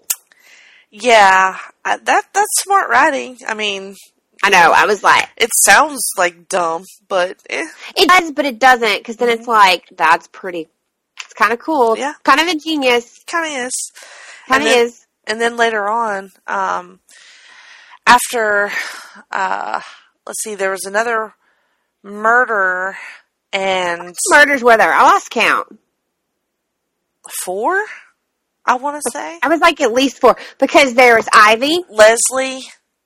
Yeah, that's smart writing. I mean, I know, I was like... It sounds like dumb, but... It does, but it doesn't, because then it's like, that's pretty... It's kind of cool. Yeah. Kind of ingenious. Kind of is. Kind of is. And then later on, after... let's see, there was another murder, and... Murders were there? I lost count. 4? I want to say. I was like at least 4, because there was Ivy. Leslie.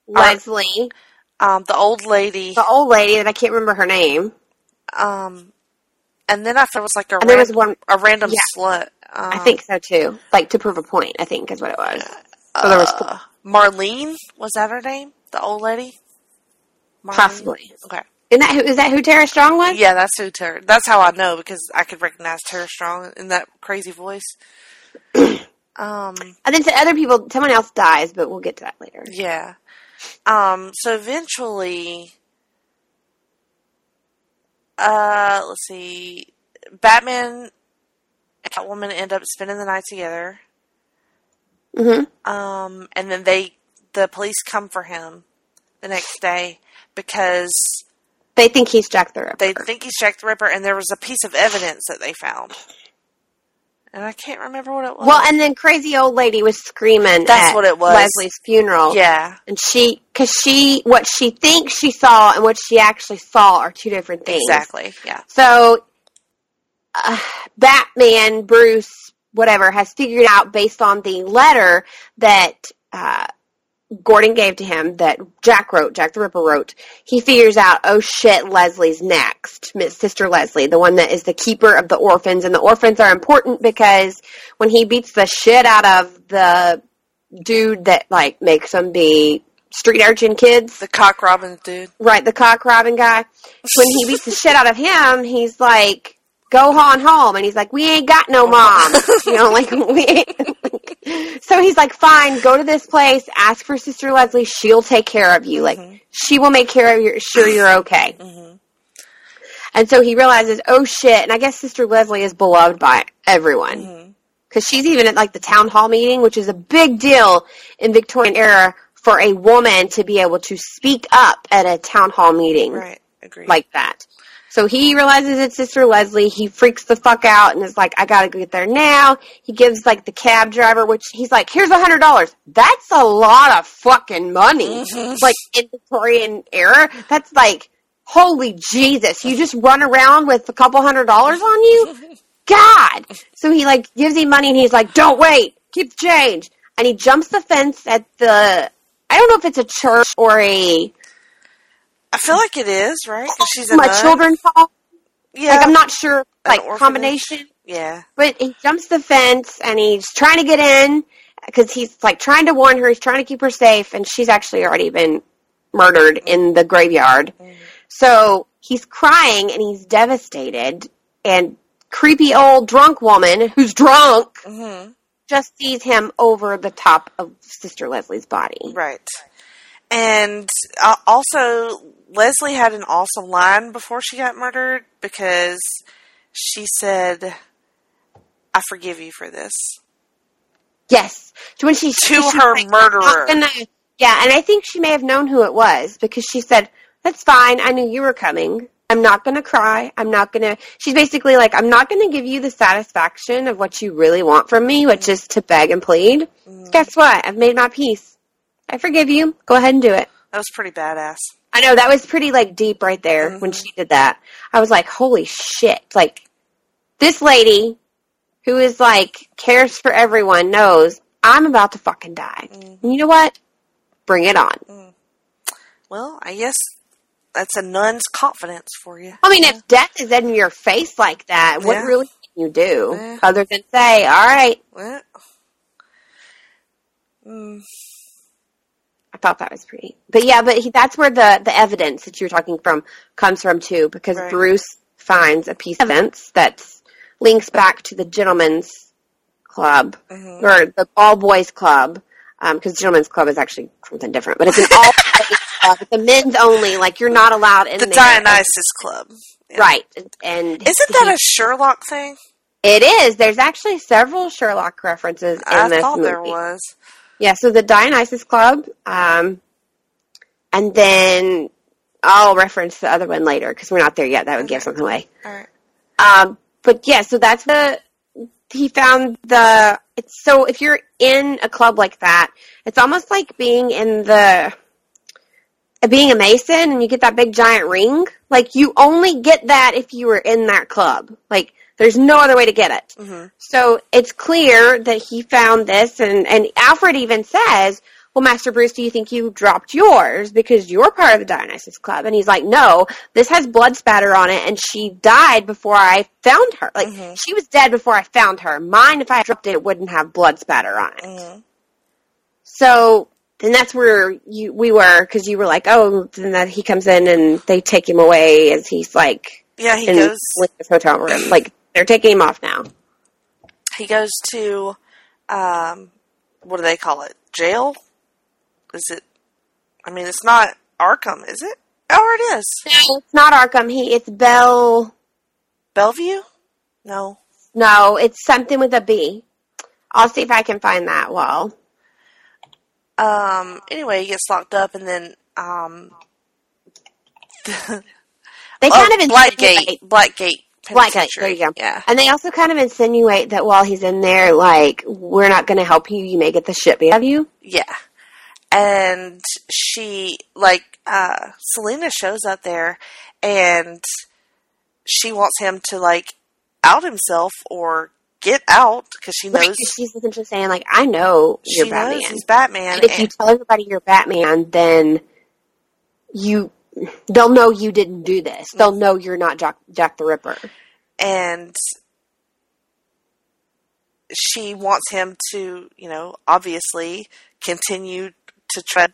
The old lady. The old lady that I can't remember her name. And then after was like a random slut. I think so too. Like to prove a point, I think is what it was. So there was 4. Marlene, was that her name? The old lady? Marlene? Possibly. Okay. Is that who Tara Strong was? Yeah, that's who Tara. That's how I know, because I could recognize Tara Strong in that crazy voice. And then to other people, someone else dies, but we'll get to that later. Yeah. So eventually, let's see, Batman and Catwoman end up spending the night together. Mm-hmm. And then the police come for him the next day because they think he's Jack the Ripper. They think he's Jack the Ripper, and there was a piece of evidence that they found. And I can't remember what it was. Well, and then crazy old lady was screaming That's what it was. Leslie's funeral. Yeah. And what she thinks she saw and what she actually saw are two different things. Exactly, yeah. So, Batman, Bruce, whatever, has figured out based on the letter that Gordon gave to him, that Jack the Ripper wrote, he figures out, oh shit, Leslie's next. Sister Leslie, the one that is the keeper of the orphans. And the orphans are important because when he beats the shit out of the dude that, like, makes them be street urchin kids. The cock robbing dude. Right, the cock robbing guy. When he beats the shit out of him, he's like, go on home. And he's like, we ain't got no mom. We ain't. So he's like, fine, go to this place, ask for Sister Leslie, she'll take care of you. Like, she will make care of sure you're okay. Mm-hmm. And so he realizes, oh shit, and I guess Sister Leslie is beloved by everyone. Because she's even at, like, the town hall meeting, which is a big deal in Victorian era for a woman to be able to speak up at a town hall meeting. Right, agreed. Like that. So he realizes it's Sister Leslie. He freaks the fuck out and is like, I gotta get there now. He gives, like, the cab driver, which he's like, here's $100. That's a lot of fucking money. Mm-hmm. Like, in Victorian era, that's like, holy Jesus. You just run around with a couple $100 on you? God! So he, like, gives him money and he's like, don't wait. Keep the change. And he jumps the fence at I don't know if it's a church or I feel like it is, right? 'Cause she's a my nun. children's hall. Yeah. Like, I'm not sure, like, orphanage. combination. Yeah. But he jumps the fence, and he's trying to get in, because he's, like, trying to warn her, he's trying to keep her safe, and she's actually already been murdered in the graveyard. So, he's crying, and he's devastated, and creepy old drunk woman, who's drunk, just sees him over the top of Sister Leslie's body. Right. And also, Leslie had an awesome line before she got murdered, because she said, "I forgive you for this." Yes. So when she's her like, murderer. Yeah, and I think she may have known who it was, because she said, "That's fine, I knew you were coming. I'm not going to cry. I'm not going to..." She's basically like, "I'm not going to give you the satisfaction of what you really want from me, which is to beg and plead. Guess what? I've made my peace. I forgive you. Go ahead and do it." That was pretty badass. I know, that was pretty, like, deep right there when she did that. I was like, holy shit. Like, this lady who is, like, cares for everyone knows I'm about to fucking die. And you know what? Bring it on. Well, I guess that's a nun's confidence for you. I mean, if death is in your face like that, what really can you do other than say, all right. I thought that was pretty. But yeah, that's where the evidence that you're talking from comes from too, because Bruce finds a piece of evidence that links back to the gentleman's club, or the all boys club, because gentleman's club is actually something different, but it's an all boys club. It's a men's only, like you're not allowed in the there. Dionysus Club. Yeah. Right. And isn't that a Sherlock thing? It is. There's actually several Sherlock references in this movie. I thought there was. Yeah, so the Dionysus Club, and then I'll reference the other one later, because we're not there yet. That would give something away. All right. But yeah, so that's he found so if you're in a club like that, it's almost like being a Mason and you get that big giant ring. Like, you only get that if you were in that club. Like, there's no other way to get it. So it's clear that he found this, and Alfred even says, "Well, Master Bruce, do you think you dropped yours because you're part of the Dionysus Club?" And he's like, "No, this has blood spatter on it, and she died before I found her. Like, she was dead before I found her. Mine, if I dropped it, wouldn't have blood spatter on it." So then that's where we were, because you were like, "Oh," then that he comes in and they take him away as he's like, he in goes his hotel room. Like, they're taking him off now. He goes to, what do they call it? Jail? Is it? I mean, it's not Arkham, is it? Oh, it is. No, it's not Arkham. It's Bellevue? No. No, it's something with a B. I'll see if I can find that while. Anyway, he gets locked up, and then, they kind of Blackgate. Blackgate, there you go. Yeah. And they also kind of insinuate that while he's in there, like, we're not going to help you, you may get the shit beat out of you. Yeah. And she, like, Selena shows up there, and she wants him to, like, out himself or get out, because she knows. Right, she's essentially saying, like, I know you're Batman. She knows he's Batman. And if you tell everybody you're Batman, then they'll know you didn't do this. They'll know you're not Jack the Ripper. And she wants him to, obviously continue to try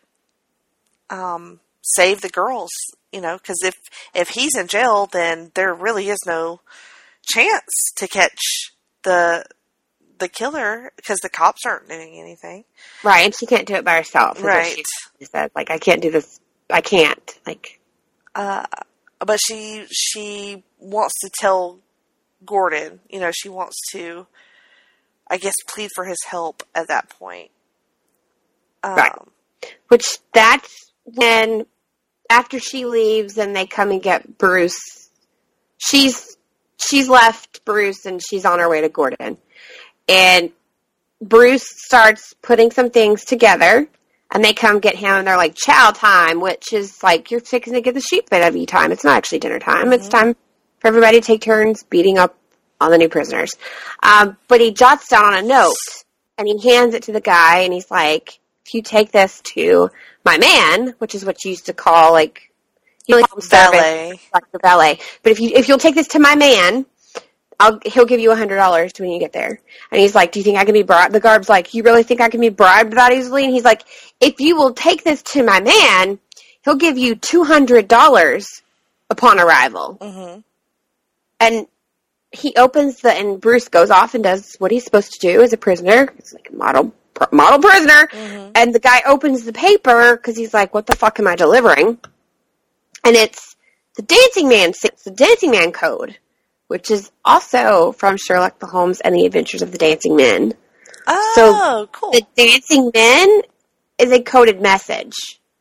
to save the girls, because if he's in jail, then there really is no chance to catch the killer, because the cops aren't doing anything. Right, and she can't do it by herself. Right. She said, like, I can't do this. I can't. Like, but she wants to tell Gordon, she wants to, I guess, plead for his help at that point. Right. Which that's when, after she leaves and they come and get Bruce, she's left Bruce and she's on her way to Gordon. And Bruce starts putting some things together. And they come get him, and they're like, chow time, which is like, you're fixing to get the sheep bit of you time. It's not actually dinner time. Mm-hmm. It's time for everybody to take turns beating up on the new prisoners. But he jots down on a note, and he hands it to the guy, and he's like, if you take this to my man, which is what you used to call, like, He only calls him Valet. service, like the valet. But if you'll take this to my man, he'll give you $100 when you get there. And he's like, do you think I can be bribed? The guard's like, you really think I can be bribed that easily? And he's like, if you will take this to my man, he'll give you $200 upon arrival. Mm-hmm. And he opens and Bruce goes off and does what he's supposed to do as a prisoner. It's like a model prisoner. Mm-hmm. And the guy opens the paper because he's like, what the fuck am I delivering? And it's the Dancing Man code, which is also from Sherlock Holmes and the Adventures of the Dancing Men. Oh, so cool. The Dancing Men is a coded message.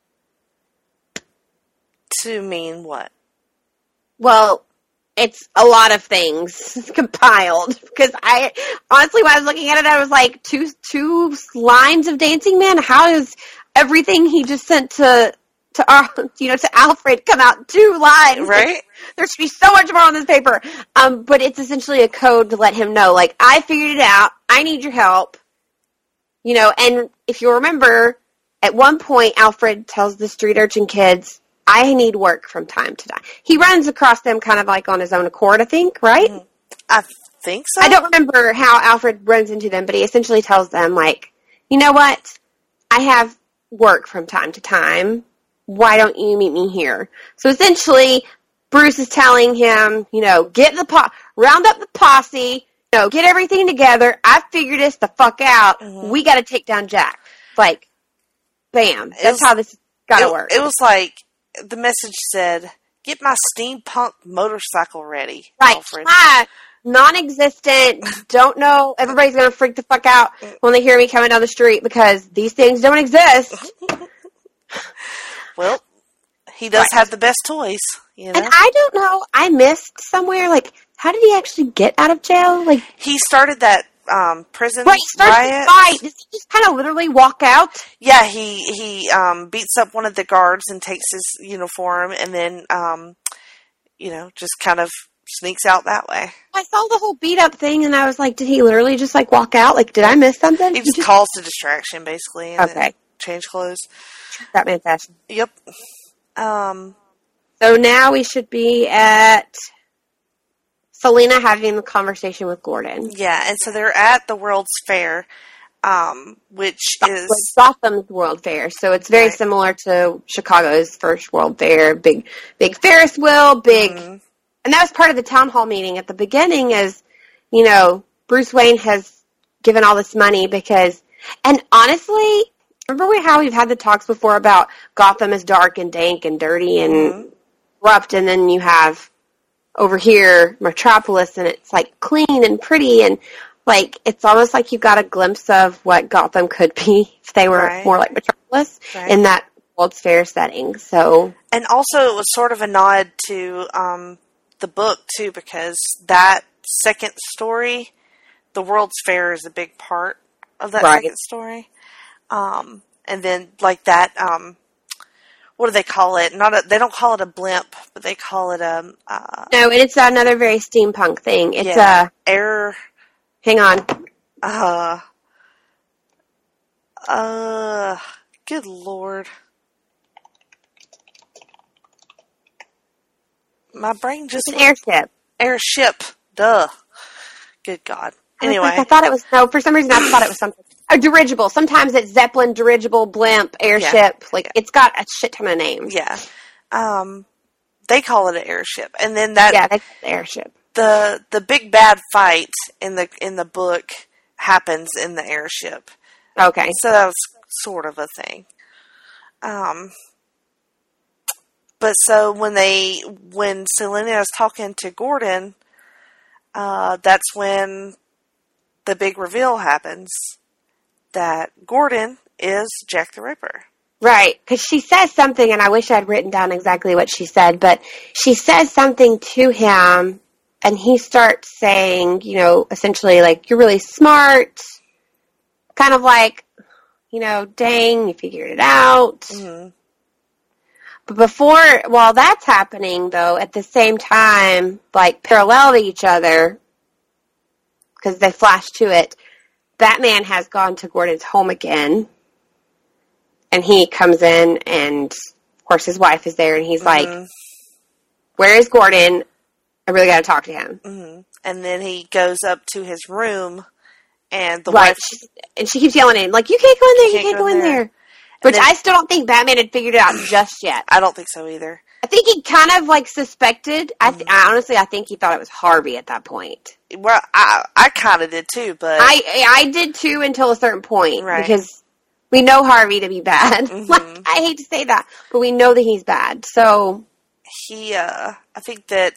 To mean what? Well, it's a lot of things compiled. Because honestly, when I was looking at it, I was like, two lines of Dancing Man? How does everything he just sent to Alfred come out 2 lines? Right? There should be so much more on this paper. But it's essentially a code to let him know, like, I figured it out. I need your help. And if you remember, at one point, Alfred tells the street urchin kids, I need work from time to time. He runs across them kind of like on his own accord, I think, right? I think so. I don't remember how Alfred runs into them, but he essentially tells them, like, you know what? I have work from time to time. Why don't you meet me here? So essentially, Bruce is telling him, round up the posse, get everything together. I figured this the fuck out. Mm-hmm. We got to take down Jack. Like, bam. That's how this got to work. It was like, the message said, get my steampunk motorcycle ready, right. Alfred. Non-existent, don't know. Everybody's going to freak the fuck out when they hear me coming down the street because these things don't exist. Well, he does have the best toys, And I don't know, I missed somewhere, like, how did he actually get out of jail? Like, he started that prison right, he started riot. the fight. Does he just kind of literally walk out? Yeah, he beats up one of the guards and takes his uniform and then, just kind of sneaks out that way. I saw the whole beat up thing and I was like, did he literally just like walk out? Like, did I miss something? He just calls to distraction, basically, and then change clothes. Batman fashion. Yep. So now we should be at Selena having the conversation with Gordon. Yeah, and so they're at the World's Fair, which is Gotham's World Fair. So it's very similar to Chicago's first World Fair. Big Ferris wheel, and that was part of the town hall meeting at the beginning. Is Bruce Wayne has given all this money because, and honestly, remember how we've had the talks before about Gotham is dark and dank and dirty and corrupt, and then you have over here Metropolis, and it's like clean and pretty, and like it's almost like you got a glimpse of what Gotham could be if they were more like Metropolis in that World's Fair setting. So, and also it was sort of a nod to the book too, because that second story, the World's Fair, is a big part of that second story. And then like that, what do they call it? They don't call it a blimp, but they call it a. No, and it's another very steampunk thing. It's air. Hang on. Good Lord. My brain just. It's an airship. Airship. Duh. Good God. Anyway. I thought it was, no, for some reason I thought it was something. A dirigible. Sometimes it's Zeppelin, dirigible, blimp, airship. Yeah. Like, it's got a shit ton of names. Yeah. They call it an airship. And then that. Yeah, that's the airship. The big bad fight in the book happens in the airship. Okay. So that was sort of a thing. But so when Selena is talking to Gordon, that's when the big reveal happens that Gordon is Jack the Ripper. Right, because she says something, and I wish I'd written down exactly what she said, but she says something to him, and he starts saying, essentially, like, you're really smart, kind of like, dang, you figured it out. Mm-hmm. But while that's happening, though, at the same time, like, parallel to each other, because they flash to it, Batman has gone to Gordon's home again, and he comes in and course, his wife is there, and he's like, where is Gordon? I really got to talk to him. Mm-hmm. And then he goes up to his room, and the Right. wife... And she keeps yelling at him, like, you can't go in there, you can't go in there. Which then- I still don't think Batman had figured it out just yet. I don't think so either. I think he kind of, like, suspected. Honestly, I think he thought it was Harvey at that point. Well, I kind of did too, but... I did too until a certain point. Right. Because we know Harvey to be bad. Like, I hate to say that, but we know that he's bad. So... I think that...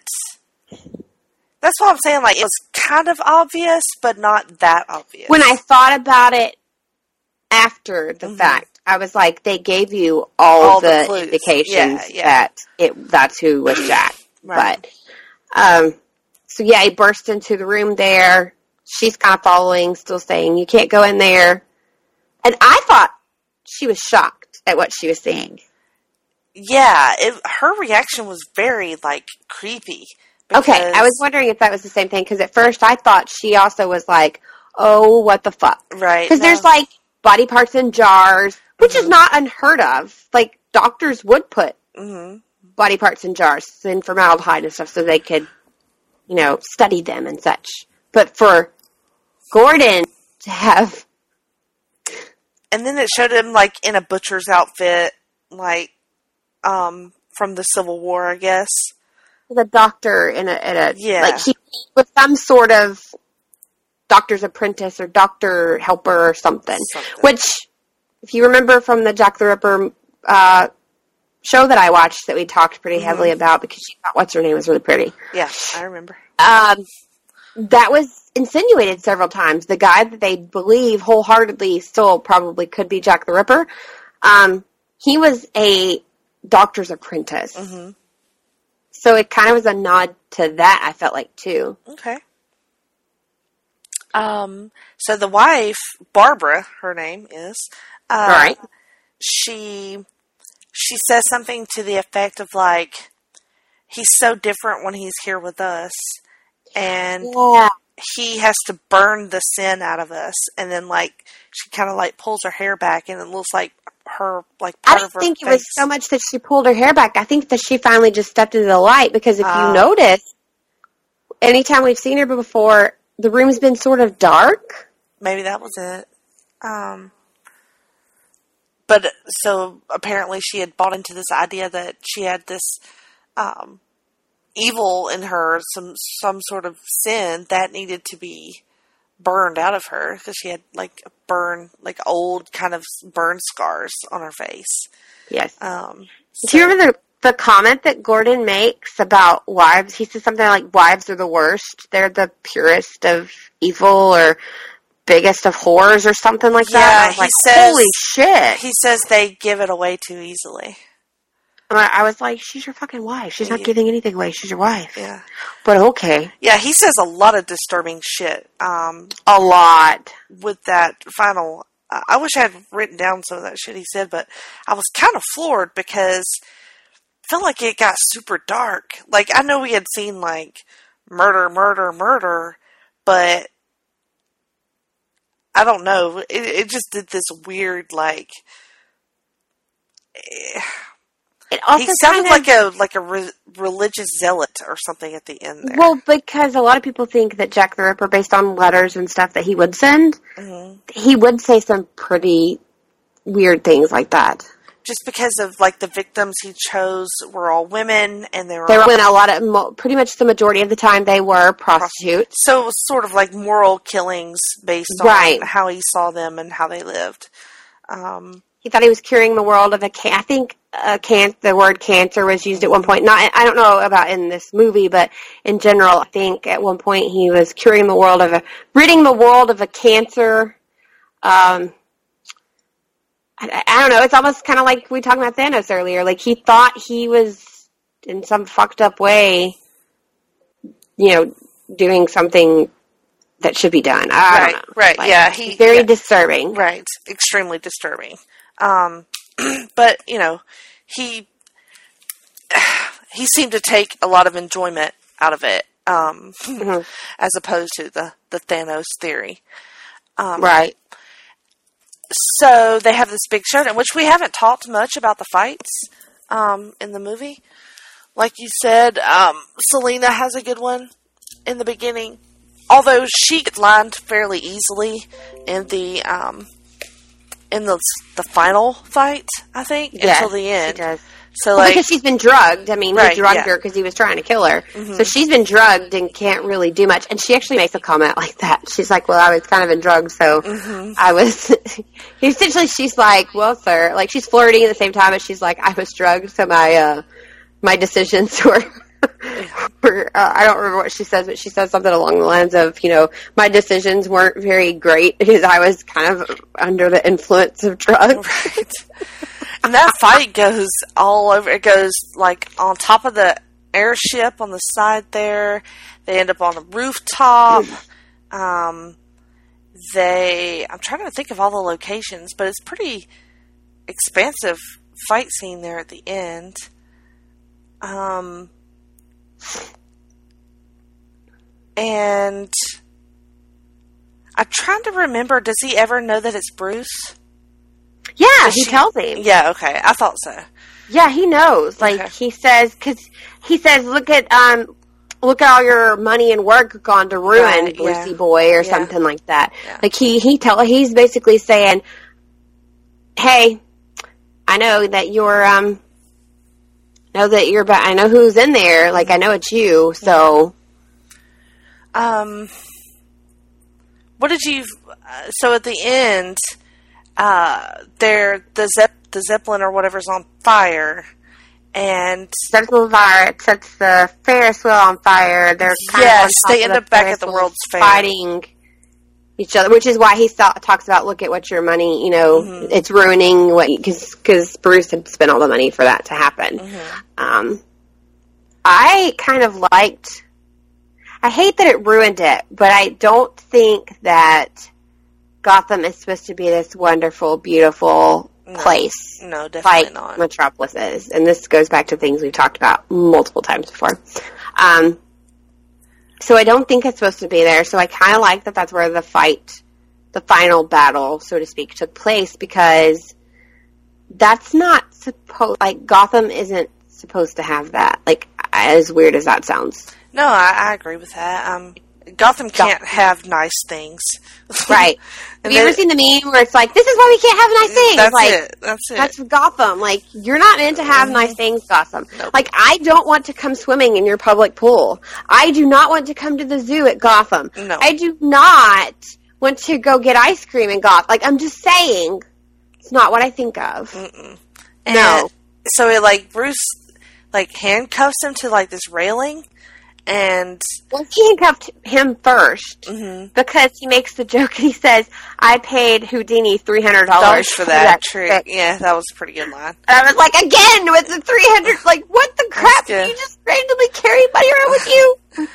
That's what I'm saying, like, it was kind of obvious, but not that obvious. When I thought about it after the fact, I was like, they gave you all the clues. indications Yeah. that's who was Jack. Right. But, so yeah, he burst into the room there. She's kind of following, still saying, you can't go in there. And I thought she was shocked at what she was seeing. Yeah, her reaction was very, like, creepy. Okay, I was wondering if that was the same thing, because at first I thought she also was like, oh, what the fuck. Right. Because there's, like, body parts in jars, which is not unheard of. Like, doctors would put body parts in jars in formaldehyde and stuff so they could, study them and such. But for Gordon to have... And then it showed him, like, in a butcher's outfit, like, from the Civil War, I guess. The doctor in a Yeah. he was some sort of doctor's apprentice or doctor helper or something. Which, if you remember from the Jack the Ripper show that I watched that we talked pretty heavily about because she thought what's her name was really pretty. Yeah, I remember. That was insinuated several times. The guy that they believe wholeheartedly still probably could be Jack the Ripper, he was a doctor's apprentice. So it kind of was a nod to that, I felt like, too. Okay. So the wife, Barbara, her name is, right. She says something to the effect of, like, he's so different when he's here with us, and he has to burn the sin out of us, and then, like, she kind of, like, pulls her hair back, and it looks like her, like, part of her I think face. it was so much that she pulled her hair back. I think that she finally just stepped into the light, because if you notice, anytime we've seen her before, the room's been sort of dark. Maybe that was it. But, so, apparently she had bought into this idea that she had this, evil in her, some sort of sin that needed to be burned out of her, because she had, like, old kind of burn scars on her face. Yes. Do you remember the comment that Gordon makes about wives? He says something like, wives are the worst. They're the purest of evil, or biggest of whores, or something like that. Yeah, holy shit. He says they give it away too easily. I was like, she's your fucking wife. She's not giving anything away. She's your wife. Yeah. But okay. Yeah, he says a lot of disturbing shit. A lot. With that final... I wish I had written down some of that shit he said, but I was kind of floored because I felt like it got super dark. Like, I know we had seen, like, murder, but I don't know. It just did this weird, like... It also he sounded like a religious zealot or something at the end there. Well, because a lot of people think that Jack the Ripper, based on letters and stuff that he would send, he would say some pretty weird things like that. Just because of, like, the victims he chose were all women, and they were pretty much the majority of the time they were prostitutes. So it was sort of like moral killings based on how he saw them and how they lived. He thought he was curing the world of I think the word cancer was used at one point. I don't know about in this movie, but in general, I think at one point he was ridding the world of a cancer. I don't know. It's almost kind of like we talked about Thanos earlier. Like, he thought he was in some fucked up way, doing something that should be done. I don't know. Right. Like, yeah. Very disturbing. Right. Extremely disturbing. But, he seemed to take a lot of enjoyment out of it, as opposed to the Thanos theory. Right. So they have this big showdown, which we haven't talked much about the fights. in the movie. Like you said, Selena has a good one in the beginning. Although she gets lined fairly easily in the final fight, I think, until the end. She does. So, well, because she's been drugged. I mean, he drugged her because he was trying to kill her. Mm-hmm. So she's been drugged and can't really do much. And she actually makes a comment like that. She's like, well, I was kind of in drugs, so I was... Essentially, she's like, well, sir... Like, she's flirting at the same time, but she's like, I was drugged, so my decisions were... I don't remember what she says, but she says something along the lines of, my decisions weren't very great because I was kind of under the influence of drugs. Right. And that fight goes all over. It goes, like, on top of the airship on the side there. They end up on the rooftop. I'm trying to think of all the locations, but it's pretty expansive fight scene there at the end. And I'm trying to remember, does he ever know that it's Bruce? Yeah, he tells him. Yeah, okay. I thought so. Yeah, he knows. Like, he says, look at all your money and work gone to ruin, Brucey boy, or something like that. Yeah. Like, he's basically saying, hey, I know that I know who's in there. Like, I know it's you, so. What did you, so at the end, the Zeppelin or whatever's on fire, and sets the Ferris wheel on fire. They're they end up back at the World's Fair fighting each other, which is why he talks about look at what your money, it's ruining what because Bruce had spent all the money for that to happen. I kind of liked. I hate that it ruined it, but I don't think that Gotham is supposed to be this wonderful, beautiful place. No, definitely not. Metropolis is. And this goes back to things we've talked about multiple times before. So I don't think it's supposed to be there. So I kind of like that that's where the final battle, so to speak, took place, because that's not Gotham isn't supposed to have that. Like, as weird as that sounds. No, I agree with that. Gotham can't have nice things. Right. Have you ever seen the meme where it's like, this is why we can't have nice things? That's it. That's Gotham. Like, you're not meant to have nice things, Gotham. Nope. Like, I don't want to come swimming in your public pool. I do not want to come to the zoo at Gotham. No. I do not want to go get ice cream in Gotham. Like, I'm just saying, it's not what I think of. No. So, Bruce, handcuffs him to, this railing. And well, he handcuffed him first because he makes the joke. He says, "I paid Houdini $300 for that trick." Yeah, that was a pretty good line. And I was like, "Again with the 300? Like, what the crap? Do you just randomly carry money around with you?"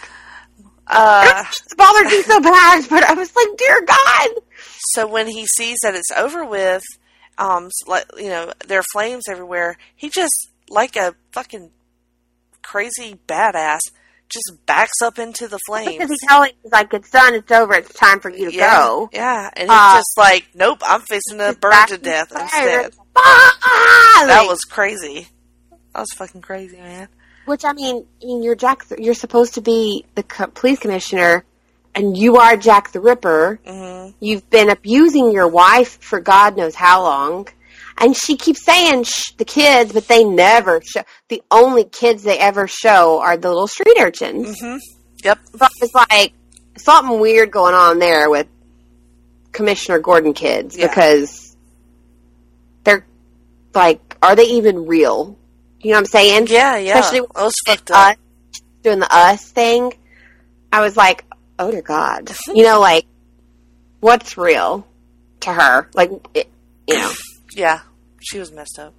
It bothered me so bad, but I was like, "Dear God!" So when he sees that it's over with, there are flames everywhere. He just, like a fucking crazy badass, just backs up into the flames. Because he's telling, it's done, it's over, it's time for you to go. Yeah, and he's just like, nope, I'm fixing to burn to death instead. That was crazy. That was fucking crazy, man. Which, you're supposed to be the police commissioner, and you are Jack the Ripper. You've been abusing your wife for God knows how long. And she keeps saying the kids, but they never show. The only kids they ever show are the little street urchins. Yep. So it's like something weird going on there with Commissioner Gordon kids because they're are they even real? You know what I'm saying? Yeah. Especially I was fucked up. Doing the us thing. I was like, oh dear God. What's real to her? Yeah, she was messed up.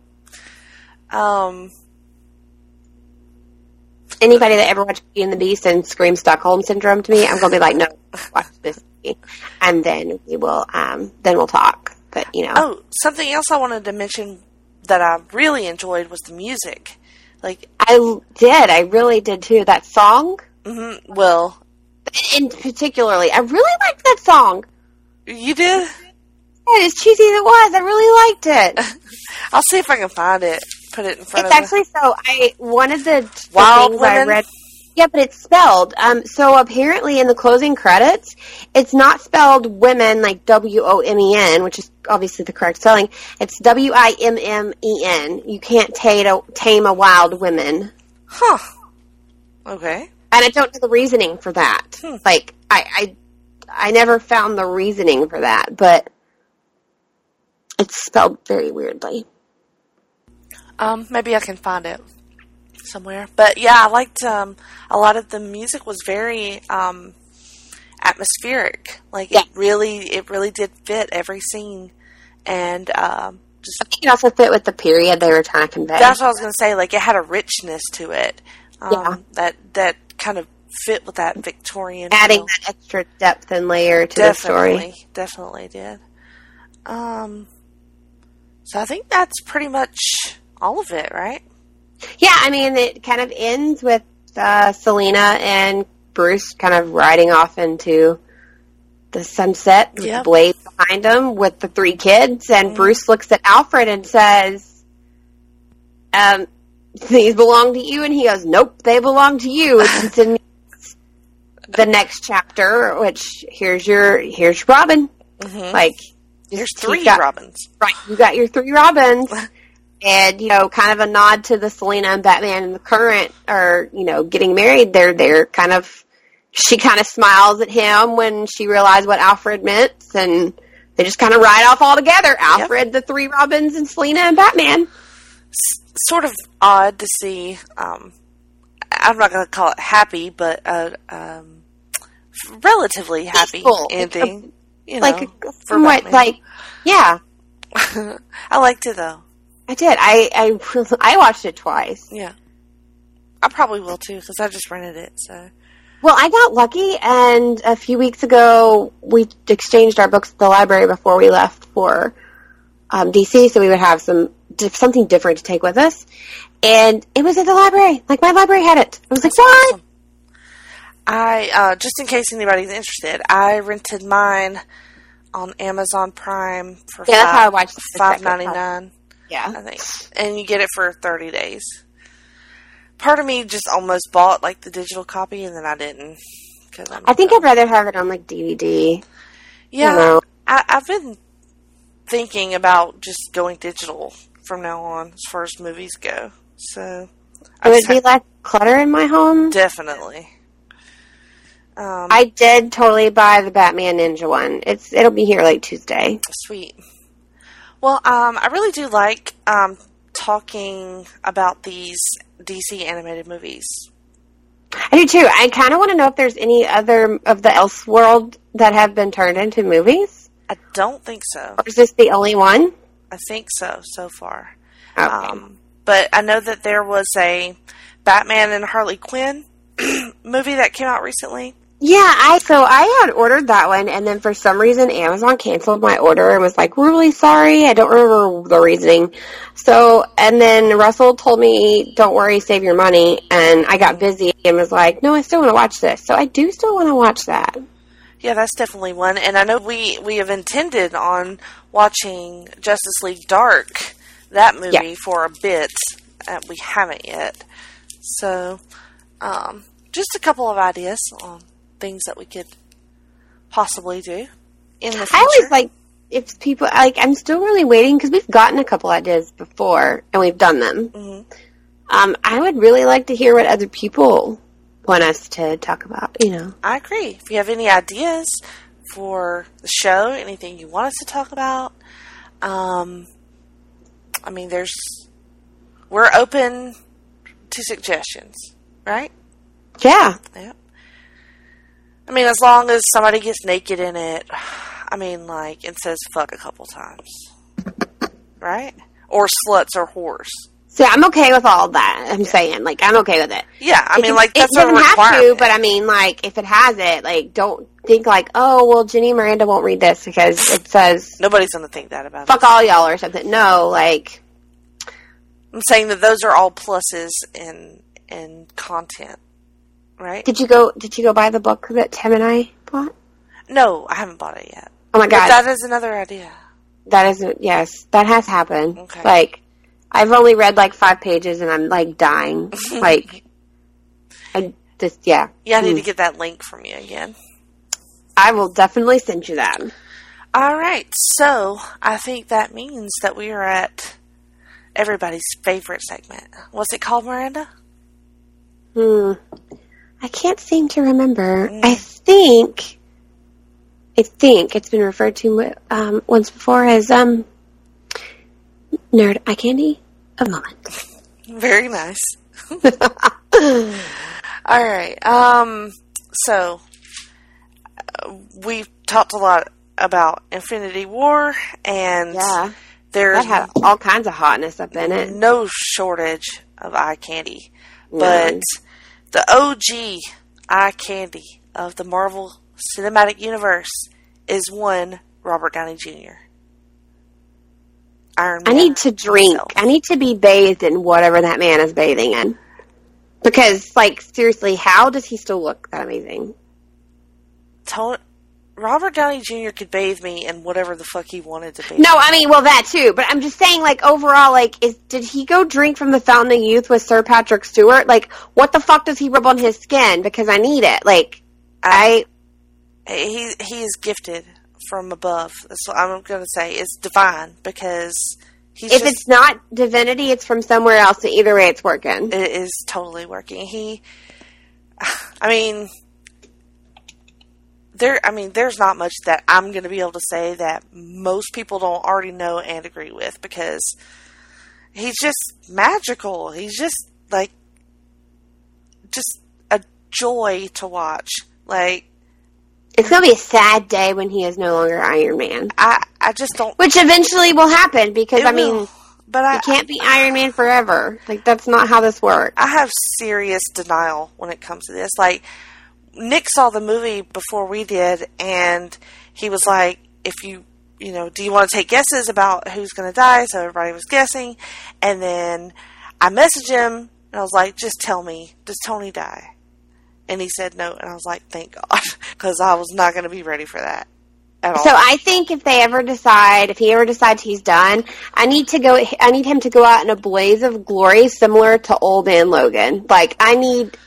Anybody that ever watched Beauty and the Beast and screams Stockholm Syndrome to me, I'm going to be like, no, watch this movie. And then we'll talk. But, Oh, something else I wanted to mention that I really enjoyed was the music. I really did too. That song? Well. In particularly, I really liked that song. You did? As cheesy as it was, I really liked it. I'll see if I can find it. put it in front It's of actually one of the Wild things I Women? read. Yeah, but it's spelled. So apparently in the closing credits, it's not spelled women like WOMEN, which is obviously the correct spelling. It's WIMMEN. You can't tame a wild woman. Huh. Okay. And I don't know the reasoning for that. Like, I never found the reasoning for that, but it's spelled very weirdly. Maybe I can find it somewhere. But yeah, I liked a lot of the music was very atmospheric. Like it really did fit every scene, and I think it also fit with the period they were trying to convey. that's what I was going to say. Like it had a richness to it that kind of fit with that Victorian, adding that extra depth and layer to the story. Definitely did. So I think that's pretty much all of it, right? Yeah, I mean, it kind of ends with Selena and Bruce kind of riding off into the sunset with the blade behind them with the 3 kids, and Bruce looks at Alfred and says, these belong to you, and he goes, nope, they belong to you. It's in the next chapter, which here's Robin. Mm-hmm. Like, there's 3 Robins. Right, you got your 3 Robins. And, kind of a nod to the Selena and Batman in the current are, getting married. They're kind of, she kind of smiles at him when she realized what Alfred meant, and they just kind of ride off all together. Alfred, the 3 Robins, and Selena and Batman. Sort of odd to see, I'm not going to call it happy, but relatively happy ending. Yeah. I liked it, though. I did. I watched it twice. Yeah. I probably will, too, because I just rented it, so. Well, I got lucky, and a few weeks ago, we exchanged our books at the library before we left for DC, so we would have something different to take with us. And it was at the library. Like, my library had it. I was like, what? Awesome. I, just in case anybody's interested, I rented mine on Amazon Prime for that's how I watched $5.99. Yeah. I think. And you get it for 30 days. Part of me just almost bought, like, the digital copy, and then I didn't. I think I'd rather have it on, like, DVD. Yeah. I've been thinking about just going digital from now on as far as movies go. So. It would be less clutter in my home. Definitely. I did totally buy the Batman Ninja one. It'll be here, like, Tuesday. Sweet. Well, I really do like talking about these DC animated movies. I do too. I kind of want to know if there's any other of the Elseworld that have been turned into movies. I don't think so. Or is this the only one? I think so far. Okay. But I know that there was a Batman and Harley Quinn movie that came out recently. Yeah, I had ordered that one, and then for some reason Amazon canceled my order and was like, we're really sorry. I don't remember the reasoning. And then Russell told me, don't worry, save your money, and I got busy and was like, no, I still want to watch this. So I do still want to watch that. Yeah, that's definitely one. And I know we have intended on watching Justice League Dark, that movie, for a bit. We haven't yet. So, just a couple of ideas on things that we could possibly do in the future. I always like, if people, I'm still really waiting, because we've gotten a couple ideas before, and we've done them. Mm-hmm. I would really like to hear what other people want us to talk about, I agree. If you have any ideas for the show, anything you want us to talk about, we're open to suggestions, right? Yeah. As long as somebody gets naked in it, and says fuck a couple times, right? Or sluts or whores. So I'm okay with all that. I'm saying, I'm okay with it. Yeah, that's a requirement. It doesn't have to, but if it has it, don't think oh, well, Jenny Miranda won't read this because it says... Nobody's going to think that about fuck all y'all or something. No, I'm saying that those are all pluses in content, right? Did you go buy the book that Tim and I bought? No, I haven't bought it yet. Oh my God. But that is another idea. That is, yes, that has happened. Okay. I've only read like 5 pages and I'm like dying. Like, I just, yeah. Yeah, I need to get that link from you again. I will definitely send you that. All right, so I think that means that we are at everybody's favorite segment. What's it called, Miranda? I can't seem to remember. I think it's been referred to once before as Nerd Eye Candy of the Moment. Very nice. All right. So we've talked a lot about Infinity War, and there's that had all kinds of hotness up in it. No shortage of eye candy, but the OG eye candy of the Marvel Cinematic Universe is one Robert Downey Jr. Iron Man. I need to drink. Himself. I need to be bathed in whatever that man is bathing in. Because, like, seriously, how does he still look that amazing? Robert Downey Jr. could bathe me in whatever the fuck he wanted to bathe. No, I mean, well, that too. But I'm just saying, like, overall, like, did he go drink from the Fountain of Youth with Sir Patrick Stewart? Like, what the fuck does he rub on his skin? Because I need it. Like, he is gifted from above. That's what I'm going to say. It's divine because if it's not divinity, it's from somewhere else. So either way, it's working. It is totally working. There's not much that I'm going to be able to say that most people don't already know and agree with, because he's just magical. He's just a joy to watch. Like, it's going to be a sad day when he is no longer Iron Man. I just don't... Which eventually will happen, because, But he can't be Iron Man forever. Like, that's not how this works. I have serious denial when it comes to this. Like, Nick saw the movie before we did, and he was like, do you want to take guesses about who's going to die? So everybody was guessing. And then I messaged him, and I was like, just tell me, does Tony die? And he said no, and I was like, thank God, because I was not going to be ready for that at all. So I think if he ever decides he's done, I need him to go out in a blaze of glory similar to Old Man Logan. Like, I need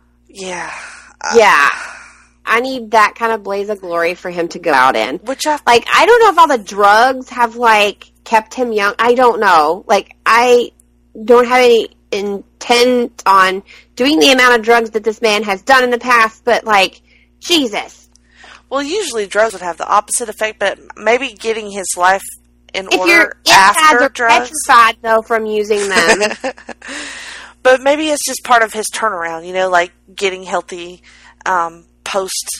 that kind of blaze of glory for him to go out in. I don't know if all the drugs have, like, kept him young. I don't know. Like, I don't have any intent on doing the amount of drugs that this man has done in the past, but, like, Jesus. Well, usually drugs would have the opposite effect, but maybe getting his life in if order your after are drugs. Petrified, though, from using them. But maybe it's just part of his turnaround, like getting healthy post,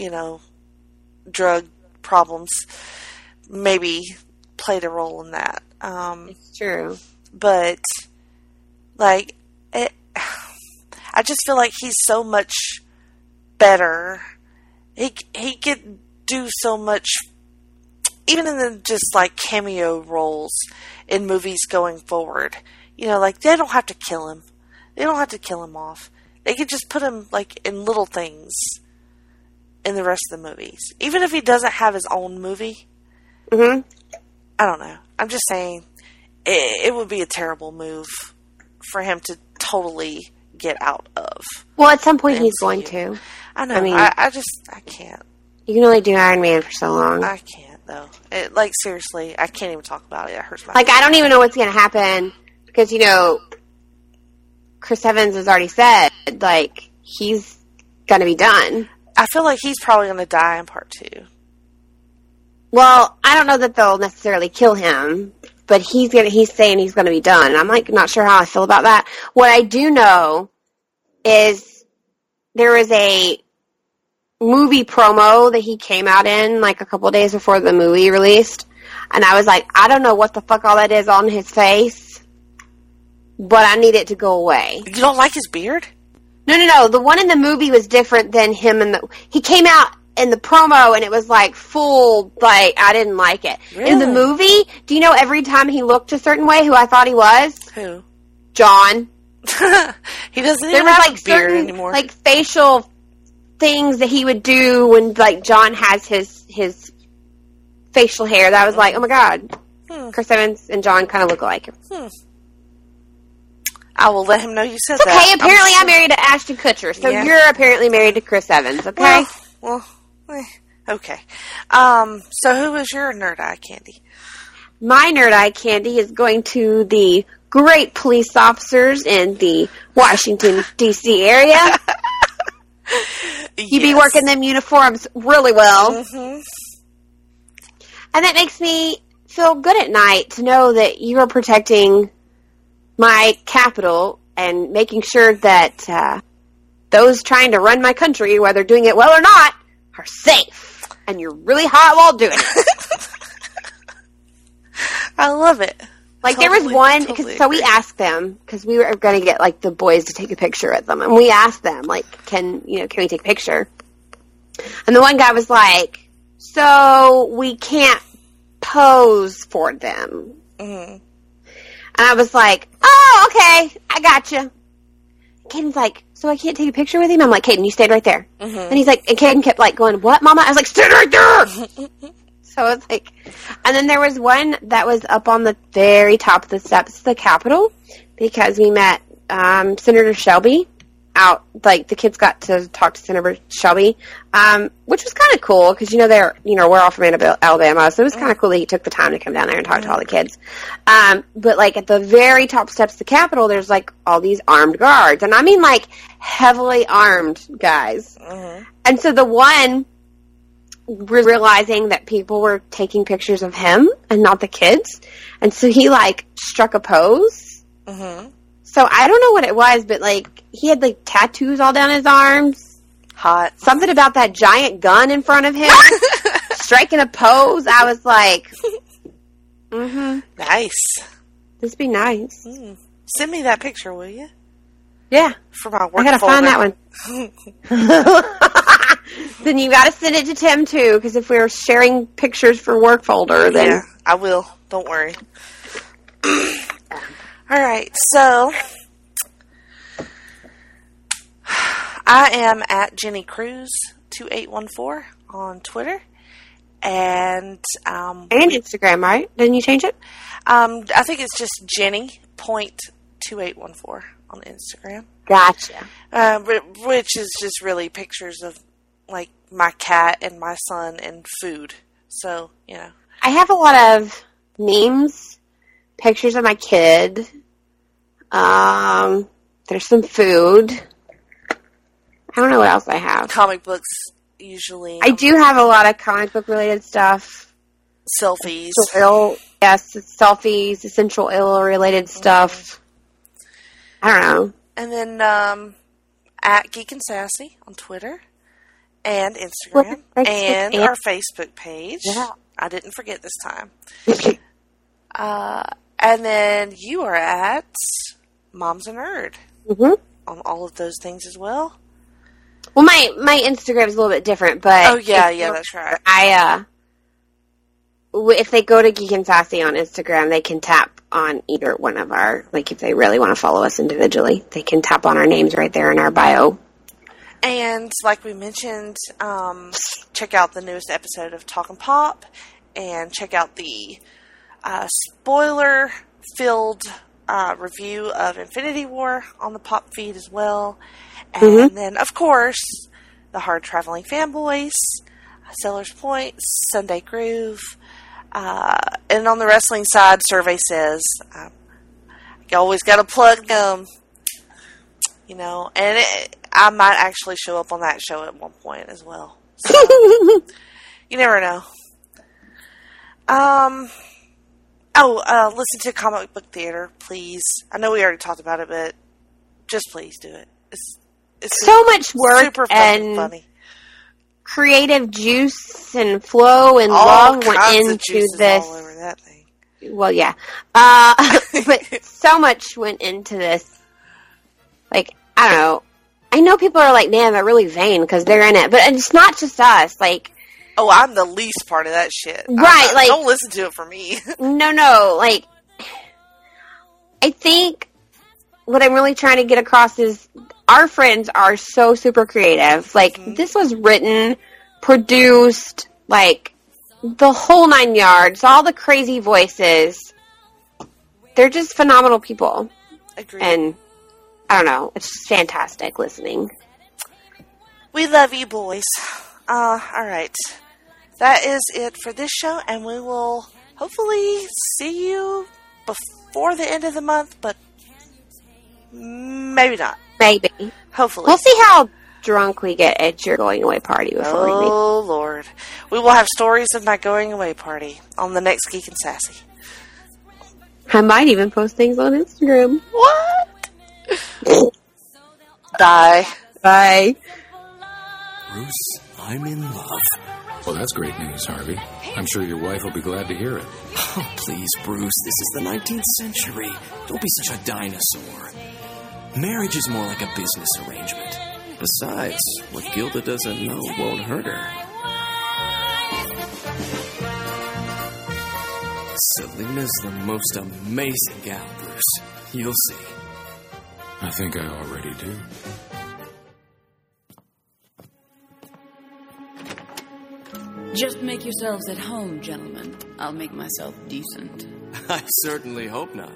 drug problems. Maybe played a role in that. It's true. But, like, I just feel like he's so much better. He could do so much, even in the just, like, cameo roles in movies going forward. Like, they don't have to kill him. They don't have to kill him off. They could just put him, like, in little things in the rest of the movies. Even if he doesn't have his own movie. Mm-hmm. I don't know. I'm just saying it would be a terrible move for him to totally get out of. Well, at some point he's going to. I know. I can't. You can only do Iron Man for so long. I can't, though. Seriously, I can't even talk about it. It hurts my head. I don't even know what's going to happen because, Chris Evans has already said, like, he's going to be done. I feel like he's probably going to die in part 2. Well, I don't know that they'll necessarily kill him, but he's saying he's going to be done. And I'm, like, not sure how I feel about that. What I do know is there was a movie promo that he came out in, like, a couple of days before the movie released. And I was like, I don't know what the fuck all that is on his face, but I need it to go away. You don't like his beard? No. The one in the movie was different than him he came out in the promo and it was like full, like, I didn't like it. Really? In the movie, do you know every time he looked a certain way who I thought he was? Who? John. He doesn't even have a beard anymore. Like, facial things that he would do when, like, John has his facial hair that I was like, oh my God. Chris Evans and John kind of look alike. I will let him know you said It's okay. that. Apparently, I'm married to Ashton Kutcher, so Yeah. you're apparently married to Chris Evans. Okay. Okay. So who is your nerd eye candy? My nerd eye candy is going to the great police officers in the Washington, D.C. area. You be working them uniforms really well. Mm-hmm. And that makes me feel good at night to know that you are protecting my capital and making sure that those trying to run my country, whether doing it well or not, are safe. And you're really hot while doing it. I love it. Like, there was one, so we asked them, because we were going to get, like, the boys to take a picture with them, and we asked them, like, can we take a picture? And the one guy was like, so we can't pose for them. Mm-hmm. And I was like, oh, okay, I gotcha. Caden's like, so I can't take a picture with him? I'm like, Caden, you stayed right there. Mm-hmm. And he's like, and Caden kept, like, going, what, Mama? I was like, stay right there! So it's like, and then there was one that was up on the very top of the steps of the Capitol because we met Senator Shelby out. Like, the kids got to talk to Senator Shelby, which was kind of cool because we're all from Alabama, so it was kind of cool that he took the time to come down there and talk to all the kids. But like at the very top steps of the Capitol, there's like all these armed guards, and I mean like heavily armed guys. Mm-hmm. And so the one, realizing that people were taking pictures of him and not the kids, and so he like struck a pose. Mm-hmm. So I don't know what it was, but like he had like tattoos all down his arms. Hot. Something about that giant gun in front of him, striking a pose. I was like, nice. This be nice. Send me that picture, will you? Yeah. For my work I gotta folder. find that one. Then you gotta send it to Tim too, because if we were sharing pictures for work folder, then Yeah, I will. Don't worry. All right, so I am at Jenny Cruz 2814 on Twitter, and Instagram, right? Didn't you change it? I think it's just Jenny.2814 on Instagram. Gotcha. Which is just really pictures of like my cat and my son and food. So, I have a lot of memes, pictures of my kid. There's some food. I don't know what else I have. Comic books, usually. I do have a lot of comic book related stuff. Selfies. Selfies, essential oil related stuff. I don't know. And then at Geek and Sassy on Twitter and Instagram and our Facebook page. Yeah. I didn't forget this time. And then you are at Mom's a Nerd on all of those things as well. Well, my Instagram is a little bit different, but that's right. If they go to Geek and Sassy on Instagram, they can tap on either one of our, like if they really want to follow us individually, they can tap on our names right there in our bio. And like we mentioned, check out the newest episode of Talkin' Pop, and check out the spoiler-filled review of Infinity War on the Pop feed as well. And then, of course, the Hard Traveling Fanboys, Seller's Point, Sunday Groove, and on the wrestling side, Survey Says. You always got to plug them, and I might actually show up on that show at one point as well. So, you never know. Listen to Comic Book Theater, please. I know we already talked about it, but just please do it. It's so much work super and funny. Creative juice and flow and all love went kinds of into juices this. All over that thing. Well, yeah. But so much went into this. Like, I don't know. I know people are like, man, they're really vain because they're in it. But it's not just us. Like, oh, I'm the least part of that shit. Right. Like, don't listen to it for me. No. Like, I think what I'm really trying to get across is our friends are so super creative. Like, this was written, produced, like, the whole 9 yards, all the crazy voices. They're just phenomenal people. Agreed. And I don't know. It's fantastic listening. We love you, boys. All right. That is it for this show, and we will hopefully see you before the end of the month, but maybe not. Maybe. Hopefully. We'll see how drunk we get at your going away party before we leave. Oh, Lord. We will have stories of my going away party on the next Geek and Sassy. I might even post things on Instagram. What? Die. Bye. Bruce, I'm in love. Well, that's great news, Harvey. I'm sure your wife will be glad to hear it. Oh, please, Bruce. This is the 19th century. Don't be such a dinosaur. Marriage is more like a business arrangement. Besides, what Gilda doesn't know won't hurt her. Selena's the most amazing gal, Bruce. You'll see. I think I already do. Just make yourselves at home, gentlemen. I'll make myself decent. I certainly hope not.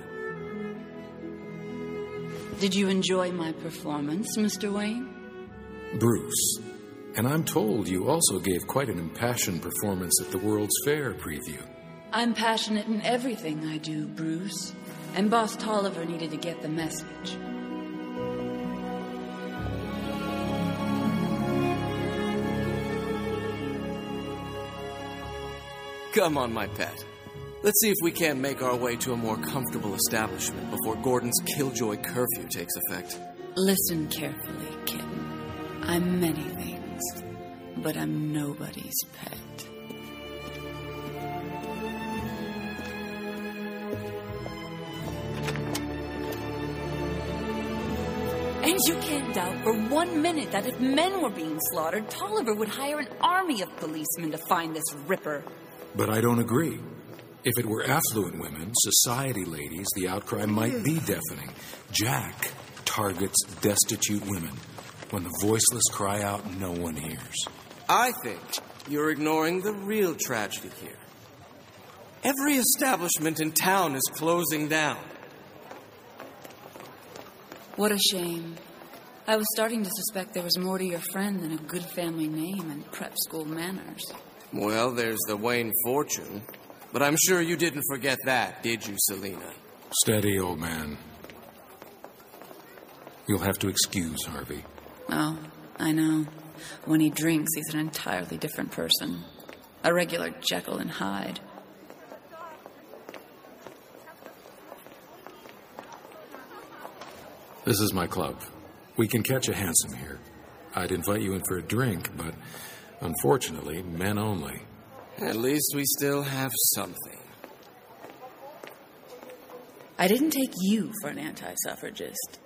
Did you enjoy my performance, Mr. Wayne? Bruce. And I'm told you also gave quite an impassioned performance at the World's Fair preview. I'm passionate in everything I do, Bruce. And Boss Tolliver needed to get the message. Come on, my pet. Let's see if we can't make our way to a more comfortable establishment before Gordon's Killjoy curfew takes effect. Listen carefully, kitten. I'm many things, but I'm nobody's pet. And you can't doubt for 1 minute that if men were being slaughtered, Tolliver would hire an army of policemen to find this ripper. But I don't agree. If it were affluent women, society ladies, the outcry might be deafening. Jack targets destitute women. When the voiceless cry out, no one hears. I think you're ignoring the real tragedy here. Every establishment in town is closing down. What a shame. I was starting to suspect there was more to your friend than a good family name and prep school manners. Well, there's the Wayne fortune. But I'm sure you didn't forget that, did you, Selena? Steady, old man. You'll have to excuse Harvey. Oh, I know. When he drinks, he's an entirely different person. A regular Jekyll and Hyde. This is my club. We can catch a hansom here. I'd invite you in for a drink, but unfortunately, men only. At least we still have something. I didn't take you for an anti-suffragist.